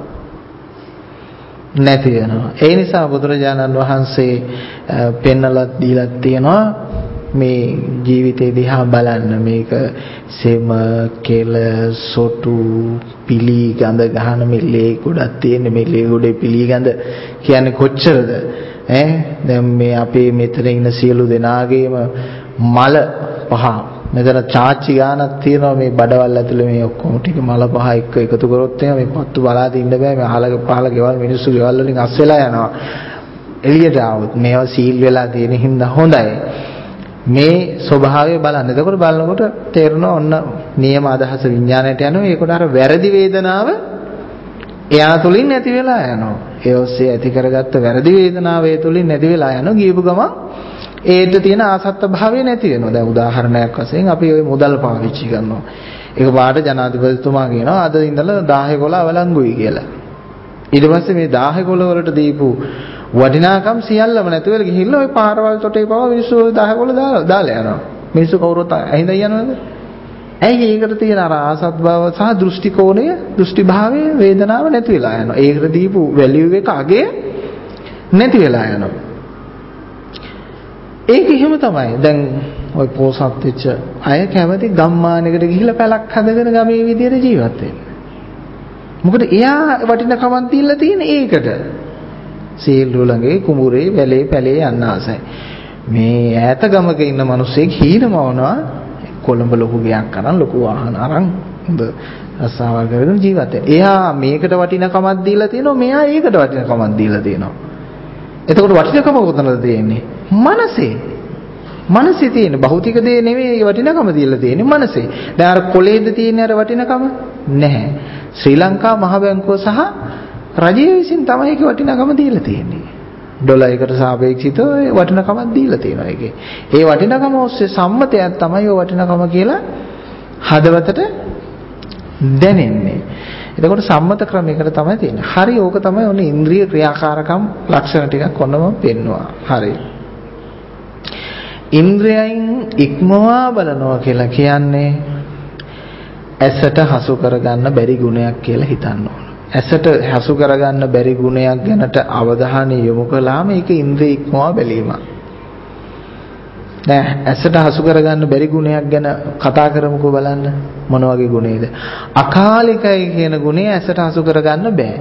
නැති වෙනවා. ඒ නිසා බුදුරජාණන් වහන්සේ පෙන්නලා දීලා තියෙනවා මේ ජීවිතේ දිහා බලන්න මේක සෙම කෙල සොටු පිලි ගඳ ගහන මේ ලේ ගොඩක් තියෙන මේ ලේ ගොඩේ පිලි ගඳ කියන්නේ කොච්චරද දැන් මේ අපේ මෙතන ඉන්න සියලු දෙනාගේම මල පහ මෙතන චාච්චි ගානක් තියෙනවා මේ බඩවල් ඇතුලේ මේ ඔක්කොම ටික මල පහ එක්ක එකතු කරොත් එහෙනම් මේ පත්තු බලාද ඉන්න බෑ මේ අහල පහල ගෙවල් මිනිස්සු ගෙවල් වලින් අස් වෙලා යනවා එළියට ආවොත් මේවා සීල් වෙලා තියෙන හින්දා හොඳයි මේ ස්වභාවය බලන්න. එතකොට බලනකොට තේරෙනවා ඔන්න නියම අදහස විඥාණයට යනවා. ඒකට අර වැරදි වේදනාව එයා තුලින් නැති වෙලා යනවා. ඒ ඔස්සේ ඇති කරගත්ත වැරදි වේදනාව ඒ තුලින් නැති වෙලා යනවා. ගියපු ගමන් ඒට තියෙන ආසත්ත භාවය නැති වෙනවා. දැන් උදාහරණයක් වශයෙන් අපි ওই මුදල් පාවිච්චි කරනවා. ඒක පාට ජනාධිපතිතුමා කියනවා අද ඉඳලා 10 කොළ අවලංගුයි කියලා. ඊට පස්සේ මේ 10 කොළ වලට දීපු වටිනාකම් සියල්ලම නැතිවෙලා ගිහිල්ලා ওই පාරවල් තොටේ පව මිනිස්සු 10 කොළ දාලා යනවා. මිනිස්සු කවුරුත් ඇහිඳ යනවද? ඇයි ඒකට තියෙන අර ආසත් බව සහ දෘෂ්ටි කෝණය, දෘෂ්ටි භාවය, වේදනාව නැති වෙලා යනවා. ඒකට දීපු වැලියු එක අගේ නැති වෙලා යනවා. ඒක එහෙම තමයි. දැන් ওই පොසත් වෙච්ච අය කැමති ගම්මානයකට ගිහිල්ලා පැලක් හදගෙන ගමේ විදියට ජීවත් වෙන්න. මොකද එයා වටිනකමක් දීලා තියෙන ඒකට. සීල් ළඟේ කුඹුරේ වැලේ පැලේ යන්න ආසයි. මේ ඈත ගමක ඉන්න මිනිස්සෙක් හීනමවනවා කොළඹ ලොකු ගයක් අරන් ලොකු වාහන අරන් හොඳ රස්සාවල් කරගෙන ජීවත් වෙනවා. එයා මේකට වටිනකමක් දීලා තියෙනවා මෙයා ඒකට වටිනකමක් දීලා තියෙනවා. එතකොට වටිනකම කොතනද තියෙන්නේ? මනසේ. මනසේ තියෙන භෞතික දේ නෙවෙයි වටිනකම දීලා තියෙන්නේ මනසේ. දැන් අර කොලේද තියෙන අර වටිනකම නැහැ. ශ්‍රී ලංකා මහ බැංකුව සහ රජය විසින් තමයි ඒක වටිනකම දීලා තියෙන්නේ. ඩොලර් එකට සාපේක්ෂව වටිනකමක් දීලා තියෙනවා ඒකේ. ඒ වටිනකම ඔස්සේ සම්මතයක් තමයි ඔය වටිනකම කියලා හදවතට දැනෙන්නේ. එතකොට සම්මත ක්‍රමයකට තමයි තියෙන්නේ. හරි ඕක තමයි ඔන්න ඉන්ද්‍රිය ක්‍රියාකාරකම් ලක්ෂණ ටිකක් ඔන්නම පෙන්නවා. හරි. ඉන්ද්‍රයන් ඉක්මවා බලනවා කියලා කියන්නේ ඇසට හසු කරගන්න බැරි ගුණයක් කියලා හිතන්න ඕන. ඇසට හසු කරගන්න බැරි ගුණයක් ගැනට අවධානය යොමු කළාම ඒක ඉන්ද්‍රිය ඉක්මවා බැලීමක්. දැන් ඇසට හසු කරගන්න බැරි ගුණයක් ගැන කතා කරමුකෝ බලන්න මොන වගේ ගුණේද? අකාලිකයි කියන ගුණය ඇසට හසු කරගන්න බෑ.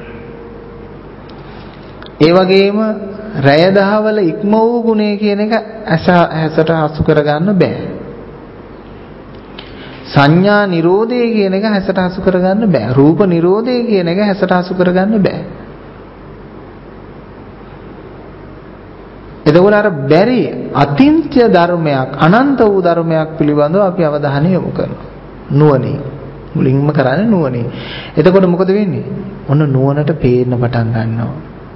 ඒ වගේම රැය දහවල ඉක්ම වූ ගුණය කියන එක ඇසට හසු කරගන්න බෑ. සංඥා නිරෝධය කියන එක හැසට හසු කරගන්න බෑ. රූප නිරෝධය කියන එක හැසට හසු කරගන්න බෑ. එතකොට අර බැරි අතින්ත්‍ය ධර්මයක් අනන්ත වූ ධර්මයක් පිළිබඳව අපි අවධානය යොමු කරනවා. නුවණින්. මුලින්ම කරන්නේ නුවණින්. එතකොට මොකද වෙන්නේ? ඔන්න නුවණට පේන්න පටන් ගන්නවා.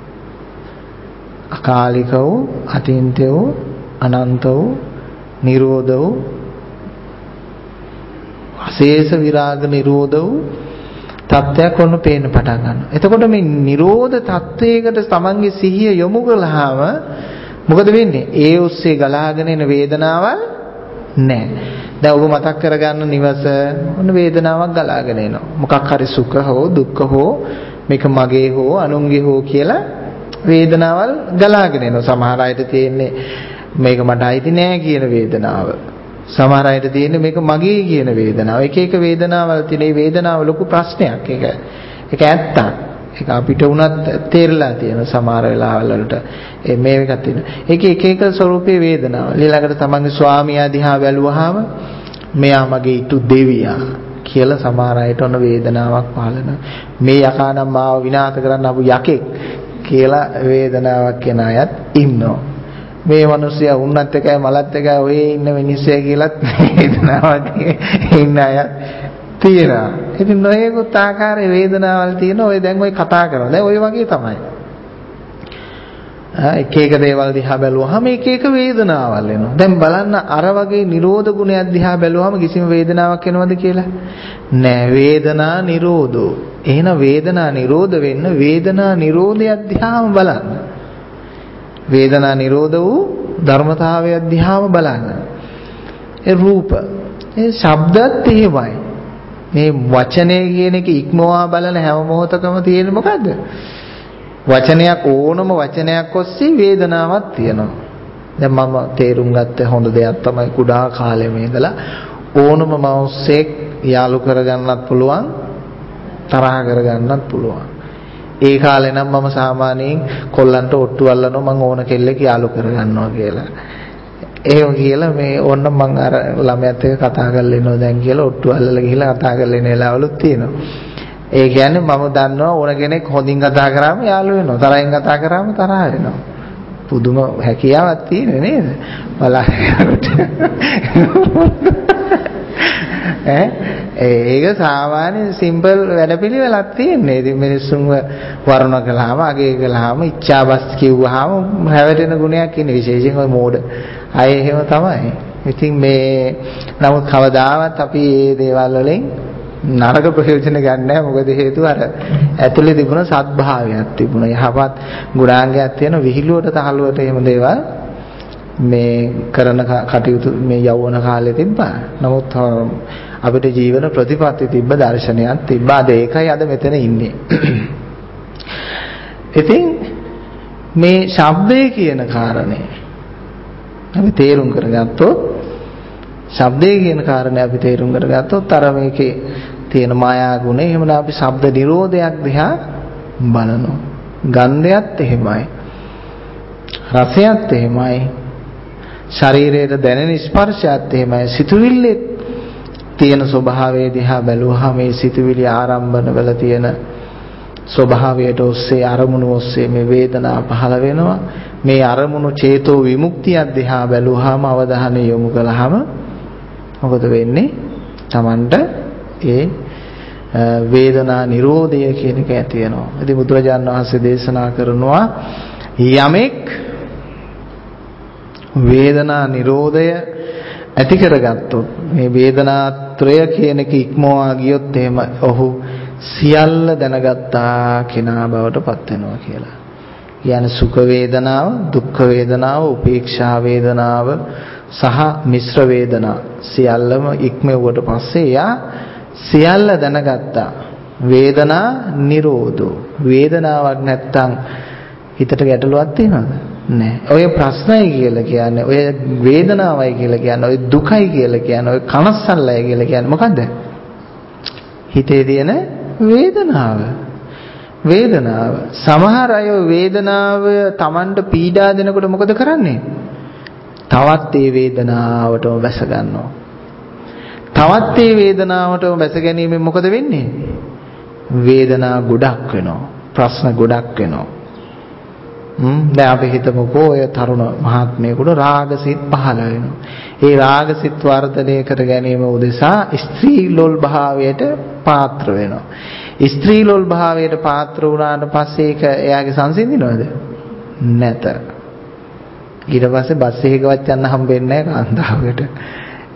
අකාලික වූ, අතින්ත්‍ය වූ, අනන්ත වූ, නිරෝධ වූ අශේෂ විරාග නිරෝධ වූ තත්ත්වයක් ඔන්න පේන්න පටන් ගන්නවා. එතකොට මේ නිරෝධ තත්ත්වයකට තමන්ගේ සිහිය යොමු කළාම මොකද වෙන්නේ? ඒ ඔස්සේ ගලාගෙන එන වේදනාවල් නැහැ. දැන් ඔබ මතක් කරගන්න නිවස ඔන්න වේදනාවක් ගලාගෙන එනවා. මොකක් හරි සුඛ හෝ දුක්ඛ හෝ මේක මගේ හෝ අනුන්ගේ හෝ කියලා වේදනාවල් ගලාගෙන එනවා. සමහර අයට තියෙන්නේ මේක මට අයිති නෑ කියන වේදනාව. සමහර අයට තියෙන්නේ මේක මගේ කියන වේදනාව. එක එක වේදනාවල් තියෙන. මේ වේදනාව ලොකු ප්‍රශ්නයක්. ඒක ඇත්තක්. ඒක අපිට උනත් තේරලා තියෙන සමහර වෙලාවල් වලට මේ එකක් තියෙනවා. ඒකේ එක එක ස්වරූපයේ වේදනාව. ඊළඟට තමන්ගේ ස්වාමියා දිහා බැලුවාම මෙයා මගේ ඊතු දෙවියා කියලා සමහර අයට ඔන්න වේදනාවක් පහළ වෙනවා. මේ යකා නම් මාව විනාශ කරන්න ආපු යකෙක් කියලා වේදනාවක් එන අයත් ඉන්නවා. මේ මිනිස්සයා උන්නත් එකයි මලත් එකයි ඔය ඉන්න මිනිස්සයා කියලාත් වේදනාවක් ඉන්න අයත් තියෙනවා. ඉතින් නොයෙකුත් ආකාරයේ වේදනාවල් තියෙන ඔය දැන් ඔය කතා කරනවා. දැන් ඔය වගේ තමයි. එක එක දේවල් දිහා බැලුවාම එක එක වේදනාවල් එනවා. දැන් බලන්න අර වගේ නිරෝධ ගුණයක් දිහා බැලුවාම කිසිම වේදනාවක් එනවද කියලා? නෑ. වේදනා නිරෝධෝ. එහෙනම් වේදනා නිරෝධ වෙන්න වේදනා නිරෝධයක් දිහාම බලන්න. වේදනා නිරෝධ වූ ධර්මතාවයක් දිහාම බලන්න. ඒ රූප, ඒ ශබ්දත් එහෙමයි. මේ වචනේ කියන එක ඉක්මවා බලන හැම මොහොතකම තියෙන්නේ මොකද්ද? වචනයක් ඕනම වචනයක් ඔස්සේ වේදනාවක් තියෙනවා. දැන් මම තේරුම් ගත්ත හොඳ දෙයක් තමයි කුඩා කාලෙම ඉඳලා ඕනම මවුස්සෙක් යාළු කරගන්නත් පුළුවන්, තරහ කරගන්නත් පුළුවන්. ඒ කාලේ නම් මම සාමාන්‍යයෙන් කොල්ලන්ට ඔට්ටු අල්ලනවා මම ඕන කෙල්ලෙක් යාළු කරගන්නවා කියලා. එහෙම කියලා මේ ඕන්න මම අර ළමයාත් එක්ක කතා කරලා ඉන්නවා දැන් කියලා ඔට්ටු අල්ලලා ගිහිල්ලා කතා කරලා ඉන්න වෙලාවලුත් තියෙනවා. ඒ කියන්නේ මම දන්නවා ඕන කෙනෙක් හොඳින් කතා කරාම යාළු වෙනවා. තරහින් කතා කරාම තරහ වෙනවා. පුදුම හැකියාවක් තියෙන නේද? ඒක සාමාන්‍ය සිම්පල් වැඩපිළිවෙලක් තියෙන්නේ. ඉතින් මිනිස්සුන්ව වර්ණ කළාම, අගය කළාම, ඉච්ඡාබස් කිව්වහම හැවටෙන ගුණයක් ඉන්නේ. විශේෂයෙන් ওই මෝඩ අය එහෙම තමයි. ඉතින් මේ නමුත් කවදාවත් අපි මේ දේවල් වලින් නරක ප්‍රයෝජන ගන්න නැහැ. මොකද හේතුව අර ඇතුලේ තිබුණ සත්භාවයක් තිබුණා. යහපත් ගුණාංගයක් තියෙන විහිළුවට තහලුවට එහෙම දේවල් මේ කරන කටයුතු මේ යෞවන කාලේ තිබ්බා. නමුත් අපිට ජීවන ප්‍රතිපත්ති තිබ්බ දර්ශනයක් තිබ්බා. අද ඒකයි අද මෙතන ඉන්නේ. ඉතින් මේ ශබ්දය කියන කාරණේ අපි තේරුම් කරගත්තොත් ශබ්දය කියන කාරණේ අපි තේරුම් කරගත්තොත් අර මේකේ තියෙන මායා ගුණය එහෙමනම් අපි ශබ්ද නිරෝධයක් දිහා බලනවා. ගන්ධයත් එහෙමයි. රසයත් එහෙමයි. ශරීරයේ දැනෙන ස්පර්ශයත් එහෙමයි. සිතුවිල්ලේ තියෙන ස්වභාවය දිහා බැලුවහම මේ සිතුවිලි ආරම්භන වල තියෙන ස්වභාවයට ඔස්සේ අරමුණු ඔස්සේ මේ වේදනාව පහළ වෙනවා. මේ අරමුණු චේතෝ විමුක්තිය දිහා බැලුවහම අවධානය යොමු කළාම මොකද වෙන්නේ? Tamanට ඒ වේදනා නිරෝධය කියන එක ඇති වෙනවා. ඉතින් බුදුරජාණන් වහන්සේ දේශනා කරනවා යමෙක් වේදනා නිරෝධය ඇති කරගත්තොත් මේ වේදනාත්‍රය කියන එක ඉක්මවා ගියොත් එහෙම ඔහු සියල්ල දැනගත්තා කෙනා බවට පත් වෙනවා කියලා. කියන්නේ සුඛ වේදනාව, දුක්ඛ වේදනාව, උපේක්ෂා වේදනාව සහ මිශ්‍ර වේදනා සියල්ලම ඉක්මවුවට පස්සේ යා සියල්ල දැනගත්තා. වේදනා නිරෝධෝ. වේදනාවක් නැත්තම් හිතට ගැටලුවක් තියෙනවද? නැහැ. ඔය ප්‍රශ්නයි කියලා කියන්නේ, ඔය වේදනාවයි කියලා කියන්නේ, ඔය දුකයි කියලා කියන්නේ, ඔය කනස්සල්ලයි කියලා කියන්නේ මොකද්ද? හිතේ තියෙන වේදනාව. වේදනාව. සමහර අය වේදනාව Tamanට පීඩා දෙනකොට මොකද කරන්නේ? තවත් ඒ වේදනාවටම බැස ගන්නවා. තවත් ඒ වේදනාවටම බැස ගැනීමෙන් මොකද වෙන්නේ? වේදනා ගොඩක් වෙනවා. ප්‍රශ්න ගොඩක් වෙනවා. දැන් අපි හිතමුකෝ ඔය තරුණ මහත්මයෙකුට රාගසිත පහළ වෙනවා. ඒ රාගසිත වර්ධනය කර ගැනීම උදෙසා ස්ත්‍රී ලොල් භාවයට පාත්‍ර වෙනවා. ස්ත්‍රී ලොල් භාවයට පාත්‍ර වුණාට පස්සේ ඒක එයාගේ සංසිඳිනවද? නැත. ඊට පස්සේ බස් එකකවත් යන්න හම්බෙන්නේ නැහැ කාන්තාවකට.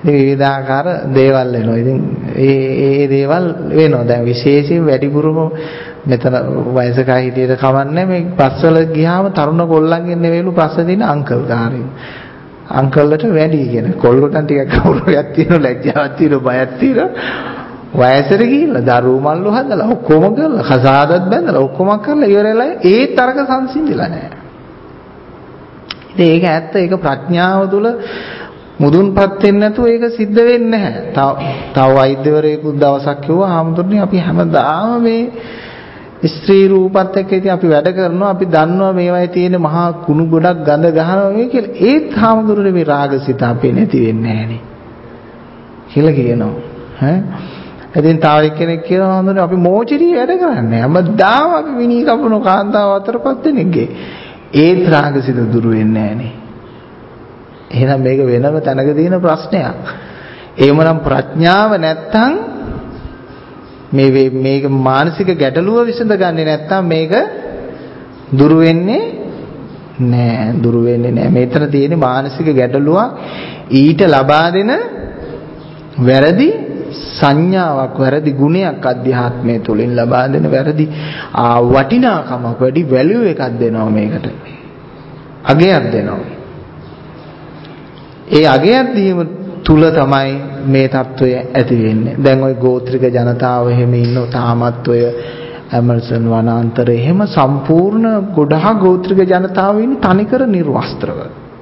විවිධාකාර දේවල් වෙනවා. ඉතින් ඒ දේවල් වෙනවා. දැන් විශේෂයෙන් වැඩිපුරම මෙතන වයසක හිටියට කවන්නේ මේ පස්වල ගියාම තරුණ කොල්ලන්ගෙන් නෙවෙයිලු පස්සේ දින අංකල් කාරයෝ. අංකල්ලට වැඩි කියන කොල්ලොටන් ටිකක් කවුරුයක් තියෙන ලැජ්ජාවක් තියෙන බයක් තියෙන වයසට ගිහිල්ලා දරුවෝ මල්ලු හදලා ඔක්කොම කරලා කසාදත් බැඳලා ඔක්කොම කරලා ඉවරලා ඒ තරක සංසිඳිලා නැහැ. ඉතින් ඒක ඇත්ත. ඒක ප්‍රඥාව තුළ මුදුන්පත් වෙන්නේ නැතුව ඒක සිද්ධ වෙන්නේ නැහැ. තව වෛද්‍යවරයෙකුත් දවසක් කිව්වා ආමුදුරනේ අපි හැමදාම මේ ස්ත්‍රී රූපත් එක්ක ඉතින් අපි වැඩ කරනවා. අපි දන්නවා මේවායේ තියෙන මහා කුණු ගොඩක් ගඳ ගහනවා මේ කියලා. ඒත් ආමුදුරනේ මේ රාගසිත අපේ නැති වෙන්නේ නැහනේ කියලා කියනවා. ඈ ඉතින් තව කෙනෙක් කියනවා ආමුදුරනේ අපි මෝචරිය වැඩ කරන්නේ. හැමදාම අපි විනී කපන කාන්තාව අතරපත් දෙනෙක්ගේ. ඒත් රාගසිත දුරු වෙන්නේ නැහනේ. එහෙනම් මේක වෙනම තැනක තියෙන ප්‍රශ්නයක්. එහෙමනම් ප්‍රඥාව නැත්තම් මේක මානසික ගැටලුව විසඳගන්නේ නැත්තම් මේක දුරු වෙන්නේ නෑ. දුරු වෙන්නේ නෑ. මෙතන තියෙන මානසික ගැටලුවක් ඊට ලබා දෙන වැරදි සංඥාවක්, වැරදි ගුණයක් අධ්‍යාත්මය තුලින් ලබා දෙන වැරදි වටිනාකමක්, වැඩි වැලියු එකක් දෙනවා මේකට. අගයක් දෙනවා. ඒ අගයක් දීම තුල තමයි මේ தত্ত্বය ඇති වෙන්නේ. දැන් ওই ගෝත්‍රික ජනතාව එහෙම ඉන්නෝ තාමත් ඔය ඇමර්සන් වනාන්තරේ එහෙම සම්පූර්ණ ගොඩාක් ගෝත්‍රික ජනතාව ඉන්නේ තනිකර නිර්වස්ත්‍රව.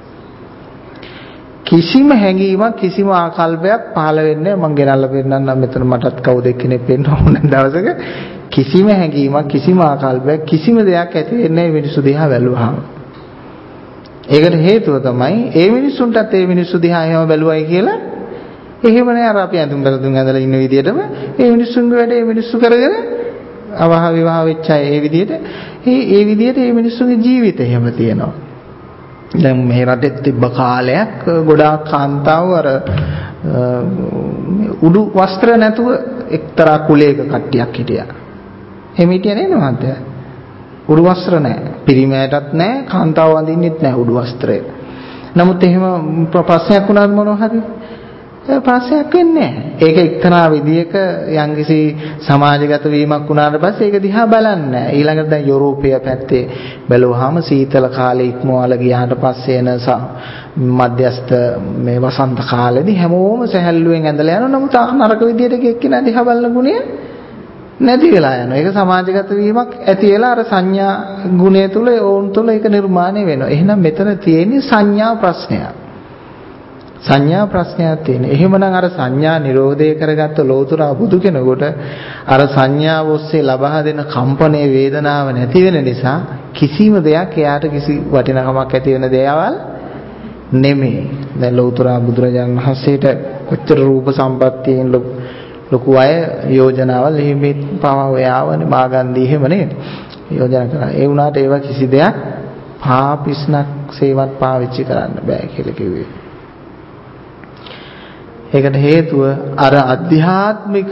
කිසිම හැඟීමක් කිසිම ආකල්පයක් පහළ වෙන්නේ නැහැ. මම ගෙනල්ලා පෙන්නන්නම් මෙතන මටත් කවුද එක්කෙනෙක් පෙන්නන ඕන දවසක. කිසිම හැඟීමක් කිසිම ආකල්පයක් කිසිම දෙයක් ඇති වෙන්නේ නැහැ මිනිස්සු දිහා බැලුවාම. ඒකට හේතුව තමයි ඒ මිනිස්සුන්ටත් ඒ මිනිස්සු දිහා එහෙම බැලුවයි කියලා එහෙම නෑ අර අපි අඳුම් බඳුන් ඇඳලා ඉන්න විදිහටම ඒ මිනිස්සුන්ගේ වැඩේ ඒ මිනිස්සු කරගෙන අවහ විවාහ වෙච්ච අය ඒ විදිහට ඒ විදිහට ඒ මිනිස්සුන්ගේ ජීවිතය එහෙම තියෙනවා. දැන් මේ රටේ තිබ්බ කාලයක් ගොඩාක් කාන්තාව අර උඩු වස්ත්‍ර නැතුව එක්තරා කුලයක කට්ටියක් හිටියා. එහෙම හිටියේ නේද මහත්තයා? උඩු වස්ත්‍ර නැහැ. පිරිමෑටත් නැහැ, කාන්තාව වඳින්නෙත් නැහැ උඩු වස්ත්‍රය. නමුත් එහෙම ප්‍රශ්නයක් වුණාද මොනවා හරි? ප්‍රශ්නයක් වෙන්නේ නැහැ. ඒක එක්තරා විදියක යම්කිසි සමාජගත වීමක් වුණාට පස්සේ ඒක දිහා බලන්නේ නැහැ. ඊළඟට දැන් යුරෝපීය පැත්තේ බැලුවාම සීතල කාලේ ඉක්මවලා ගියාට පස්සේ එන මධ්‍යස්ථ මේ වසන්ත කාලෙදී හැමෝම සැහැල්ලුවෙන් ඇඳලා යනවා. නමුත් නරක විදියට එක්කෙනා දිහා බලන ගුණය නැති වෙලා යනවා. ඒක සමාජගත වීමක් ඇති වෙලා අර සංඥා ගුණය තුල ඕන් තුල ඒක නිර්මාණය වෙනවා. එහෙනම් මෙතන තියෙන්නේ සංඥා ප්‍රශ්නයක්. සංඥා ප්‍රශ්නයක් තියෙන. එහෙමනම් අර සංඥා නිරෝධය කරගත්ත ලෝතුරා බුදු කෙනෙකුට අර සංඥාව ඔස්සේ ලබා දෙන කම්පණයේ වේදනාව නැති වෙන නිසා කිසිම දෙයක් එයාට කිසි වටිනකමක් ඇති වෙන දේවල් නෙමෙයි. දැන් ලෝතුරා බුදුරජාණන් වහන්සේට කොච්චර රූප සම්පත්තියෙන් ලොකු අය යෝජනාවල් එහෙම පාව ඔයාවනේ මාගන්දී එහෙම නේද යෝජනා කරා. ඒ වුණාට ඒවා කිසි දෙයක් පාපිස්නක් සේවත් පාවිච්චි කරන්න බෑ කියලා කිව්වේ. ඒකට හේතුව අර අධ්‍යාත්මික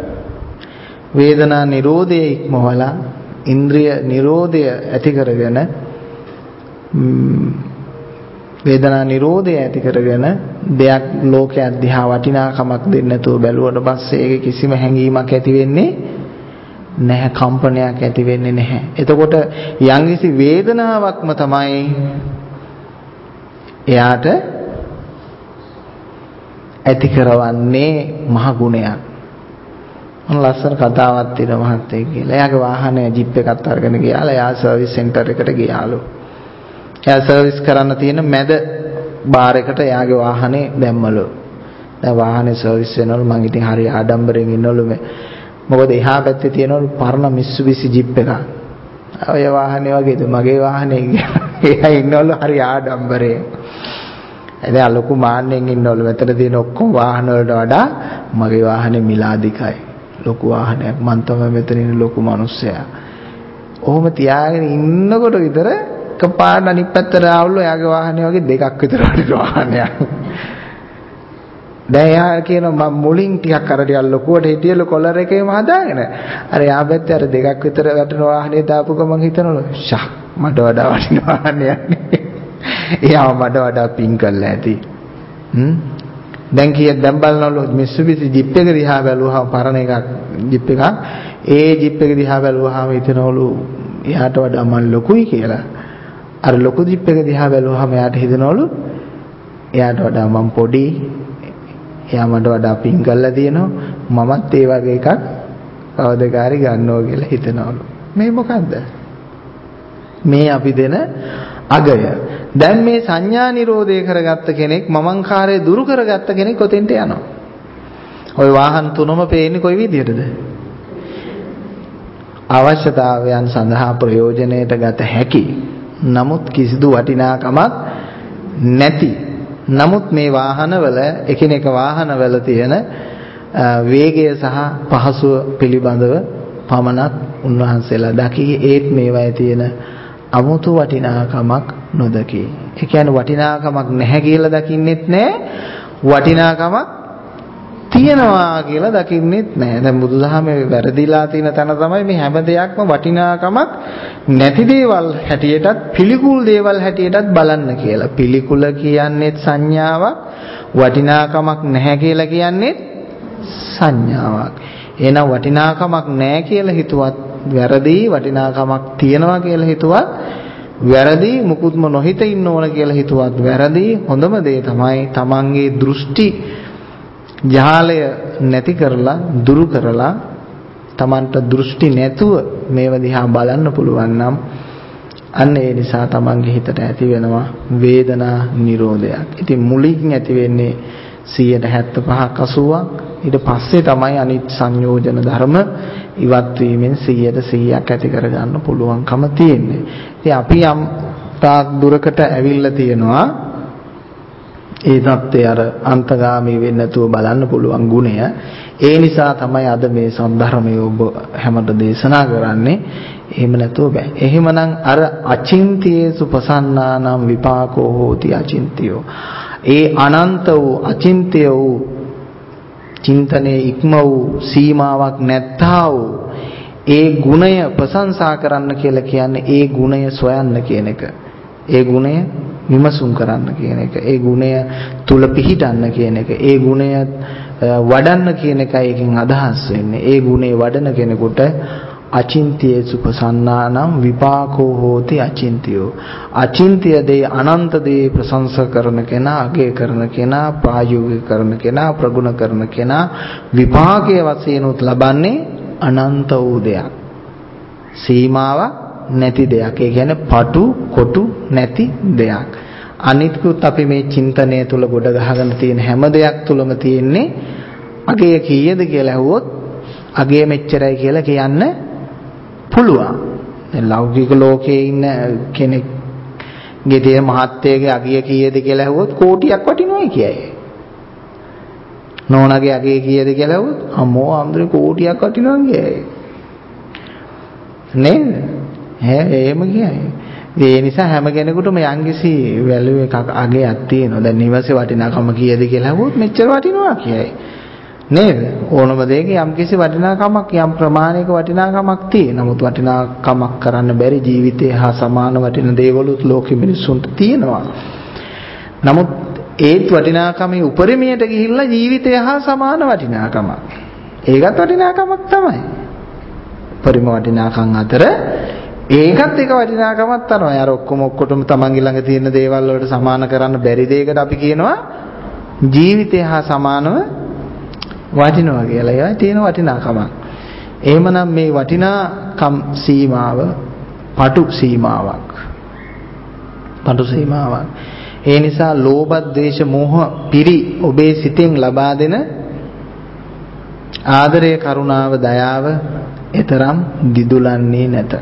වේදනා නිරෝධය ඉක්මවලා ඉන්ද්‍රිය නිරෝධය ඇති කරගෙන වේදනා නිරෝධය ඇති කරගෙන දෙයක් ලෝකයේ අධ්‍යා වටිනාකමක් දෙන්නේ නැතුව බැලුවට පස්සේ ඒක කිසිම හැඟීමක් ඇති වෙන්නේ නැහැ, කම්පනයක් ඇති වෙන්නේ නැහැ. එතකොට යම්කිසි වේදනාවක්ම තමයි එයාට ඇති කරවන්නේ මහ ගුණයක්. මොන ලස්සන කතාවක් තියෙනවා මහත්තයා කියලා. එයාගේ වාහනේ ජිප් එකක් අරගෙන ගියාලා එයා සර්විස් සෙන්ටර් එකට ගියාලු. එයා සර්විස් කරන්න තියෙන මැද බාර් එකට එයාගේ වාහනේ දැම්මලු. දැන් වාහනේ සර්විස් වෙනවලු. මං ඉතින් හරි ආඩම්බරෙන් ඉන්නවලු මේ. මොකද එහා පැත්තේ තියෙනවලු පරණ මිත්සුබිසි ජිප් එකක්. ඔය වාහනේ වගේද මගේ වාහනේ එයා ඉන්නවලු හරි ආඩම්බරයෙන්. දැන් ලොකු මාන්නෙන් ඉන්නවලු. මෙතන තියෙන ඔක්කොම වාහන වලට වඩා මගේ වාහනේ මිලාදිකයි. ලොකු වාහනයක්. මං තමයි මෙතන ඉන්න ලොකු මිනිස්සයා. ඔහොම තියාගෙන ඉන්නකොට විතර කපාඩ අනිත් පැත්තට ආවලු එයාගේ වාහනේ වගේ දෙකක් විතර වටින වාහනයක්. දැන් එයා කියනවා මම මුලින් ටිකක් අර ටිකක් ලොකුවට හිටියලු කොලර් එකේම හදාගෙන. අර එයා පැත්තේ අර දෙකක් විතර වටින වාහනේ දාපු ගමන් හිතනවලු ෂා මට වඩා වටින වාහනයක්. එයා මට වඩා පින් කරලා ඇති. දැන් දැන් බලනවලු Mitsubishi ජිප් එක දිහා බැලුවහම පරණ එකක් ජිප් එකක් ඒ ජිප් එක දිහා බැලුවහම හිතනවලු එයාට වඩා මම ලොකුයි කියලා. අර ලොකු ජිප් එක දිහා බැලුවහම එයාට හිතනවලු එයාට වඩා මම පොඩි. එයා මට වඩා පිං කරලා තියෙනවා. මමත් ඒ වගේ එකක් කවදකාරි ගන්නවා කියලා හිතනවලු. මේ මොකද්ද? මේ අපි දෙන අගය. දැන් මේ සංඥා නිරෝධය කරගත්ත කෙනෙක් මමංකාරය දුරු කරගත්ත කෙනෙක් ඔතෙන්ට යනවා. ওই වාහන තුනම පේන්නේ කොයි විදිහටද? අවශ්‍යතාවයන් සඳහා ප්‍රයෝජනයට ගත හැකි. නමුත් කිසිදු වටිනාකමක් නැති. නමුත් මේ වාහනවල එකිනෙක වාහනවල තියෙන වේගය සහ පහසුව පිළිබඳව පමණක් උන්වහන්සේලා දකි. ඒත් මේවායේ තියෙන අමුතු වටිනාකමක් නොදකි. ඒ කියන්නේ වටිනාකමක් නැහැ කියලා දකින්නෙත් නැහැ. වටිනාකමක් තියෙනවා කියලා දකින්නෙත් නැහැ. දැන් බුදුදහමේ වැරදිලා තියෙන තැන තමයි මේ හැම දෙයක්ම වටිනාකමක් නැති දේවල් හැටියටත් පිළිකුල් දේවල් හැටියටත් බලන්න කියලා. පිළිකුල කියන්නේත් සංඥාවක්, වටිනාකමක් නැහැ කියලා කියන්නේත් සංඥාවක්. එහෙනම් වටිනාකමක් නැහැ කියලා හිතුවත් වැරදි, වටිනාකමක් තියනවා කියලා හිතුවත් වැරදි, මුකුත්ම නොහිත ඉන්න ඕන කියලා හිතුවත් වැරදි. හොඳම දේ තමයි තමන්ගේ දෘෂ්ටි ජාලය නැති කරලා දුරු කරලා තමන්ට දෘෂ්ටි නැතුව මේව දිහා බලන්න පුළුවන් නම් අන්න ඒ නිසා තමන්ගේ හිතට ඇති වෙනවා වේදනා නිරෝධයක්. ඉතින් මුලින් ඇති වෙන්නේ 75ක් 80ක්. ඊට පස්සේ තමයි අනිත් සංයෝජන ධර්ම ඉවත් වීමෙන් 100%ක් ඇති කරගන්න පුළුවන්කම තියෙන්නේ. ඉතින් අපි යම් තාක් දුරකට ඇවිල්ලා තියෙනවා ඒ தත්ත්වය අර අන්තගාමී වෙන්නේ නැතුව බලන්න පුළුවන් ගුණය. ඒ නිසා තමයි අද මේ සම්ධර්මය ඔබ හැමත දේශනා කරන්නේ. එහෙම නැතුව බෑ. එහෙමනම් අර අචින්තියේසු පසන්නානම් විපාකෝ හෝති අචින්තියෝ. ඒ අනන්ත වූ අචින්ත්‍ය වූ චින්තනයේ ඉක්ම වූ සීමාවක් නැත්තා වූ ඒ ගුණය ප්‍රශංසා කරන්න කියලා කියන්නේ ඒ ගුණය සොයන්න කියන එක. ඒ ගුණය විමසුම් කරන්න කියන එක. ඒ ගුණය තුල පිහිටන්න කියන එක. ඒ ගුණය වඩන්න කියන එකයි එකෙන් අදහස් වෙන්නේ. ඒ ගුණේ වඩන කෙනෙකුට අචින්තියේ සුපසන්නානම් විපාකෝ හෝති අචින්තියෝ. අචින්තිය දේ අනන්ත දේ ප්‍රශංසා කරන කෙනා, අගය කරන කෙනා, ප්‍රායෝගික කරන කෙනා, ප්‍රගුණ කරන කෙනා විපාකයේ වශයෙන් උත් ලබන්නේ අනන්ත වූ දෙයක්. සීමාවක් නැති දෙයක්. ඒ කියන්නේ පටු කොටු නැති දෙයක්. අනිත්කුත් අපි මේ චින්තනය තුල ගොඩ ගහගෙන තියෙන හැම දෙයක් තුලම තියෙන්නේ අගය කීයද කියලා ඇහුවොත් අගය මෙච්චරයි කියලා කියන්න පුළුවන්. දැන් ලෞකික ලෝකයේ ඉන්න කෙනෙක්ගේ තියෙන මහත්යගේ අගය කීයද කියලා ඇහුවොත් කෝටියක් වටිනවයි කියයි. නෝනාගේ අගය කීයද කියලා ඇහුවොත් අම්මෝ ආම්දුරේ කෝටියක් වටිනවා කියයි. නේද? එහෙම කියයි. ඒ නිසා හැම කෙනෙකුටම යම්කිසි වැලියු එකක් අගයක් තියෙනවා. දැන් නිවසේ වටිනාකම කීයද කියලා අහුවොත් මෙච්චර වටිනවා කියයි. නේද? ඕනම දෙයක යම්කිසි වටිනාකමක් යම් ප්‍රමාණයක වටිනාකමක් තියෙනවා. නමුත් වටිනාකමක් කරන්න බැරි ජීවිතය හා සමාන වටින දේවලුත් ලෝකෙ මිනිස්සුන්ට තියෙනවා. නමුත් ඒත් වටිනාකමේ උපරිමයට ගිහිල්ලා ජීවිතය හා සමාන වටිනාකමක්. ඒකත් වටිනාකමක් තමයි. උපරිම වටිනාකම් අතර ඒකත් එක වටිනාකමක් තමයි. අර ඔක්කොටම තමන්ගේ ළඟ තියෙන දේවල් වලට සමාන කරන්න බැරි දෙයකට අපි කියනවා ජීවිතය හා සමානව වටිනවා කියලා. ඒවා තියෙන වටිනාකමක්. එහෙමනම් මේ වටිනාකම් සීමාව පටු සීමාවක්. පටු සීමාවක්. ඒ නිසා ලෝභ, ද්වේෂ, මෝහ පිරි ඔබේ සිතෙන් ලබා දෙන ආදරය, කරුණාව, දයාව එතරම් දිදුලන්නේ නැත.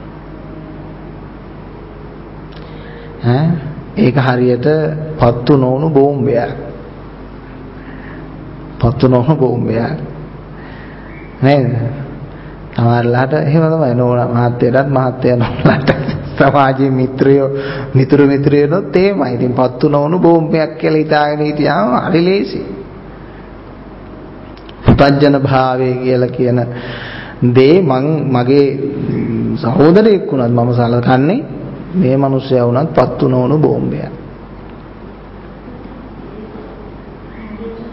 ඒක හරියට පත්තු නොවුණු බෝම්බයක්. පත්තු නොවුණු බෝම්බයක්. නේද? සමහරලාට එහෙම තමයි නෝනා මහත්තයටත් මහත්තයා නෝනාට සමාජයේ මිත්‍රයෝනොත් එහෙමයි. ඉතින් පත්තු නොවුණු බෝම්බයක් කියලා හිතාගෙන හිටියාම හරි ලේසි. පුතඥ භාවය කියලා කියන දේ මගේ සහෝදරයෙක් වුණත් මම සලකන්නේ මේ මිනිස්සයා වුණත් පත්තු නොවුණු බෝම්බයක්.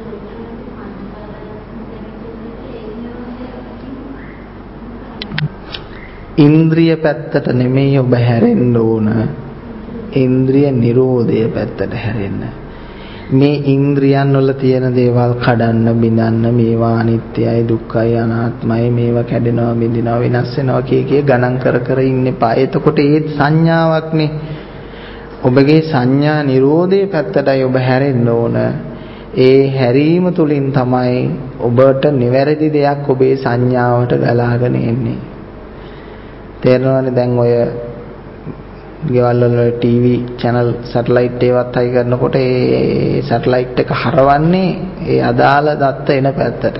ඉන්ද්‍රිය පැත්තට නෙමෙයි ඔබ හැරෙන්න ඕන. ඉන්ද්‍රිය නිරෝධය පැත්තට හැරෙන්න. මේ ඉන්ද්‍රියන් වල තියෙන දේවල් කඩන්න බිඳන්න මේවා අනිත්‍යයි දුක්ඛයි අනාත්මයි මේවා කැඩෙනවා බිඳිනවා වෙනස් වෙනවා කිය ගණන් කර කර ඉන්න එපා. එතකොට ඒ සංඥාවක්නේ. ඔබගේ සංඥා නිරෝධයේ පැත්තටයි ඔබ හැරෙන්න ඕන. ඒ හැරීම තුලින් තමයි ඔබට නිවැරදි දෙයක් ඔබේ සංඥාවට ගලාගෙන එන්නේ. තේරෙනවනේ දැන් ඔය ගෙවල් වල ටීවී channel satellite ඒවත් හයි කරනකොට ඒ satellite එක හරවන්නේ ඒ අදාළ දත්ත එන පැත්තට.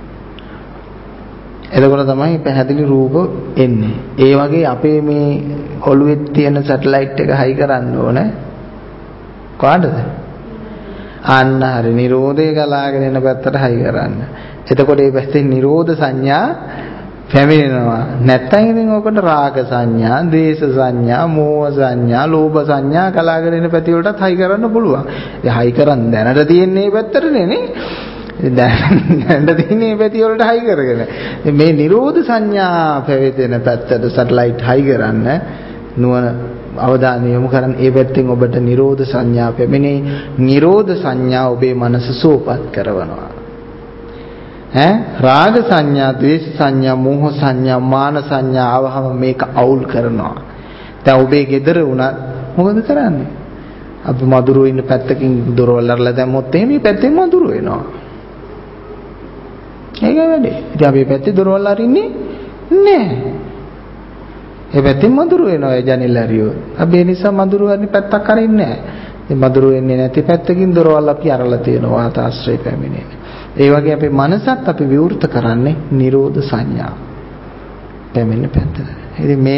එතකොට තමයි පැහැදිලි රූප එන්නේ. ඒ වගේ අපේ මේ ඔළුවේ තියෙන satellite එක හයි කරන්න ඕනේ. කොහාටද? අන්න හරි නිරෝධය ගලාගෙන එන පැත්තට හයි කරන්න. එතකොට මේ පැත්තේ නිරෝධ සංඥා පැමිණෙනවා. නැත්නම් ඉතින් ඔකට රාග සංඥා, ද්වේෂ සංඥා, මෝහ සංඥා, ලෝභ සංඥා ගලාගෙන එන පැති වලටත් හයි කරන්න පුළුවන්. ඒ හයි කරන් දැනට තියෙන්නේ මේ පැත්තටනේ නේ. දැනට තියෙන්නේ මේ පැති වලට හයි කරගෙන. මේ නිරෝධ සංඥා පැවැතෙන පැත්තට සැටලයිට් හයි කරන්න නුවණ අවධානය යොමු කරන් ඒ පැත්තෙන් ඔබට නිරෝධ සංඥා පැමිණේ. නිරෝධ සංඥා ඔබේ මනස සෝපත් කරනවා. රාග සංඥා, ද්වේෂ සංඥා, මෝහ සංඥා, මාන සංඥා ආවහම මේක අවුල් කරනවා. දැන් ඔබේ ගෙදර වුණත් මොකද කරන්නේ? අපි මధుරෝ ඉන්න පැත්තකින් දොරවල් අරලා දැම්මොත් එහෙම මේ පැත්තෙන් මధుරෝ එනවා. ඒක වැඩේ. ඉතින් අපි පැත්තේ දොරවල් අරින්නේ නැහැ. ඒ පැත්තෙන් මధుරෝ එනවා ඒ ජනෙල් ඇරියෝ. අපි ඒ නිසා මధుරෝ අරින්න පැත්තක් අරින්නේ නැහැ. ඒ මధుරෝ එන්නේ නැති පැත්තකින් දොරවල් අපි අරලා තියෙනවා වාතාශ්‍රය පැමිණෙන. ඒ වගේ අපේ මනසත් අපි විවෘත කරන්නේ නිරෝධ සංඥා පැමිණෙන පැත්තට. ඉතින් මේ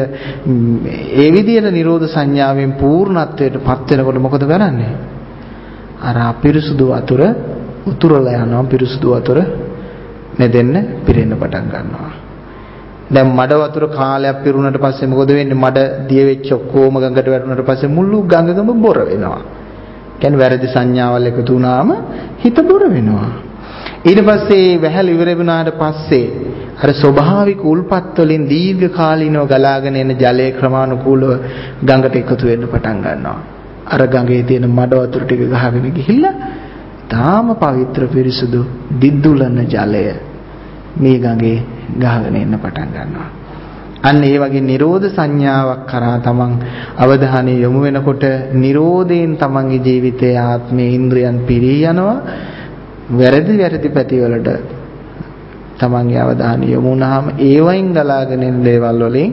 විදියට නිරෝධ සංඥාවෙන් පූර්ණත්වයට පත් වෙනකොට මොකද කරන්නේ? අර අපිරිසුදු වතුර උතුරලා යනවා. පිරිසුදු වතුර නැදෙන්න පිරෙන්න පටන් ගන්නවා. දැන් මඩ වතුර කාලයක් පිරුණාට පස්සේ මොකද වෙන්නේ? මඩ දිය වෙච්ච ඔක්කොම ගඟට වැටුණාට පස්සේ මුළු ගඟම බොර වෙනවා. කියන්නේ වැරදි සංඥාවල් එකතු වුණාම හිත බොර වෙනවා. ඊට පස්සේ වැහැල ඉවර වුණාට පස්සේ අර ස්වභාවික උල්පත් වලින් දීර්ඝ කාලීනව ගලාගෙන එන ජලයේ ක්‍රමානුකූලව ගඟට එකතු වෙන්න පටන් ගන්නවා. අර ගඟේ තියෙන මඩ වතුර ටික ගහගෙන ගිහිල්ලා තාම පවිත්‍ර පිරිසුදු දිද්දුලන ජලය මේ ගඟේ ගහගෙන එන්න පටන් ගන්නවා. අන්න ඒ වගේ නිරෝධ සංඥාවක් කරා තමන් අවධානය යොමු වෙනකොට නිරෝධයෙන් තමන්ගේ ජීවිතයේ ආත්මේ ඉන්ද්‍රියන් පිරී යනවා. වැරදි පැතිවලට තමන්ගේ අවධානය යොමු වුණාම ඒ වයින් ගලාගෙන එන දේවල් වලින්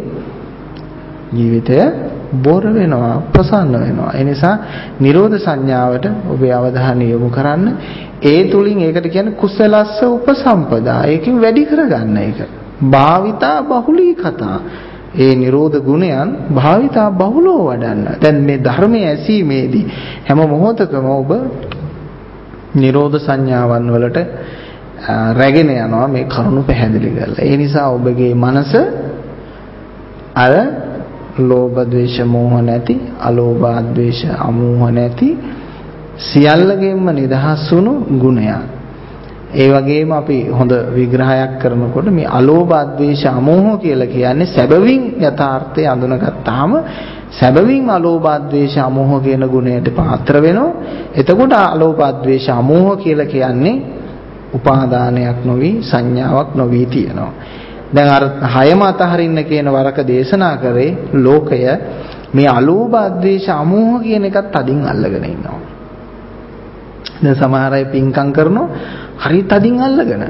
ජීවිතය බොර වෙනවා, ප්‍රසන්න වෙනවා. ඒ නිසා නිරෝධ සංඥාවට ඔබේ අවධානය යොමු කරන්න. ඒ තුලින් ඒකට කියන්නේ කුසලස්ස උපසම්පදා. ඒකෙන් වැඩි කරගන්න එක. භාවිතා බහුලී කතා. ඒ නිරෝධ ගුණයන් භාවිතා බහුලව වඩන්න. දැන් මේ ධර්මයේ ඇසීමේදී හැම මොහොතකම ඔබ නිරෝධ සංඥාවන් වලට රැගෙන යනවා මේ කරුණු පැහැදිලි කරලා. ඒ නිසා ඔබගේ මනස අර ලෝභ ද්වේෂ මෝහ නැති, අලෝභ ද්වේෂ අමෝහ නැති සියල්ලගෙන්ම නිදහස් වුණු ගුණයක්. ඒ වගේම අපි හොඳ විග්‍රහයක් කරනකොට මේ අලෝභ ද්වේෂ අමෝහ කියලා කියන්නේ සැබවින් යථාර්ථය අඳුනගත්තාම සැබවින් අලෝභ ද්වේෂ අමෝහ කියන ගුණයට පාත්‍ර වෙනවා. එතකොට අලෝභ ද්වේෂ අමෝහ කියලා කියන්නේ උපාදානයක් නොවි සංඥාවක් නොවි තියෙනවා. දැන් අර හයම අතහරින්න කියන වරක දේශනා කරේ ලෝකය මේ අලෝභ ද්වේෂ අමෝහ කියන එකත් තදින් අල්ලගෙන ඉන්නවා. දැන් සමහර අය පින්කම් කරනවා හරි තදින් අල්ලගෙන.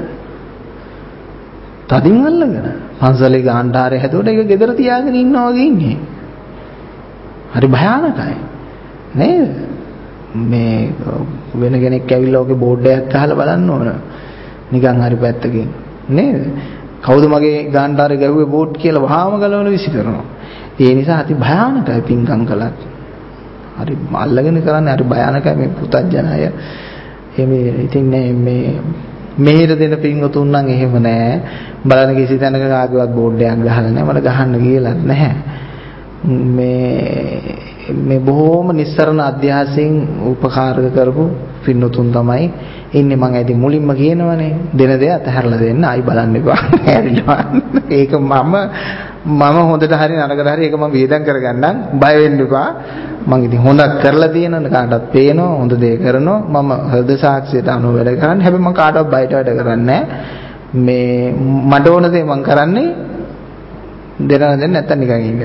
පන්සලේ ගාන්ඨාරය හැදුවට ඒක ගෙදර තියාගෙන ඉන්නවා වගේ ඉන්නේ. හරි භයානකයි. නේද? මේ වෙන කෙනෙක් ඇවිල්ලා ඔගේ බෝඩ් එකක් ගහලා බලන්න ඕන. නිකන් හරි පැත්තකින්. නේද? කවුද මගේ ගාන්ඨාරය ගැහුවේ බෝඩ් කියලා වහාම ගලවලා විසි කරනවා. ඒ නිසා අති භයානකයි පින්කම් කළත්. හරි අල්ලගෙන කරන්නේ හරි භයානකයි මේ පුතත්ජනය. එමේ ඉතින් මේ මෙහෙර දෙන පින්වතුන් නම් එහෙම නෑ. බලන්න කිසි තැනක කාගේවත් බෝඩ් එකක් ගහලා නෑ. මට ගහන්න ගියලත් නැහැ. මේ බොහෝම නිස්සරණ අධ්‍යාසයෙන් උපකාරක කරපු පින්වතුන් තමයි ඉන්නේ. මම ඇදී මුලින්ම කියනවනේ දෙන දේ අතහැරලා දෙන්න. ආයි බලන්න එපා. හැරිලා. ඒක මම මම හොඳට හරි නරකට හරි ඒක මම වේදම් කරගන්නම් බය වෙන්න එපා. මම ඉතින් හොඳක් කරලා තියෙනවා කාටවත් පේනවා හොඳ දේ කරනවා මම හෘද සාක්ෂියට අනුව වැඩ කරන්නේ. හැබැයි මම කාටවත් බයට වැඩ කරන්නේ මේ මට ඕන දේ මම කරන්නේ දෙන්න නැත්තම් නිකන් ඉන්න.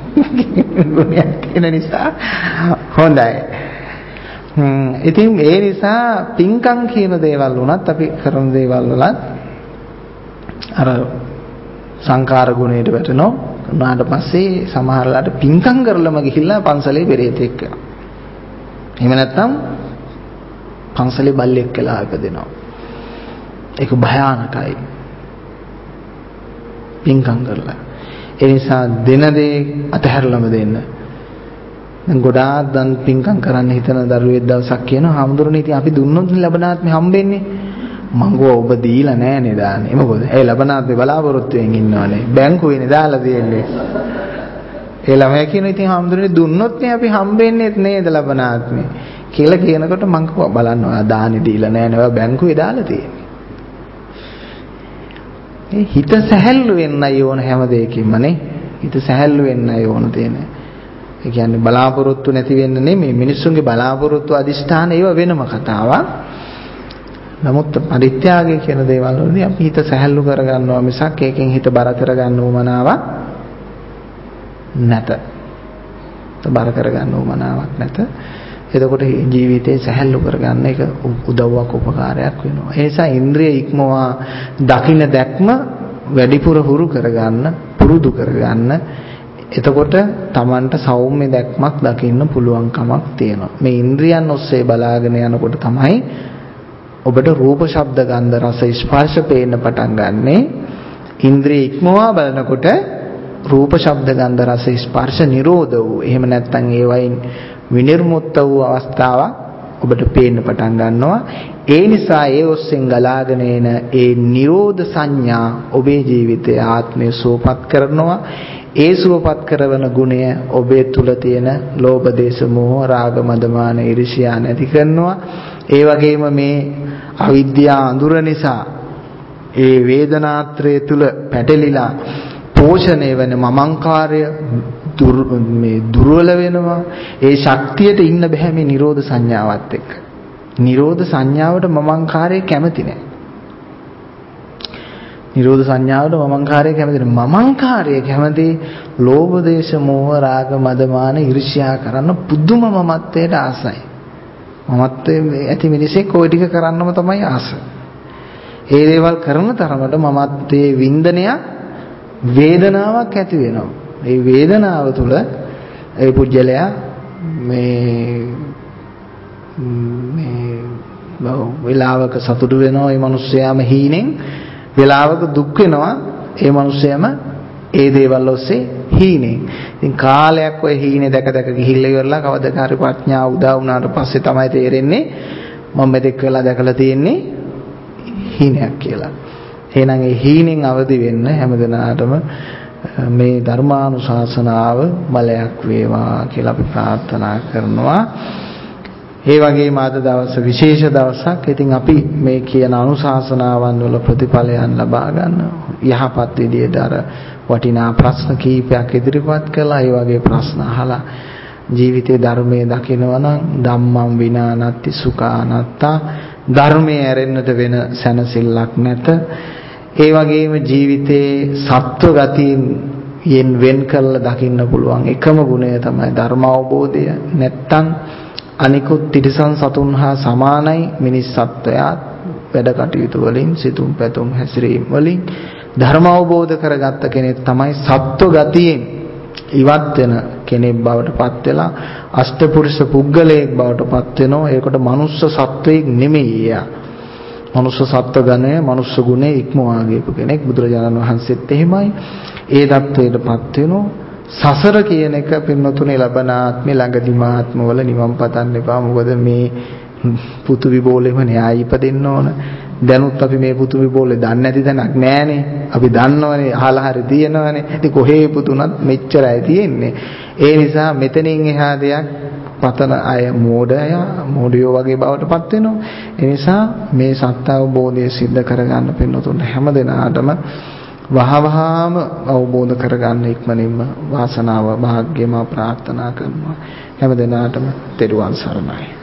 ඒ නිසා හොඳයි. ඉතින් ඒ නිසා පින්කම් කියන දේවල් වුණත් අපි කරන දේවල් වලත් අර සංකාර ගුණයට වැටෙනවා. උනාට පස්සේ සමහරලාට පින්කම් කරලම ගිහිල්ලා පන්සලේ පෙරේතෙක් වෙනවා. එහෙම නැත්නම් පන්සලේ බල්ලෙක් කියලා ඉපදෙනවා. ඒක භයානකයි. පින්කම් කරලා. ඒ නිසා දෙන දේ අතහැරලම දෙන්න. දැන් ගොඩාක් දන් පින්කම් කරන්න හිතන දරුවෙක් දවසක් කියනවා හාමුදුරනේ ඉතින් අපි දුන්නොත් ලබනාත්මේ හම්බෙන්නේ. මං ගෝ ඔබ දීලා නෑනේ දාන්නේ. මොකද? ඒ ලබනාත්මේ බලාපොරොත්තුෙන් ඉන්නවනේ. බැංකුවේනේ දාලා දෙන්නේ. ඒ ළමයා කියනවා ඉතින් හාමුදුරනේ දුන්නොත් නේ අපි හම්බෙන්නේ නේද ලබනාත්මේ. කියලා කියනකොට මං කිව්වා බලන්න ඔයා දාන්නේ දීලා නෑනේ. ඔයා බැංකුවේ දාලා තියෙන්නේ. ඒ හිත සැහැල්ලු වෙන්නයි ඕන හැම දෙයකින්මනේ. හිත සැහැල්ලු වෙන්නයි ඕන තියෙන්නේ. ඒ කියන්නේ බලාපොරොත්තු නැති වෙන්න නෙමෙයි මිනිස්සුන්ගේ බලාපොරොත්තු අදිෂ්ඨාන ඒව වෙනම කතාවක්. නමුත් පරිත්‍යාගය කියන දේවල් වලදී අපි හිත සැහැල්ලු කරගන්නවා මිසක් ඒකෙන් හිත බර කරගන්න උවමනාවක් නැත. බර කරගන්න උවමනාවක් නැත. එතකොට ජීවිතේ සැහැල්ලු කරගන්න එක උදව්වක් උපකාරයක් වෙනවා. ඒ නිසා ඉන්ද්‍රිය ඉක්මවා දකින්න දැක්ම වැඩිපුර හුරු කරගන්න පුරුදු කරගන්න. එතකොට Tamanට සෞම්‍ය දැක්මක් දකින්න පුළුවන්කමක් තියෙනවා. මේ ඉන්ද්‍රියන් ඔස්සේ බලාගෙන යනකොට තමයි ඔබට රූප ශබ්ද ගන්ධ රස ස්පර්ශ පේන්න පටන් ගන්නෙ. ඉන්ද්‍රිය ඉක්මවා බලනකොට රූප ශබ්ද ගන්ධ රස ස්පර්ශ නිරෝධ වූ එහෙම නැත්නම් ඒ වයින් විනිර්මුක්ත වූ අවස්ථාවක් ඔබට පේන්න පටන් ගන්නවා. ඒ නිසා ඒ ඔස්සෙන් ගලාගෙන එන ඒ නිරෝධ සංඥා ඔබේ ජීවිතයේ ආත්මය සුවපත් කරනවා. ඒ සුවපත් කරන ගුණය ඔබේ තුල තියෙන ලෝභ දේශ මොහ රාග මද මාන ඊර්ෂ්‍යා නැති කරනවා. ඒ වගේම මේ අවිද්‍යා අඳුර නිසා ඒ වේදනාත්‍රය තුල පැටලිලා පෝෂණය වෙන මමංකාරය දුර්වල වෙනවා. ඒ ශක්තියට ඉන්න බෑ මේ නිරෝධ සංඥාවත් එක්ක. නිරෝධ සංඥාවට මමංකාරය කැමති නෑ. නිරෝධ සංඥාවට මමංකාරය කැමති නෑ. මමංකාරය කැමති ලෝභ දේශ මොහ රාග මද මාන ඊර්ෂ්‍යා කරන්න පුදුම මමත්වයට ආසයි. මමත්වයේ ඇති මිනිසෙක් ওই ටික කරන්නම තමයි ආස. ඒ දේවල් කරන තරමට මමත්වයේ වින්දනයක් වේදනාවක් ඇති වෙනවා. ඒ වේදනාව තුළ ඒ පුජ්‍යලයා මේ වෙලාවක සතුටු වෙනවා. ඒ මිනිස්යාම හීනෙන් වෙලාවක දුක් වෙනවා. ඒ මිනිස්යාම ඒ දේවල් ඔස්සේ හීනෙන්. ඉතින් කාලයක් ඔය හීනේ දැක දැක ගිහිල්ලා ඉවරලා කවදාකාරී ප්‍රඥාව උදා වුණාට පස්සේ තමයි තේරෙන්නේ මම මෙතෙක් වෙලා දැකලා තියෙන්නේ හීනයක් කියලා. එහෙනම් ඒ හීනෙන් අවදි වෙන්න හැමදෙනාටම මේ ධර්මානුශාසනාව බලයක් වේවා කියලා අපි ප්‍රාර්ථනා කරනවා. ඒ වගේම අද දවස විශේෂ දවසක්. ඉතින් අපි මේ කියන අනුශාසනාවන් වල ප්‍රතිඵලයන් ලබා ගන්න යහපත් විදියට අර වටිනා ප්‍රශ්න කීපයක් ඉදිරිපත් කළා. ඒ වගේ ප්‍රශ්න අහලා ජීවිතේ ධර්මයේ දකිනවා නම් ධම්මං විනානත්ති සුඛානත්තා ධර්මයේ ඇරෙන්නට වෙන සැනසෙල්ලක් නැත. ඒ වගේම ජීවිතේ සත්ව ගතියෙන් වෙන් කරලා දකින්න පුළුවන් එකම ගුණය තමයි ධර්ම අවබෝධය. නැත්තම් අනිකුත් තිරිසන් සතුන් හා සමානයි මිනිස් සත්වයා වැඩ කටයුතු වලින් සිතුම් පැතුම් හැසිරීම වලින් ධර්ම අවබෝධ කරගත්ත කෙනෙක් තමයි සත්ව ගතියෙන් ඉවත් වෙන කෙනෙක් බවට පත් වෙලා අෂ්ටපුරුෂ පුද්ගලයෙක් බවට පත් වෙනවා. ඒකට මනුස්ස සත්වයෙක් නෙමෙයි එයා. මනුස්ස සත්ව ගණය මනුස්ස ගුණේ ඉක්මවා ගියපු කෙනෙක්. බුදුරජාණන් වහන්සේත් එහෙමයි. ඒ தත්වයට පත් වෙනවා. සසර කියන එක පින්නතුනේ ලබන ආත්මේ ළඟදීම ආත්මවල නිවන් පතන්න එපා. මොකද මේ පුතු විබෝලෙම න්යාය ඉපදෙන්න ඕන. දැනුත් අපි මේ පුතු විබෝලේ දන්නේ නැති තැනක් නෑනේ. අපි දන්නවනේ අහලා හරි තියෙනවනේ. ඉතින් කොහේ පුතුණත් මෙච්චරයි තියෙන්නේ. ඒ නිසා මෙතනින් එහා දෙයක් පතන අය මෝඩයෝ වගේ බවට පත් වෙනවා. ඒ නිසා මේ සත්‍ය අවබෝධය સિદ્ધ කරගන්න පින්නතුන් හැමදෙනාටම වහවහාම අවබෝධ කරගන්න ඉක්මනින්ම වාසනාව භාග්‍යම ප්‍රාර්ථනා කරනවා. හැම දිනාටම තෙරුවන් සරණයි.